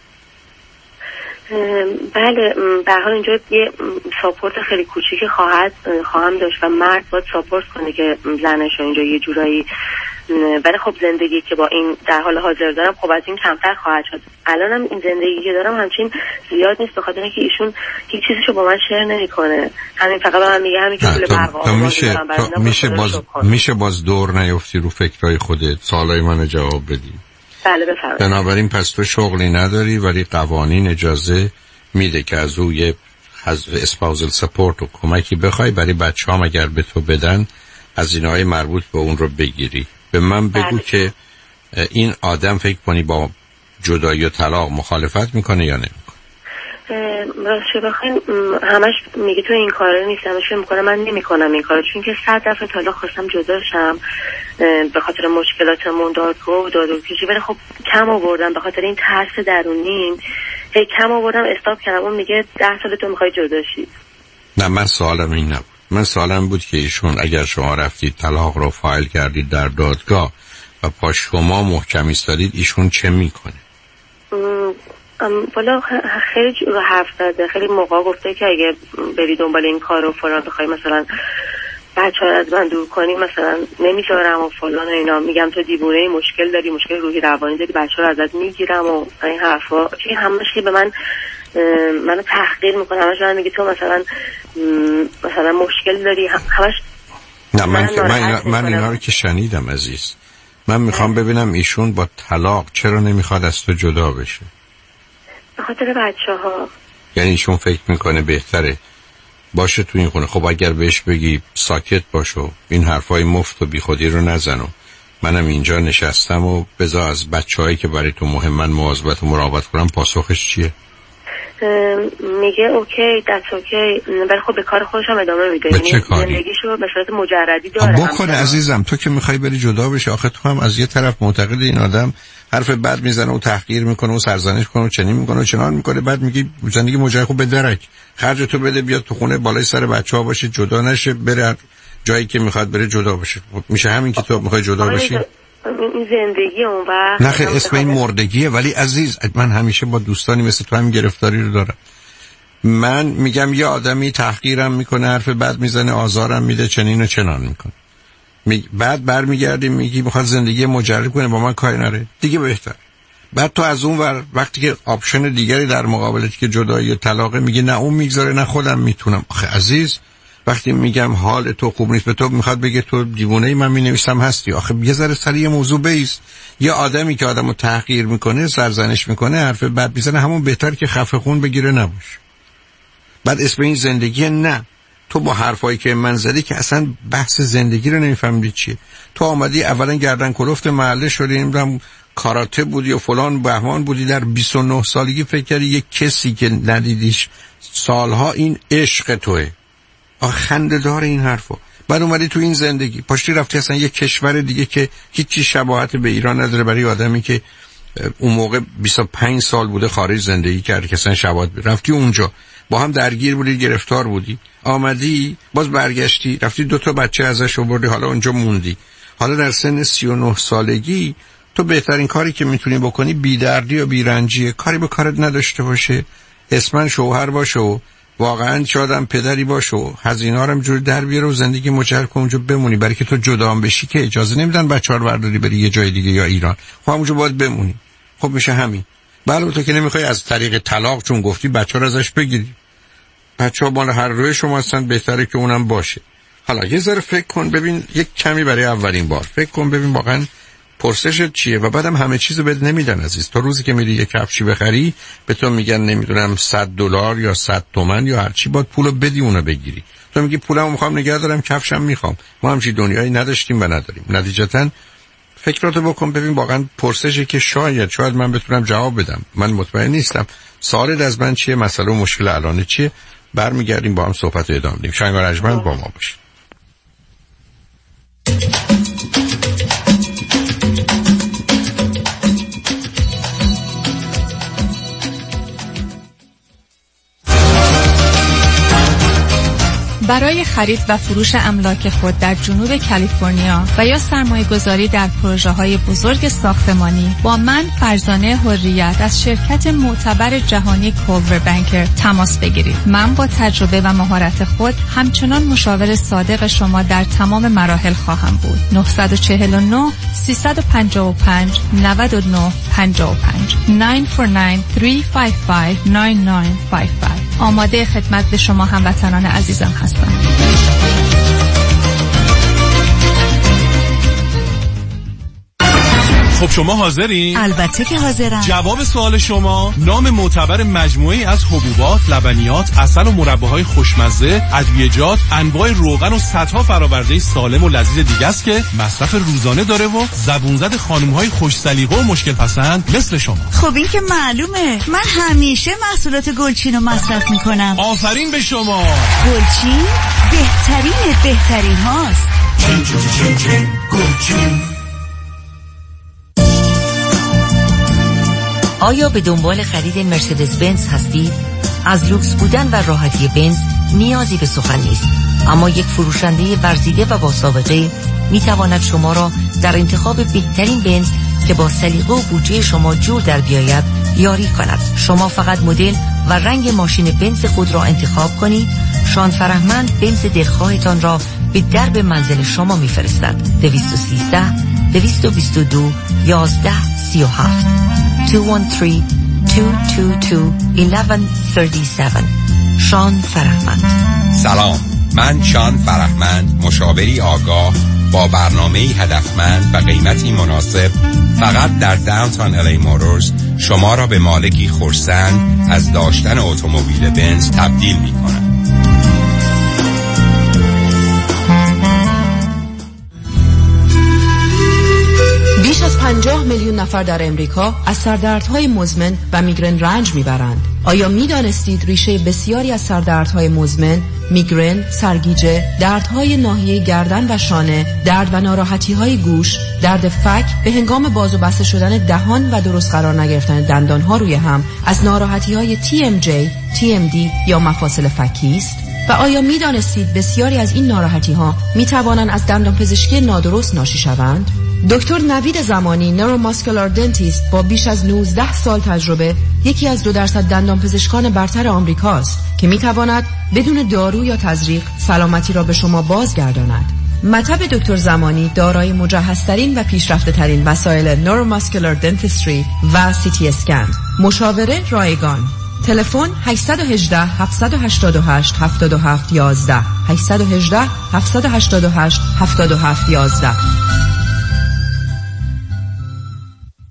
Speaker 3: بله به هر حال اینجا یه ساپورت خیلی کوچیکی خواهم داشت و مرد باید ساپورت کنه که زنش اینجا یه جورایی. ولی خب زندگی که با این در حال حاضر دارم خب از این کمتر خواهد شد. الانم این زندگی که دارم همچین زیاد نیست، به خاطر اینکه ایشون هیچ چیزیشو با من شیر نمیکنه. همین فقط به من میگه همین که پول برق
Speaker 1: میشه باز دور نیفتی رو فکرای خودت. سوالای من جواب بدی.
Speaker 3: بله بفرمایید.
Speaker 1: بنابراین پس تو شغلی نداری ولی قوانین اجازه میده که از او یه اسپاوزل سپورت و کمکی بخوای برای بچه‌هام اگر به تو بدن هزینه‌های مربوط به اون رو بگیری. به من بگو که این آدم فکر کنی با جدایی و طلاق مخالفت میکنه یا نمیکنه؟
Speaker 3: راستش بخواین همش میگه تو این کارا نیست، همش میکنه من نمیکنم این کارو، چون که 100 دفعه طلاق خواستم جدا شم به خاطر مشکلاتمون دادگاهی، ولی خب کم آوردم به خاطر این ترس درونیم کم آوردم استاپ کردم. اون میگه 10 سال تو میخوای جدا شی.
Speaker 1: نه من سوالم این نبود. من سوالم بود که ایشون اگر شما رفتید طلاق رو فایل کردید در دادگاه و پا شما محکم ایستادید ایشون چه میکنه؟
Speaker 3: والا خیلی حرف زده، خیلی موقع گفته که اگه بری دنبال این کار و فلان بخوای مثلا بچه ها از من دور کنی مثلا نمیذارم و فلان و اینا. میگم تو دیوونه، مشکل داری، مشکل روحی روانی داری، بچه ها رو ازت میگیرم و این حرفا. چون همش به منو تحقیر میکنه، همش من میگه تو مثلا مشکل داری، همش.
Speaker 1: نه من اینا رو که شنیدم عزیز. من میخوام ببینم ایشون با طلاق چرا نمیخواد از تو جدا بشه؟
Speaker 3: به خاطر بچه‌ها.
Speaker 1: یعنی ایشون فکر میکنه بهتره باشه تو این خونه. خب اگر بهش بگی ساکت باشو، این حرفای مفت و بیخودی رو نزنو، منم اینجا نشستم و بذار از بچه‌هایی که برای تو مهمن مواظبت و مراقبت کنم، پاسخش چیه؟
Speaker 3: میگه اوکی دتس اوکی، ولی خب به کار خودش هم ادامه میده.
Speaker 1: به چه کاری؟
Speaker 3: زندگیشو به صورت مجردی داره.
Speaker 1: بکنه عزیزم. تو که میخوای بری جدا بشی، آخه تو هم از یه طرف معتقد این آدم حرف بد میزنه و تحقیر میکنه و سرزنش کنه و چنین میکنه و چنان میکنه، بعد میگی زندگی مجرد خوب به درک خرج تو بده، بیاد تو خونه بالای سر بچه‌ها باشه، جدا نشه، بره جایی که میخواد بره جدا بشه. میشه همین که تو میخوای جدا بشی؟
Speaker 3: این زندگی اون وقت
Speaker 1: نه خیلی اسم این مردگیه. ولی عزیز من همیشه با دوستانی مثل تو همین گرفتاری رو دارم. من میگم یه آدمی تحقیرم میکنه، حرف بد میزنه، آزارم میده، چنین و چنان میکنه، بعد برمیگردی میگی میخواد زندگی مجرد کنه، با من کاری نره دیگه بهتر. بعد تو از اون ور وقتی که آپشن دیگری در مقابلت که جدایی و طلاق میگی نه اون میگذاره نه خودم میتونم. آخه عزیز وقتی میگم حال تو خوب نیست به تو میخواد بگه تو دیوونه ای، من مینویسم هستی. آخه یه ذره سری یه موضوع بیست. یه آدمی که آدمو تحقیر میکنه، سرزنش میکنه، حرف بد میزنه، همون بهتر که خفه خون بگیره نباشه. بعد اسم این زندگی نه. تو با حرفایی که من زدی که اصلا بحث زندگی رو نمیفهمیدی چیه. تو آمدی اولا گردن کلفت محله شدی، نمیدونم کاراته بودی و فلان بهمان بودی، در 29 سالگی فکر کردی یک کسی که ندیدیش سالها این عشق توئه. خنده دار این حرفا. بعد اومدی تو این زندگی پاشتی رفتی اصلا یک کشور دیگه که هیچی شباهت به ایران نداره برای آدمی که اون موقع 25 سال بوده خارج زندگی کرده که اصلا شباهت رفتی اونجا با هم درگیر بودی، گرفتار بودی، آمدی باز برگشتی رفتی 2 تا بچه ازش آوردی، حالا اونجا موندی. حالا در سن 39 سالگی تو بهترین کاری که میتونی بکنی بی‌دردی و بی‌رنجی، کاری به کارت نداشته باشه، اسمن شوهر باشه و واقعا شادم پدری باشه و هزینه‌ها رو جور در بیاره و زندگی مجرد کن اونجا بمونی. برای که تو جدا هم بشی که اجازه نمیدن بچه‌ها رو برداری بری یه جای دیگه یا ایران، خب اونجا باید بمونی. خب میشه همین. بله تو که نمیخوای از طریق طلاق چون گفتی بچه‌ها رو ازش بگیری، بچه‌ها مال هر روی شما هستن، بهتره که اونم باشه. حالا یه ذره فکر کن ببین، یک کمی برای اولین بار فکر کن ببین واقعا پرسشت چیه و بعدم همه چیزو بهت نمیدن عزیز. تو روزی که میری یه کفشی بخری به تو میگن نمیدونم $100 یا 100 تومن یا هر چی، باید پولو بدی اونو بگیری. تو میگی پولمو میخوام نگه دارم، کفشم میخوام. ما همچین دنیایی نداشتیم و نداریم. نتیجتا فکراتو بکن ببین واقعا پرسشی که شاید من بتونم جواب بدم. من مطمئن نیستم. سوالت از من چیه، مسئله و مشکل الان چیه؟ برمیگردیم با هم صحبت ادامه میدیم. شنگار ارجمند با ما باش.
Speaker 23: برای خرید و فروش املاک خود در جنوب کالیفرنیا و یا سرمایه‌گذاری در پروژه‌های بزرگ ساختمانی با من فرزانه حریت از شرکت معتبر جهانی کولور بانکر تماس بگیرید. من با تجربه و مهارت خود همچنان مشاور صادق شما در تمام مراحل خواهم بود. 949 355 9955 949 355 9955. آماده خدمت به شما هموطنان عزیزم هستم.
Speaker 4: خب شما حاضرین؟
Speaker 12: البته که حاضرم.
Speaker 4: جواب سوال شما نام معتبر مجموعی از حبوبات، لبنیات، عسل و مرباهای خوشمزه، ادویه‌جات، انواع روغن و صدها فرآورده سالم و لذیذ دیگه است که مصرف روزانه داره و زبون زد خانم‌های خوش سلیقه و مشکل پسند مثل شما.
Speaker 12: خب این که معلومه. من همیشه محصولات گلچین رو مصرف میکنم.
Speaker 4: آفرین به شما.
Speaker 12: گلچین بهترین هاست.
Speaker 4: گلچین.
Speaker 12: آیا به دنبال خرید مرسدس بنز هستید؟ از لوکس بودن و راحتی بنز نیازی به سخن نیست، اما یک فروشنده ورزیده و با سابقه می تواند شما را در انتخاب بهترین بنز که با سلیقه و بودجه شما جور در بیاید یاری کند. شما فقط مدل و رنگ ماشین بنز خود را انتخاب کنید. شان فرهمند بنز دلخواهتان را به درب منزل شما میفرستد. 213 222 1137 213-222-1137. شان فرهمند.
Speaker 5: سلام، من شان فرهمند، مشاوری آگاه با برنامه هدفمند و قیمتی مناسب فقط در داونتاون الی موتورز شما را به مالکی خرسند از داشتن اتومبیل بنز تبدیل می کنم.
Speaker 13: بیش از 50 میلیون نفر در امریکا از سردردهای مزمن و میگرن رنج میبرند. آیا میدانستید ریشه بسیاری از سردردهای مزمن، میگرن، سرگیجه، دردهای ناحیه گردن و شانه، درد و ناراحتی‌های گوش، درد فک به هنگام باز و بسته شدن دهان و درست قرار نگرفتن دندانها روی هم از ناراحتی‌های TMJ، TMD یا مفاصل فکی است؟ و آیا میدانستید بسیاری از این ناراحتی‌ها میتوانند از دندانپزشکی نادرست ناشی شوند؟ دکتر نوید زمانی نوروماسکولار دنتیست با بیش از 19 سال تجربه یکی از 2% دندانپزشکان برتر آمریکاست که میتواند بدون دارو یا تزریق سلامتی را به شما بازگرداند. مطب دکتر زمانی دارای مجهزترین و پیشرفته‌ترین وسایل نوروماسکولار دنتیستری و CT اسکن. مشاوره رایگان. تلفن 818 788 7711 818 788 7711.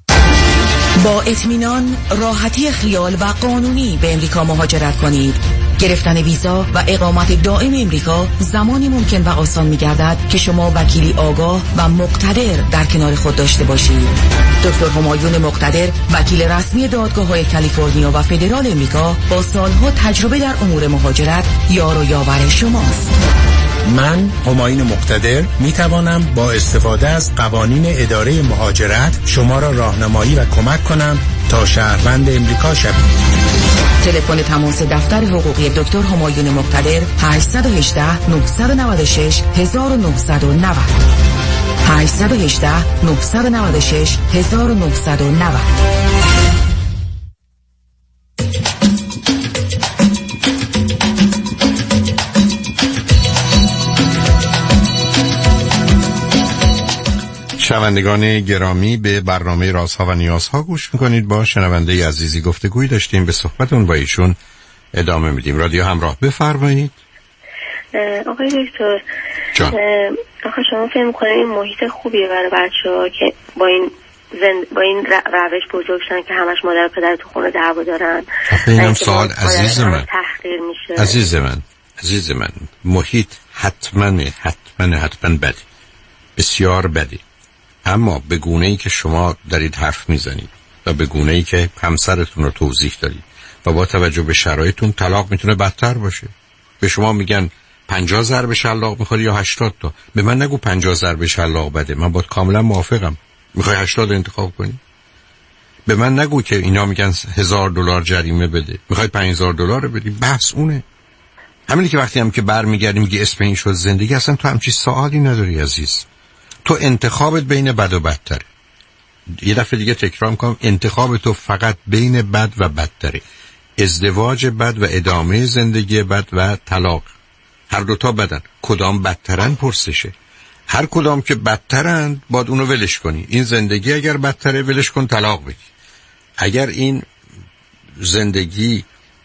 Speaker 13: با اطمینان، راحتی خیال و قانونی به امریکا مهاجرت کنید. گرفتن ویزا و اقامت دائم امریکا زمانی ممکن و آسان می‌گردد که شما وکیلی آگاه و مقتدر در کنار خود داشته باشید. دکتر همایون مقتدر، وکیل رسمی دادگاه‌های کالیفرنیا و فدرال امریکا با سالها تجربه در امور مهاجرت، یار و یاور شماست.
Speaker 2: من همایون مقتدر می توانم با استفاده از قوانین اداره مهاجرت شما را راهنمایی و کمک کنم تا شهروند امریکا شوید.
Speaker 13: تلفن تماس دفتر حقوقی دکتر همایون مقتدر 818 996 1990 818 996 1990.
Speaker 1: شنوندگان گرامی، به برنامه رازها و نیازها گوش میکنید. با شنونده عزیزی گفتگوی داشتیم، به صحبتون با ایشون ادامه میدیم. رادیو همراه، بفرمایید.
Speaker 3: آقای دکتر
Speaker 1: جان،
Speaker 3: آخه شما فهم میکنید این محیط خوبیه برای بچه‌ها که با این روش بزرگ شدن که همش مادر پدر تو خونه دعوا دارن؟
Speaker 1: اینم سوال عزیز من،
Speaker 3: تحقیر میشه.
Speaker 1: عزیز من محیط حتما بده، بسیار بده، اما به گونه‌ای که شما دارید حرف میزنید و به گونه‌ای که همسرتون رو توضیح دارید و با توجه به شرایطتون، طلاق میتونه بدتر باشه. به شما میگن 50 ضرب شلاق میخوری یا 80 تا. به من نگو 50 ضرب شلاق بده، من باید کاملا موافقم. میخوای 80 انتخاب کنی؟ به من نگو که اینا میگن $1000 جریمه بده، میخوای $5000 بدی. بحث اونه. همینی که وقتی هم که برمیگردیم میگه اسم این شد زندگی، اصلا تو همچین سوالی نداری عزیز. تو انتخابت بین بد و بدتره. یه دفعه دیگه تکرار میکنم، انتخاب تو فقط بین بد و بدتره. ازدواج بد و ادامه زندگی بد و طلاق، هر دوتا بدن. کدام بدترن پرسشه. هر کدام که بدترن باید اونو ولش کنی. این زندگی اگر بدتره ولش کن، طلاق بگی. اگر این زندگی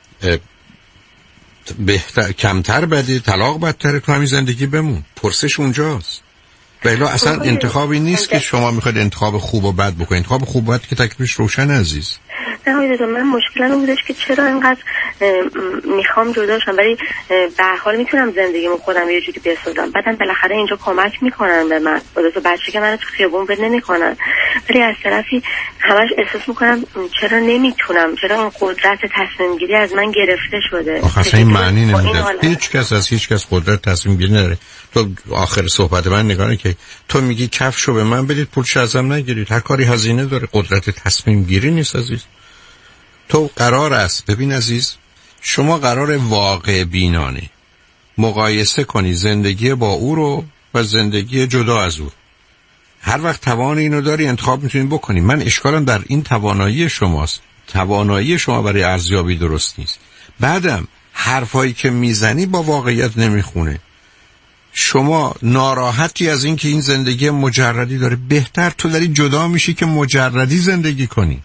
Speaker 1: کمتر بده، طلاق بدتره، تو همین زندگی بمون. پرسش اونجاست. بلا اصلا انتخابی نیست که شما میخواید انتخاب خوب و بد بکنید. انتخاب خوب و بد که تکلیفش روشن عزیز.
Speaker 3: نه آقای من مشکلم بودش که چرا اینقدر میخوام جدا شم، ولی به هر حال میتونم زندگیمو خودم یه جوری بسازم. بعدم بالاخره اینجا کمک میکنن به من، با دو بچه که منو تو خیابون ول نمیکنن، ولی از طرفی همش احساس میکنم چرا نمیتونم، چرا اون قدرت تصمیم گیری از من گرفته شده.
Speaker 1: آخه این معنی نمیده. هیچ کس از هیچ کس قدرت تصمیم گیری نداره. تو آخر صحبت من نگاه که تو میگی کفشو به من بدید پولش ازم نگیرید. هر کاری هزینه داره، قدرت تصمیم گیری نیست عزیز. تو قرار است، ببین عزیز، شما قرار واقع بینانه مقایسه کنی زندگی با او رو و زندگی جدا از او. هر وقت توان اینو داری انتخاب میتونی بکنی. من اشکالم در این توانایی شماست. توانایی شما برای ارزیابی درست نیست. بعدم حرفایی که میزنی با واقعیت نمیخونه. شما ناراحتی از این که این زندگی مجردی داره. بهتر تو داری جدا میشی که مجردی زندگی کنی.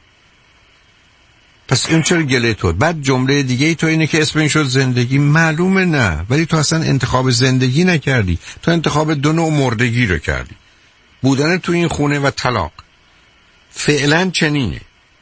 Speaker 1: پس این چرا گله تو؟ بعد جمله دیگه ای تو اینه که اسم این شد زندگی. معلومه نه، ولی تو اصلا انتخاب زندگی نکردی. تو انتخاب دو نوع مردگی رو کردی، بودن تو این خونه و طلاق. فعلا چنینه.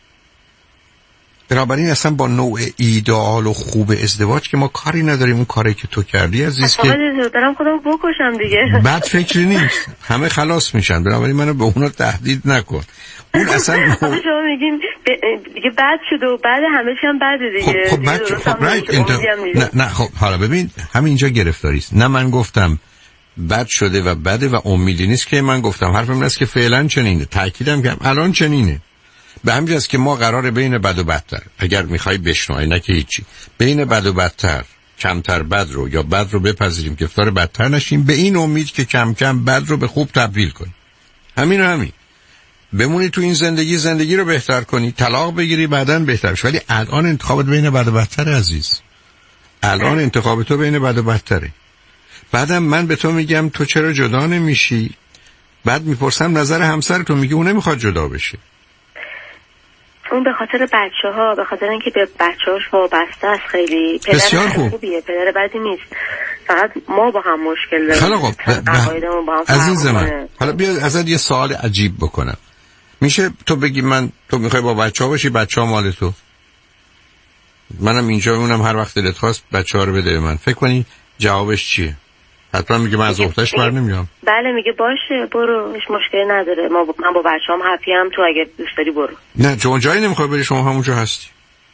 Speaker 1: بنابراین اصلا با نوع ایدئال و خوب ازدواج که ما کاری نداریم. اون کاری که تو کردی عزیز که
Speaker 3: دارم خودم بکشم دیگه.
Speaker 1: بد فکری نیست، همه خلاص میشن. بنابراین منو به اونا تهدید نکن. اون اصلا
Speaker 3: شما میگین دیگه بد شده و بعد همه چی هم بده دیگه.
Speaker 1: خب بد خب رایت نه خب حالا ببین همینجا گرفتاری است. نه من گفتم بد شده و بده و امیدی نیست که من گفتم. حرفم این است که فعلا چنینه. تاکیدم کردم الان چنینه. به همین جاست که ما قراره بین بد و بدتر، اگر میخوای بشنوی نه که هیچی، بین بد و بدتر کمتر بد رو یا بد رو بپذیریم که گرفتار بدتر نشیم، به این امید که کم کم بد رو به خوب تبدیل کنیم. همین بمونی تو این زندگی رو بهتر کنی، طلاق بگیری بعداً بهتر شد. ولی الان انتخابت بین بد و بدتر عزیز. الان انتخاب تو بین بد و بدتره. بعدم من به تو میگم تو چرا جدا نمیشی؟ بعد میپرسم نظر همسرتون، میگه اون نمیخواد جدا بشه.
Speaker 3: اون به خاطر بچه‌ها، به خاطر اینکه به بچه‌هاش وابسته است. خیلی پدر خوبیه، پدر بدی نیست. فقط ما با هم مشکل داریم. عقایدمون با هم
Speaker 1: عزیز من، حالا بیا ازت یه سوال عجیب بکنم. میشه تو بگی تو میخوای با بچه‌ها باشی، بچه‌ها مال تو؟ منم اینجا میمونم هر وقت دلت خواست بچه‌ها رو بده به من. فکر کنی جوابش چیه؟ حتما میگه من از اختش بر نمیام.
Speaker 3: بله میگه باشه برو، هیچ مشکلی نداره، من با بچه‌ام هپی‌ام، تو اگه دوست داری برو.
Speaker 1: نه چون جایی نمیخوای بری، شما همونجا هستی.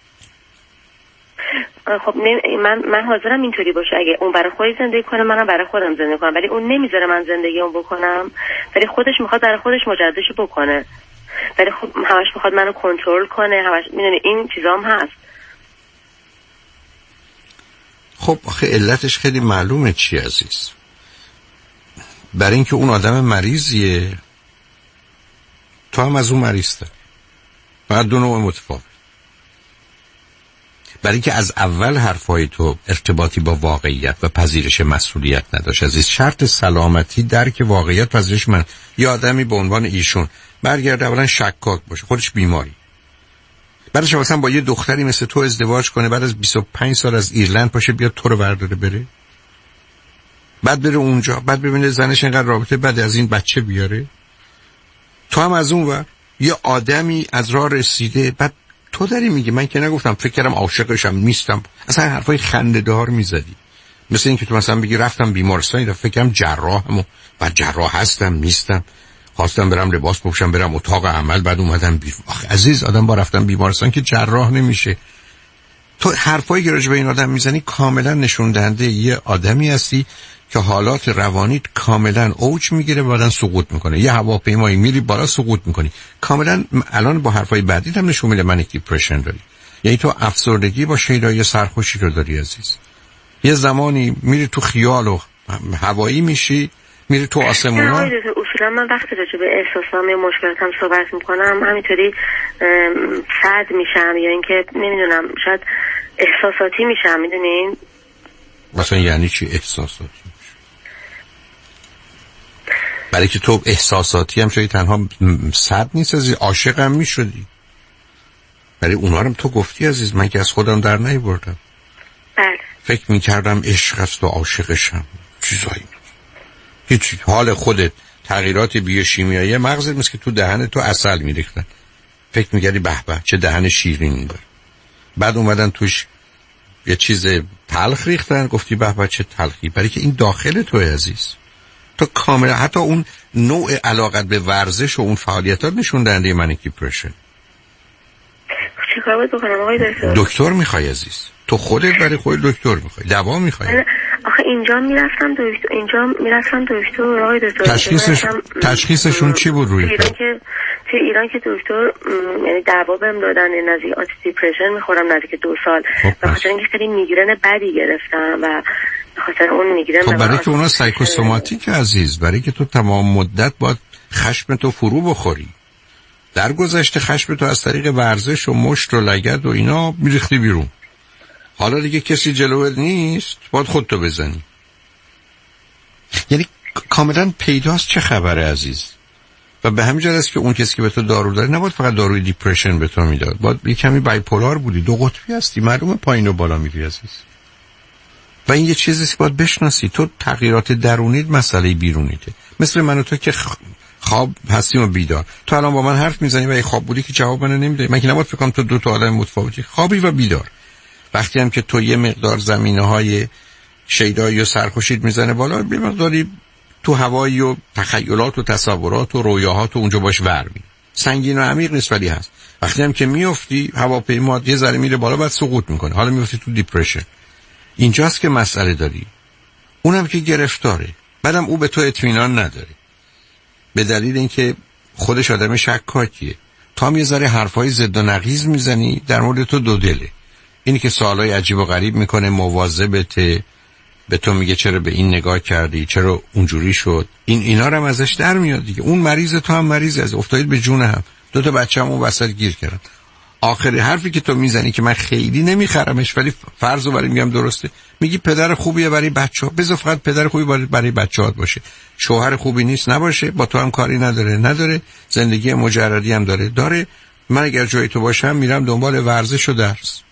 Speaker 3: خب من حاضرم اینطوری باشه، اگه اون برای خودش زندگی کنه منم برای خودم زندگی کنم، ولی اون نمیذاره من زندگی اون بکنم، ولی خودش میخواد برای خودش مجددش بکنه، ولی خب همش میخواد منو کنترل کنه، همش میدونی این چیزام هست.
Speaker 1: خب آخه علتش خیلی معلومه چی عزیز. برای اینکه اون آدم مریضیه، تو هم از اون مریضته، فقط دو نوع متفاوت. برای اینکه از اول حرفای تو ارتباطی با واقعیت و پذیرش مسئولیت نداشت عزیز. شرط سلامتی درک واقعیت، پذیرش. من یه آدمی به عنوان ایشون برگرده اولا شکاک باشه، خودش بیماری، بعدش مثلا با یه دختری مثل تو ازدواج کنه، بعد از 25 سال از ایرلند پاشه بیاد تو رو برداره بره، بعد بره اونجا، بعد ببینه زنش اینقدر رابطه بعد از این بچه بیاره. تو هم از اون ور یه آدمی از راه رسیده، بعد تو داری میگی من که نگفتم، فکر کردم عاشقشم نیستم، اصلا حرفای خنده‌دار میزدی. مثل این که تو مثلا بگی رفتم بیمارستان، فکر کردم جراحم و جراح هستم نیستم، خواستم برم لباس بپوشم برم اتاق عمل، بعد اومدم بیرون. آخه عزیز آدم با رفتن بیمارستان که جراح نمیشه. تو حرفایی که راجع به این آدم میزنی کاملا نشون دهنده یه آدمی هستی که حالات روانیت کاملا اوج میگیره و بعدن سقوط میکنه. یه هواپیمایی میری بالا سقوط میکنی. کاملا الان با حرفای بعدی هم نشون میده منیک دیپرشن داری. یعنی تو افسردگی با شیدای سرخوشی رو داری عزیز. یه زمانی میری تو خیال و هوایی میشی، میری تو آسمونا.
Speaker 3: اصولا من وقتی راجع به احساسام یا مشکلاتم صحبت میکنم همینطوری سرد میشم، یا اینکه نمیدونم شاید احساساتی میشم. میدونین
Speaker 1: مثلا یعنی چی احساساتی میشه؟ برای که تو احساساتی هم شدی تنها سرد نیست عزیز، عاشق هم میشدی. برای اونا هم تو گفتی عزیز، من که از خودم در نیاوردم.
Speaker 3: بله
Speaker 1: فکر میکردم عشق است و عاشقشم، چیزایی هیچ. حال خودت تغییرات بیوشیمیایی مغزت مثل که تو دهن تو عسل میریختن، فکر میگردی به به چه دهن شیرینی داره، بعد اومدن توش یه چیز تلخ ریختن، گفتی به به چه تلخی. برای که این داخل توی عزیز. تو کاملا حتی اون نوع علاقت به ورزش و اون فعالیتات نشون دهنده منیک دیپرشن.
Speaker 3: چیکار باید بکنم آقای دکتر؟
Speaker 1: دکتر میخوای عزیز، تو خودت برای خودت دکتر میخوای، دوا میخوای.
Speaker 3: آخه اینجا میرفتم دکتر آقای دکتر.
Speaker 1: تشخیصشون چی بود روی تو؟
Speaker 3: توی ایران که دکتر یعنی دوا بهم دادن، نزدیک آنتی دیپرشن میخورم نزدیک 2 سال، به خاطر اینکه خیلی میگرن بدی گرفتم و به خاطر اون میگرن.
Speaker 1: خب برای که اونا سایکوسوماتیک عزیز، برای که تو تمام مدت باید خشم تو فرو بخوری. در گذشته خشم تو از طریق ورزش و مشت و لگد و اینا میریختی بیرون. حالا دیگه کسی جلوت نیست، باید خودتو بزنی. یعنی کاملا پیداست چه خبره عزیز. و به همین جهت است که اون کسی که به تو دارو داره نباید فقط داروی دیپرشن به تو میداد، باید یه کمی بایپولار بودی، 2 قطبی هستی، معلومه پایین و بالا میری عزیز. و این یه چیزی که باید بشناسی، تو تغییرات درونیت مسئله بیرونیته. مثل من و تو که خواب هستیم و بیدار. تو الان با من حرف میزنی و خواب بودی که جواب منو نمیدی. من که نباید فکر کنم تو 2 تا آدم متفاوتی، خوابی و بیدار. وقتی هم که تو یه مقدار زمینه‌های شیدایی و سرخوشیت میزنه بالا، یه مقداری تو هوایی و تخیلات و تصورات و رویاهات و اونجا باش ورمی. سنگین و عمیق نیست ولی هست. وقتی هم که میافتی هواپیما یه ذره میره بالا بعد سقوط میکنه، حالا میافتی تو دیپرشن. اینجاست که مسئله داری. اونم که گرفتاره، بعدم او به تو اطمینان نداره به دلیل اینکه خودش آدم شکاکیه. تو هم یه ذره حرفای ضد و نقیض میزنی در مورد تو، 2 دله. اینی که سوالای عجیب و غریب میکنه، مواظبته، به تو میگه چرا به این نگاه کردی، چرا اونجوری شد، اینا رو هم ازش در میاد دیگه. اون مریض، تو هم مریض، از افتادید به جون هم. 2 تا بچه‌م اون وسط گیر کردن. آخری حرفی که تو میزنی که من خیلی نمیخرمش ولی فرضو برای میگم درسته، میگی پدر خوبیه برای بچه‌ها، بذار فقط پدر خوبی برای بچه‌هات باشه. شوهر خوبی نیست نباشه، با تو هم کاری نداره، زندگی مجردی هم داره. من اگر جای تو باشم میرم دنبال ورزش و درس.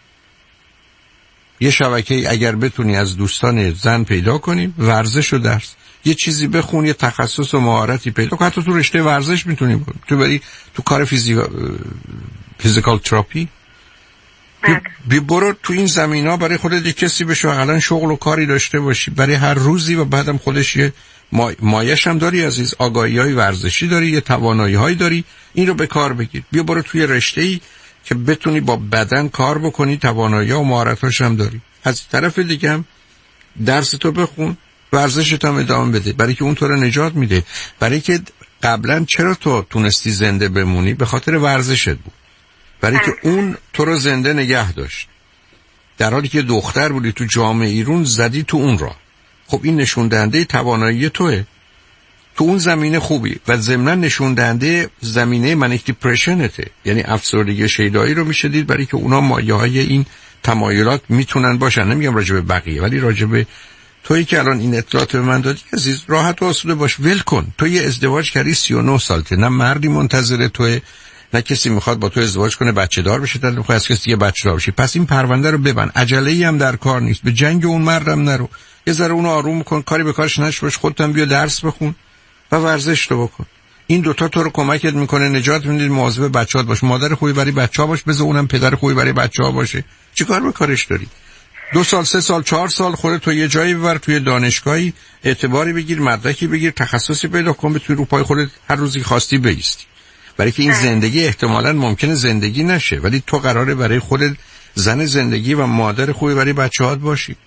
Speaker 1: یه شبکه اگر بتونی از دوستان زن پیدا کنی، ورزش و درس، یه چیزی بخون، یه تخصص و مهارتی پیدا کن. حتی تو رشته ورزش میتونی تو بری تو کار فیزیکال تراپی. بی برو تو این زمینا برای خودت یک کسی بشو، الان شغل و کاری داشته باشی برای هر روزی و بعدم خودش یه مایش هم داری عزیز، آگاهی‌های ورزشی داری، یه توانایی‌هایی داری، این رو به کار بگیر. بیا برو توی رشته‌ای که بتونی با بدن کار بکنی، توانایی‌ها و مهارت‌هاش هم داری. از طرف دیگه هم درس تو بخون، ورزشت هم ادامه بده، برای که اون تو رو نجات میده. برای که قبلا چرا تو تونستی زنده بمونی؟ به خاطر ورزشت بود، برای که اون تو رو زنده نگه داشت. در حالی که دختر بودی تو جامعه ایران زدی تو اون راه. خب این نشون دهنده توانایی توئه، تو اون زمینه خوبی و ضمناً نشون دهنده زمینه منیک دیپرشنته، یعنی افسردگی شیدایی رو میشه دید، برای که اونا مایه‌های این تمایلات میتونن باشن. نمیگم راجع به بقیه، ولی راجع به تویی که الان این اطلاعات به من دادی عزیز، راحت و آسوده باش، ول کن. تو یه ازدواج کردی 39 سالته، نه مردی منتظر توئه، نه کسی میخواد با تو ازدواج کنه بچه دار بشه، تا میخواد از کسی دیگه بچه دار بشه. پس این پرونده رو ببند، عجله‌ای هم در کار نیست، به جنگ اون مردم نرو، یه ذره اونو آروم کن، کاری به کارش نشوش، خودت هم بیا درس بخون و ورزش تو بکن. این دوتا تو رو کمکت میکنه، نجات میده، مواظب بچه‌ات باش، مادر خوبی برای بچه‌ها باش، بذار اونم پدر خوبی برای بچه‌ها باشه. چیکار به کارش داری؟ 2 سال 3 سال 4 سال خودت تو یه جایی ببر، توی دانشگاهی اعتباری بگیر، مدرکی بگیر، تخصصی پیدا کن، بتونی رو پای خودت هر روزی خواستی بایستی. برای که این زندگی احتمالاً ممکنه زندگی نشه، ولی تو قراره برای خودت زن زندگی و مادر خوبی برای بچه‌هات باشی.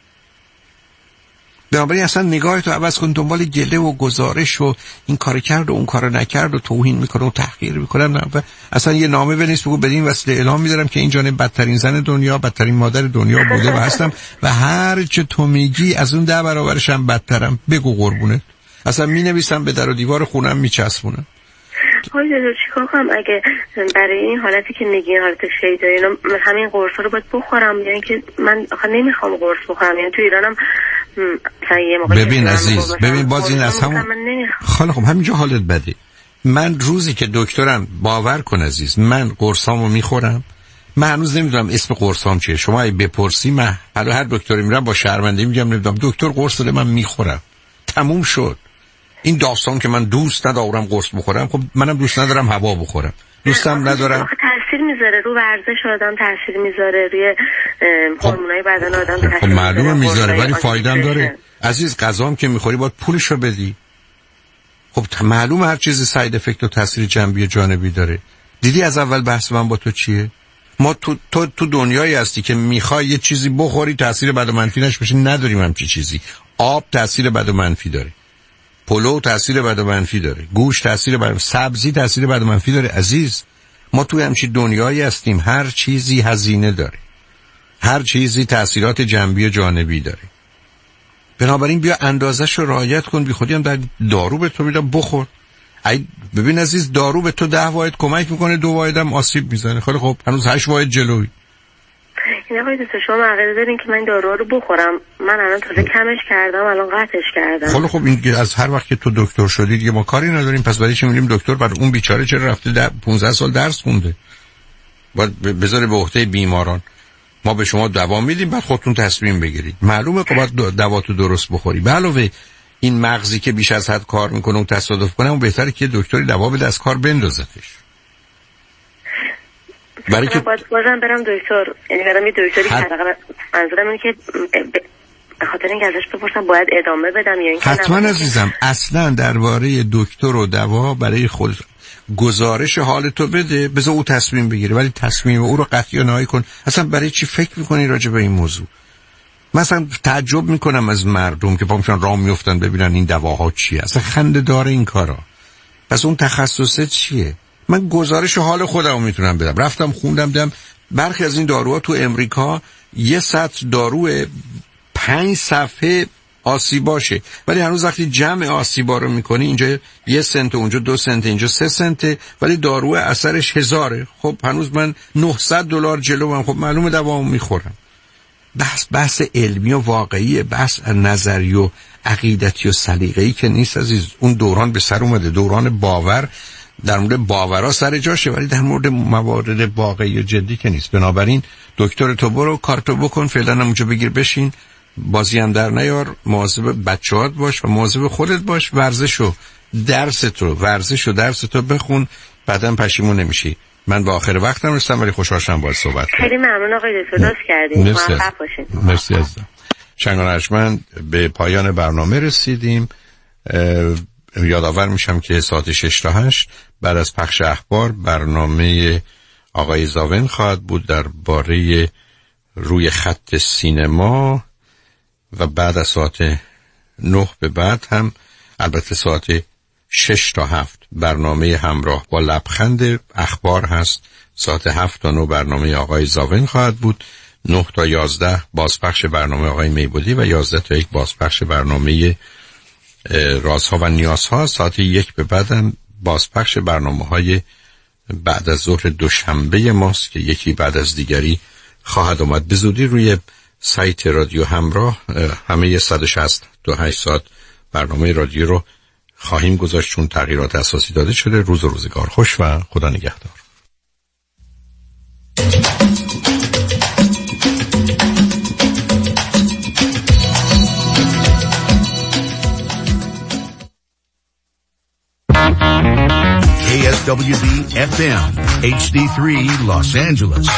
Speaker 1: بنابراین اصلا نگاهتو عوض کن، دنبال گله و گزارش و این کار کرد و اون کار نکرد و توهین میکنه و تحقیر میکنه نه. اصلا یه نامه بنویس بگو بدین وسیله اعلام میذارم که این جانب بدترین زن دنیا، بدترین مادر دنیا بوده و هستم و هر چه تو میگی از اون 10 برابرش هم بدترم. بگو قربونه. اصلا مینویسم به در و دیوار خونم میچسبونم.
Speaker 3: آقای دکتر چیکار کنم اگه برای این حالتی که میگین، حالت شیدایی، اینا همین قرصا رو باید بخورم؟ یعنی که من آخه نمیخوام قرص بخورم، یعنی تو ایرانم یه موقع
Speaker 1: ببین عزیز، ببین باز این از همون خاله خب همینجا حالت بده. من روزی که دکترم، باور کن عزیز، من قرصامو میخورم، من هنوز نمیدونم اسم قرصام چیه. شما اگه بپرسی من هر دکتری میرم با شرمندگی میگم نمیدونم، دکتر قرص داده من میخورم، تموم شد. این داستان که من دوست ندارم قرص بخورم، خب منم دوست ندارم هوا بخورم، دوستم ندارم.
Speaker 3: تاثیر میذاره رو ورزش آدم، تاثیر میذاره روی هورمونای بدن آدم، تاثیر
Speaker 1: خب معلومه میذاره، ولی فایده هم داره عزیز. غذام که میخوری باید پولشو بدی. خب معلومه هر چیزی ساید افکت و تاثیر جنبی و جانبی داره. دیدی از اول بحث من با تو چیه؟ ما تو دنیایی هستی که میخوای یه چیزی بخوری تاثیر بد و منفی نشه بشه، نداریم همچی چیزی. آب تاثیر بد و منفی داره، پلو تاثیر بد و منفی داره، گوشت تاثیر بد، سبزی تاثیر بد و منفی داره عزیز. ما توی همچین دنیایی هستیم، هر چیزی هزینه داره، هر چیزی تاثیرات جنبی و جانبی داره. بنابراین بیا اندازش رو رعایت کن. بی خودی هم در دارو به تو میدم بخور. ببین عزیز، دارو به تو 10 واحد کمک میکنه، 2 واحد هم آسیب میزنه. خیلی خب هنوز 8 واحد جلوی.
Speaker 3: این آقای دکتر شما عقیده دارین که من داروها رو بخورم؟ من الان تازه کمش کردم، الان قطعش کردم. خب این
Speaker 1: از هر وقت که تو دکتر شدی دیگه ما کاری نداریم. پس برای چی میگیم دکتر؟ برای اون بیچاره چرا رفته 15 سال درس خونده؟ باید بذاره به عهده بیماران. ما به شما دوا میدیم، بعد خودتون تصمیم بگیرید. معلومه که باید دواتو درست بخوری. به علاوه این مغزی که بیش از حد کار میکنه و تصادف کنه، اون بهتره که دکتری دوا بده از کار بندازتش. برای که
Speaker 3: باید بازم برم دکتر، یعنی برم یه دکتری که منظورم اینه که به خاطر اینکه ازش بپرسم باید ادامه بدم یا اینکه
Speaker 1: حتما عزیزم. اصلا درباره دکتر و دوا برای خود گزارش حالتو بده، بذار او تصمیم بگیره، ولی تصمیم او رو قطعی نهایی کن. اصلا برای چی فکر میکنی راجع به این موضوع؟ مثلا تعجب میکنم از مردم که پامشان راه میافتن ببینن این دواها چیه. اصلا خنده داره این کارا. پس اون تخصصت چیه؟ من گزارش حال خودم میتونم بدم. رفتم خوندم دیدم برخی از این داروها تو امریکا یه سطر دارو 5 صفحه آسیباشه، ولی هنوز وقتی جمع آسیبا رو میکنی اینجا 1 سنت، اونجا 2 سنت، اینجا 3 سنت، ولی دارو اثرش 1000. خب هنوز من $900 جلوم. خب معلومه دوامو میخورم. بحث علمی و واقعی، بحث نظری و عقیدتی و سلیقه‌ای که نیست عزیز. اون دوران به سر اومده، دوران باور. در مورد باورها سر جاشه، ولی در مورد موارد واقعی و جدی که نیست. بنابراین دکتر تو برو، کارتو بکن، فعلا همونجا بگیر بشین، بازی هم در نیار، مواظب بچه‌هات باش و مواظب خودت باش. ورزش و درس تو بخون، بعداً پشیمون نمیشی. من به آخر وقتم رسیدم ولی خوشحال شدم باهات صحبت کردم.
Speaker 3: خیلی ممنون آقای دکتر، لطف کردید. موفق باشین.
Speaker 1: مرسی عزیزم. شنگان ارجمند، به پایان برنامه رسیدیم. یادآور میشم که ساعت 6 تا 8 بعد از پخش اخبار برنامه آقای زاون خواهد بود درباره روی خط سینما و بعد از ساعت 9 به بعد هم البته ساعت 6 تا 7 برنامه همراه با لبخند اخبار هست. ساعت 7 تا 9 برنامه آقای زاون خواهد بود. 9 تا 11 بازپخش برنامه آقای میبودی و 11 تا 1 بازپخش برنامه رازها و نیازها. ساعت 1 به بعدم بازپخش برنامه‌های بعد از ظهر دوشنبه ماست که یکی بعد از دیگری خواهد اومد. به زودی روی سایت رادیو همراه همه 168 ساعت برنامه رادیو رو خواهیم گذاشت چون تغییرات اساسی داده شده. روز و روزگار خوش و خدا نگهدار.
Speaker 16: KSWB FM HD3 Los Angeles.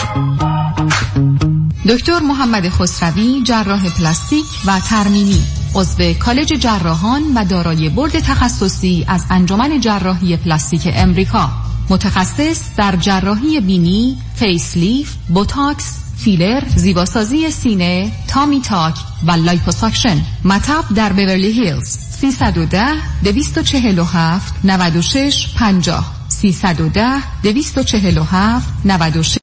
Speaker 23: دکتر محمد خسروی، جراح پلاستیک و ترمیمی، عضو کالج جراحان و دارای برد تخصصی از انجمن جراحی پلاستیک امریکا، متخصص در جراحی بینی، فیس لیفت، بوتاکس، فیلر، زیباسازی سینه، تامی تاک و لایپوساکشن. مطب در بیورلی هیلز. 310-247-96-50 310-247-96